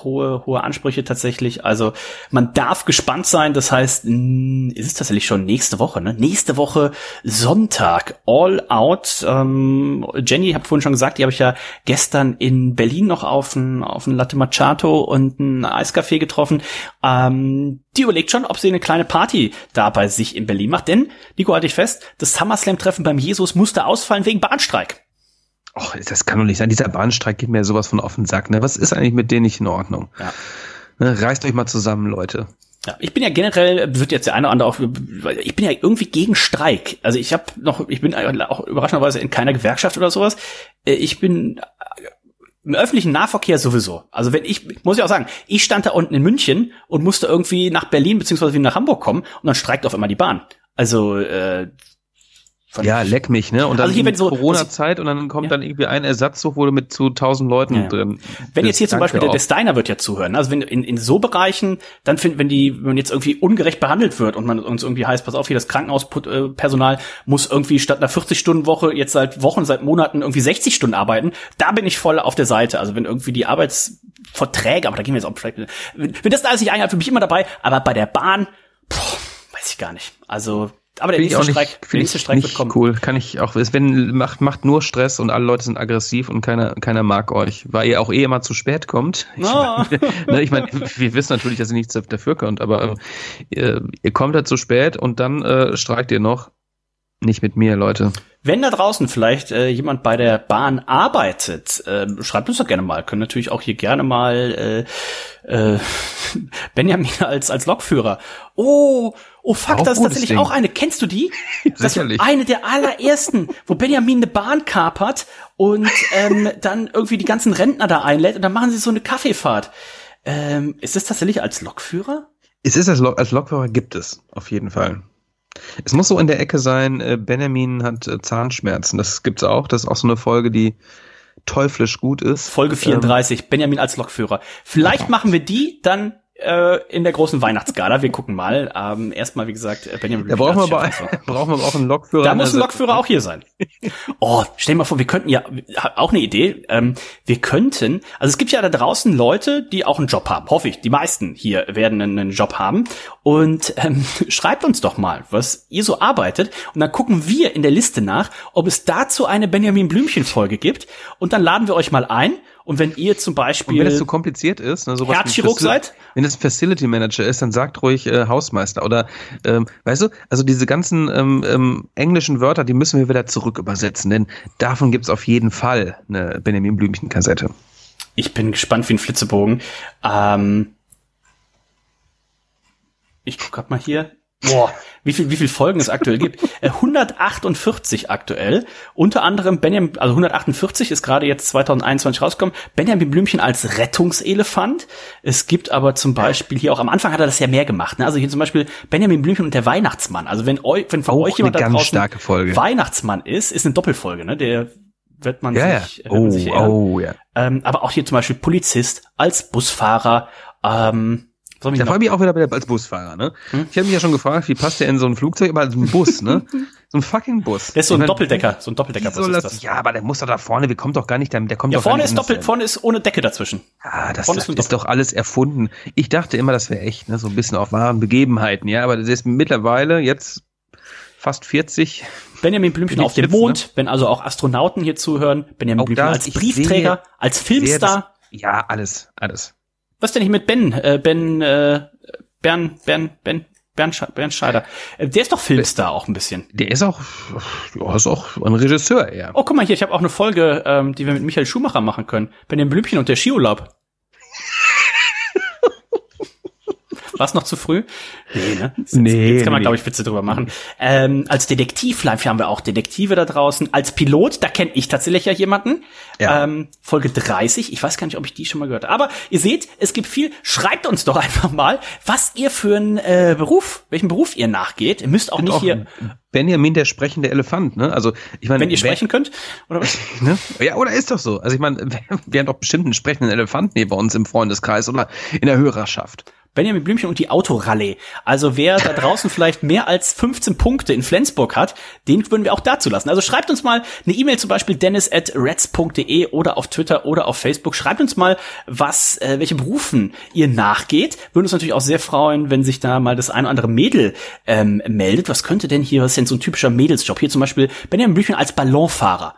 [SPEAKER 3] hohe Ansprüche tatsächlich. Also man darf gespannt sein. Das heißt, ist es tatsächlich schon nächste Woche, ne? Nächste Woche Sonntag, All Out. Jenny, hab vorhin schon gesagt, die habe ich ja gestern in Berlin noch auf ein Latte Macchiato und ein Eiscafé getroffen. Die überlegt schon, ob sie eine kleine Party da bei sich in Berlin macht. Denn, Nico, halte ich fest, das SummerSlam-Treffen beim Jesus musste ausfallen wegen Bahnstreik.
[SPEAKER 4] Och, das kann doch nicht sein. Dieser Bahnstreik geht mir sowas von auf den Sack. Ne? Was ist eigentlich mit denen nicht in Ordnung? Ja. Ne, reißt euch mal zusammen, Leute. Ja,
[SPEAKER 3] ich bin ja generell, wird jetzt der eine oder andere auch, ich bin ja irgendwie gegen Streik. Also ich bin auch überraschenderweise in keiner Gewerkschaft oder sowas. Ich bin im öffentlichen Nahverkehr sowieso. Also muss ich auch sagen, ich stand da unten in München und musste irgendwie nach Berlin beziehungsweise wieder nach Hamburg kommen und dann streikt auf einmal die Bahn. Also,
[SPEAKER 4] ja, leck mich, ne? Und dann
[SPEAKER 3] also hier, wenn so
[SPEAKER 4] Corona-Zeit und dann kommt dann irgendwie ein Ersatzzug, wo du mit zu 1000 Leuten drin.
[SPEAKER 3] Wenn jetzt hier zum Beispiel der Steiner wird ja zuhören, also wenn in so Bereichen, dann wenn man jetzt irgendwie ungerecht behandelt wird und man uns irgendwie heißt, pass auf, hier das Krankenhauspersonal muss irgendwie statt einer 40-Stunden-Woche jetzt seit Wochen, seit Monaten irgendwie 60 Stunden arbeiten, da bin ich voll auf der Seite. Also wenn irgendwie die Arbeitsverträge, aber da gehen wir jetzt auch vielleicht, wenn das da alles nicht einhalten, für mich immer dabei, aber bei der Bahn, weiß ich gar nicht. Also aber der nächste Streik wird kommen.
[SPEAKER 4] Cool, kann ich auch. Es macht nur Stress und alle Leute sind aggressiv und keiner mag euch, weil ihr auch immer zu spät kommt. Ich meine, wir wissen natürlich, dass ihr nichts dafür könnt, aber ihr kommt da zu spät und dann streikt ihr noch. Nicht mit mir, Leute.
[SPEAKER 3] Wenn da draußen vielleicht jemand bei der Bahn arbeitet, schreibt uns doch gerne mal. Können natürlich auch hier gerne mal Benjamin als Lokführer. Oh fuck, auch das ist tatsächlich Ding. Auch eine. Kennst du die? Das ist eine der allerersten, wo Benjamin eine Bahn kapert und dann irgendwie die ganzen Rentner da einlädt und dann machen sie so eine Kaffeefahrt. Ist das tatsächlich als Lokführer?
[SPEAKER 4] Es ist als Lokführer gibt es, auf jeden Fall. Es muss so in der Ecke sein, Benjamin hat Zahnschmerzen. Das gibt's auch. Das ist auch so eine Folge, die teuflisch gut ist.
[SPEAKER 3] Folge 34, Benjamin als Lokführer. Vielleicht machen wir die dann in der großen Weihnachtsgala. Wir gucken mal. Erstmal, wie gesagt, Benjamin.
[SPEAKER 4] Da brauchen wir aber auch einen Lokführer.
[SPEAKER 3] Da muss ein Lokführer auch hier sein. Oh, stell dir mal vor, wir könnten ja, auch eine Idee, also es gibt ja da draußen Leute, die auch einen Job haben. Hoffe ich. Die meisten hier werden einen Job haben. Und schreibt uns doch mal, was ihr so arbeitet. Und dann gucken wir in der Liste nach, ob es dazu eine Benjamin Blümchen-Folge gibt. Und dann laden wir euch mal ein. Und wenn ihr zum Beispiel
[SPEAKER 4] wenn es zu kompliziert ist, ne, sowas
[SPEAKER 3] Herzchirurg seid,
[SPEAKER 4] wenn es Facility Manager ist, dann sagt ruhig Hausmeister oder weißt du, also diese ganzen englischen Wörter, die müssen wir wieder zurück übersetzen, denn davon gibt's auf jeden Fall eine Benjamin Blümchen Kassette.
[SPEAKER 3] Ich bin gespannt wie ein Flitzebogen. Ich guck grad mal hier. Boah, wie viel Folgen es aktuell gibt. 148 aktuell. Unter anderem 148 ist gerade jetzt 2021 rausgekommen. Benjamin Blümchen als Rettungselefant. Es gibt aber zum Beispiel hier auch, am Anfang hat er das ja mehr gemacht, ne? Also hier zum Beispiel Benjamin Blümchen und der Weihnachtsmann. Also wenn von euch jemand da draußen Weihnachtsmann ist eine Doppelfolge, ne? Der wird man sich erinnern. Aber auch hier zum Beispiel Polizist als Busfahrer,
[SPEAKER 4] da freue ich mich auch wieder als Busfahrer, ne? Ich habe mich ja schon gefragt, wie passt der in so ein Flugzeug, aber als ein Bus, ne? So ein fucking Bus.
[SPEAKER 3] Der ist so ein Doppeldeckerbus ist das.
[SPEAKER 4] Ja, aber der muss doch da vorne, wir kommen doch gar nicht, der kommt doch
[SPEAKER 3] vorne vorne ist ohne Decke dazwischen.
[SPEAKER 4] Ah, das ist doch alles erfunden. Ich dachte immer, das wäre echt, ne? So ein bisschen auf wahren Begebenheiten, ja, aber das ist mittlerweile jetzt fast 40.
[SPEAKER 3] Benjamin Blümchen auf dem Mond, ne? Wenn also auch Astronauten hier zuhören, Benjamin Blümchen als Briefträger, als Filmstar.
[SPEAKER 4] Ja, alles.
[SPEAKER 3] Was denn nicht mit Bernscheider? Der ist doch Filmstar auch ein bisschen.
[SPEAKER 4] Der ist auch ein Regisseur eher.
[SPEAKER 3] Oh, guck mal hier, ich habe auch eine Folge, die wir mit Michael Schumacher machen können. Benjamin Blümchen und der Skiurlaub. War's noch zu früh? Nee, ne? Jetzt kann man, glaube ich, Witze drüber machen. Als Detektiv, live haben wir auch Detektive da draußen. Als Pilot, da kenne ich tatsächlich ja jemanden. Ja. Folge 30, ich weiß gar nicht, ob ich die schon mal gehört habe. Aber ihr seht, es gibt viel. Schreibt uns doch einfach mal, was ihr für einen welchen Beruf ihr nachgeht. Ihr müsst auch nicht hier...
[SPEAKER 4] Benjamin, der sprechende Elefant, ne? Also, ich meine...
[SPEAKER 3] Wenn ihr sprechen könnt, oder was?
[SPEAKER 4] Ne? Ja, oder ist doch so. Also, ich meine, wir haben doch bestimmt einen sprechenden Elefanten hier bei uns im Freundeskreis oder in der Hörerschaft.
[SPEAKER 3] Benjamin Blümchen und die Autorallye. Also wer da draußen vielleicht mehr als 15 Punkte in Flensburg hat, den würden wir auch dazu lassen. Also schreibt uns mal eine E-Mail, zum Beispiel dennis@reds.de oder auf Twitter oder auf Facebook. Schreibt uns mal, welche Berufen ihr nachgeht. Würden uns natürlich auch sehr freuen, wenn sich da mal das ein oder andere Mädel meldet. Was ist denn so ein typischer Mädelsjob? Hier zum Beispiel Benjamin Blümchen als Ballonfahrer.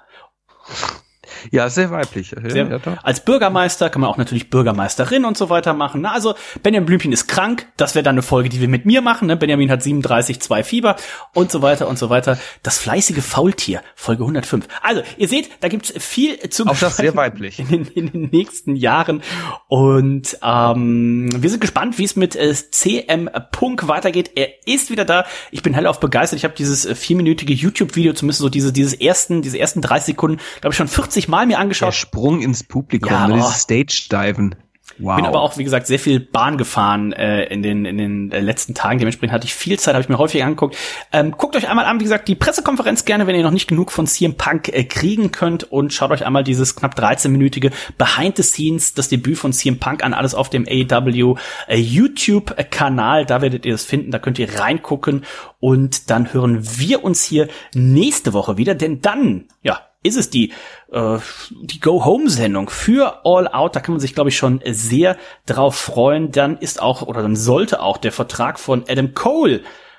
[SPEAKER 4] Ja, sehr weiblich.
[SPEAKER 3] Als Bürgermeister kann man auch natürlich Bürgermeisterin und so weiter machen. Na, also Benjamin Blümchen ist krank. Das wäre dann eine Folge, die wir mit mir machen. Ne? Benjamin hat 37,2 Fieber und so weiter und so weiter. Das fleißige Faultier, Folge 105. Also, ihr seht, da gibt's viel zu
[SPEAKER 4] besprechen. Auch das sehr weiblich.
[SPEAKER 3] In den nächsten Jahren. Und wir sind gespannt, wie es mit CM Punk weitergeht. Er ist wieder da. Ich bin hellauf begeistert. Ich habe dieses 4-minütige YouTube-Video, zumindest so diese ersten 30 Sekunden, glaube ich, schon 40 Mal mir angeschaut.
[SPEAKER 4] Der Sprung ins Publikum, dieses Stage-Diven. Wow.
[SPEAKER 3] Bin aber auch, wie gesagt, sehr viel Bahn gefahren in den letzten Tagen. Dementsprechend hatte ich viel Zeit, habe ich mir häufig angeguckt. Guckt euch einmal an, wie gesagt, die Pressekonferenz gerne, wenn ihr noch nicht genug von CM Punk kriegen könnt. Und schaut euch einmal dieses knapp 13-minütige Behind the Scenes, das Debüt von CM Punk an, alles auf dem AEW YouTube-Kanal. Da werdet ihr das finden, da könnt ihr reingucken. Und dann hören wir uns hier nächste Woche wieder, denn dann, ist es die Go-Home-Sendung für All Out. Da kann man sich, glaube ich, schon sehr drauf freuen. Dann sollte auch der Vertrag von Adam Cole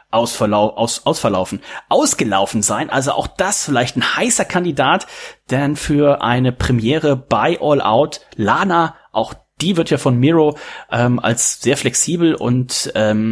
[SPEAKER 3] ausgelaufen sein. Also auch das vielleicht ein heißer Kandidat, denn für eine Premiere bei All Out, Lana, auch die wird ja von Miro als sehr flexibel und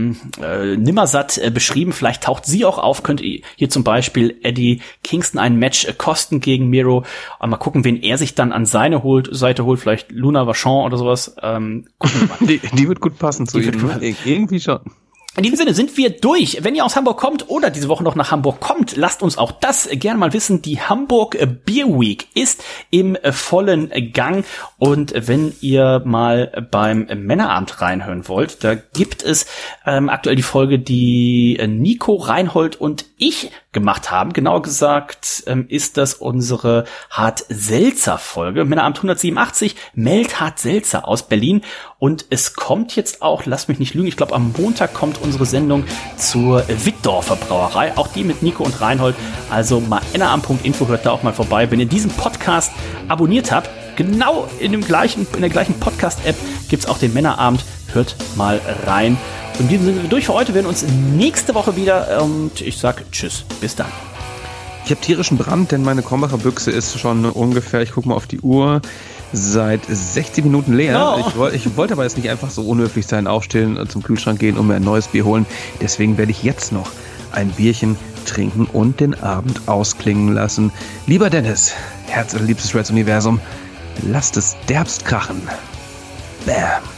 [SPEAKER 3] nimmersatt beschrieben. Vielleicht taucht sie auch auf. Könnte hier zum Beispiel Eddie Kingston ein Match kosten gegen Miro. Mal gucken, wen er sich dann an seine Seite holt. Vielleicht Luna Vachon oder sowas. Gucken wir mal.
[SPEAKER 4] Die wird gut passen zu ihm. Irgendwie schon.
[SPEAKER 3] In diesem Sinne sind wir durch. Wenn ihr aus Hamburg kommt oder diese Woche noch nach Hamburg kommt, lasst uns auch das gerne mal wissen. Die Hamburg Beer Week ist im vollen Gang. Und wenn ihr mal beim Männerabend reinhören wollt, da gibt es aktuell die Folge, die Nico, Reinhold und ich gemacht haben. Genauer gesagt ist das unsere Hart-Seltzer-Folge. Männerabend 187 meldet Hart-Seltzer aus Berlin. Und es kommt jetzt auch, lasst mich nicht lügen, ich glaube am Montag kommt unsere Sendung zur Wittdorfer Brauerei. Auch die mit Nico und Reinhold. Also männerabend.info, hört da auch mal vorbei. Wenn ihr diesen Podcast abonniert habt, genau in der gleichen Podcast-App gibt's auch den Männerabend. Hört mal rein. Und in diesem Sinne sind wir durch für heute. Wir hören uns nächste Woche wieder. Und ich sag tschüss. Bis dann.
[SPEAKER 4] Ich habe tierischen Brand, denn meine Krombacher Büchse ist schon ungefähr, ich gucke mal auf die Uhr, seit 60 Minuten leer. No. Ich wollte aber jetzt nicht einfach so unhöflich sein, aufstehen, zum Kühlschrank gehen und mir ein neues Bier holen. Deswegen werde ich jetzt noch ein Bierchen trinken und den Abend ausklingen lassen. Lieber Dennis, liebstes Reds Universum, lasst es derbst krachen. Bam.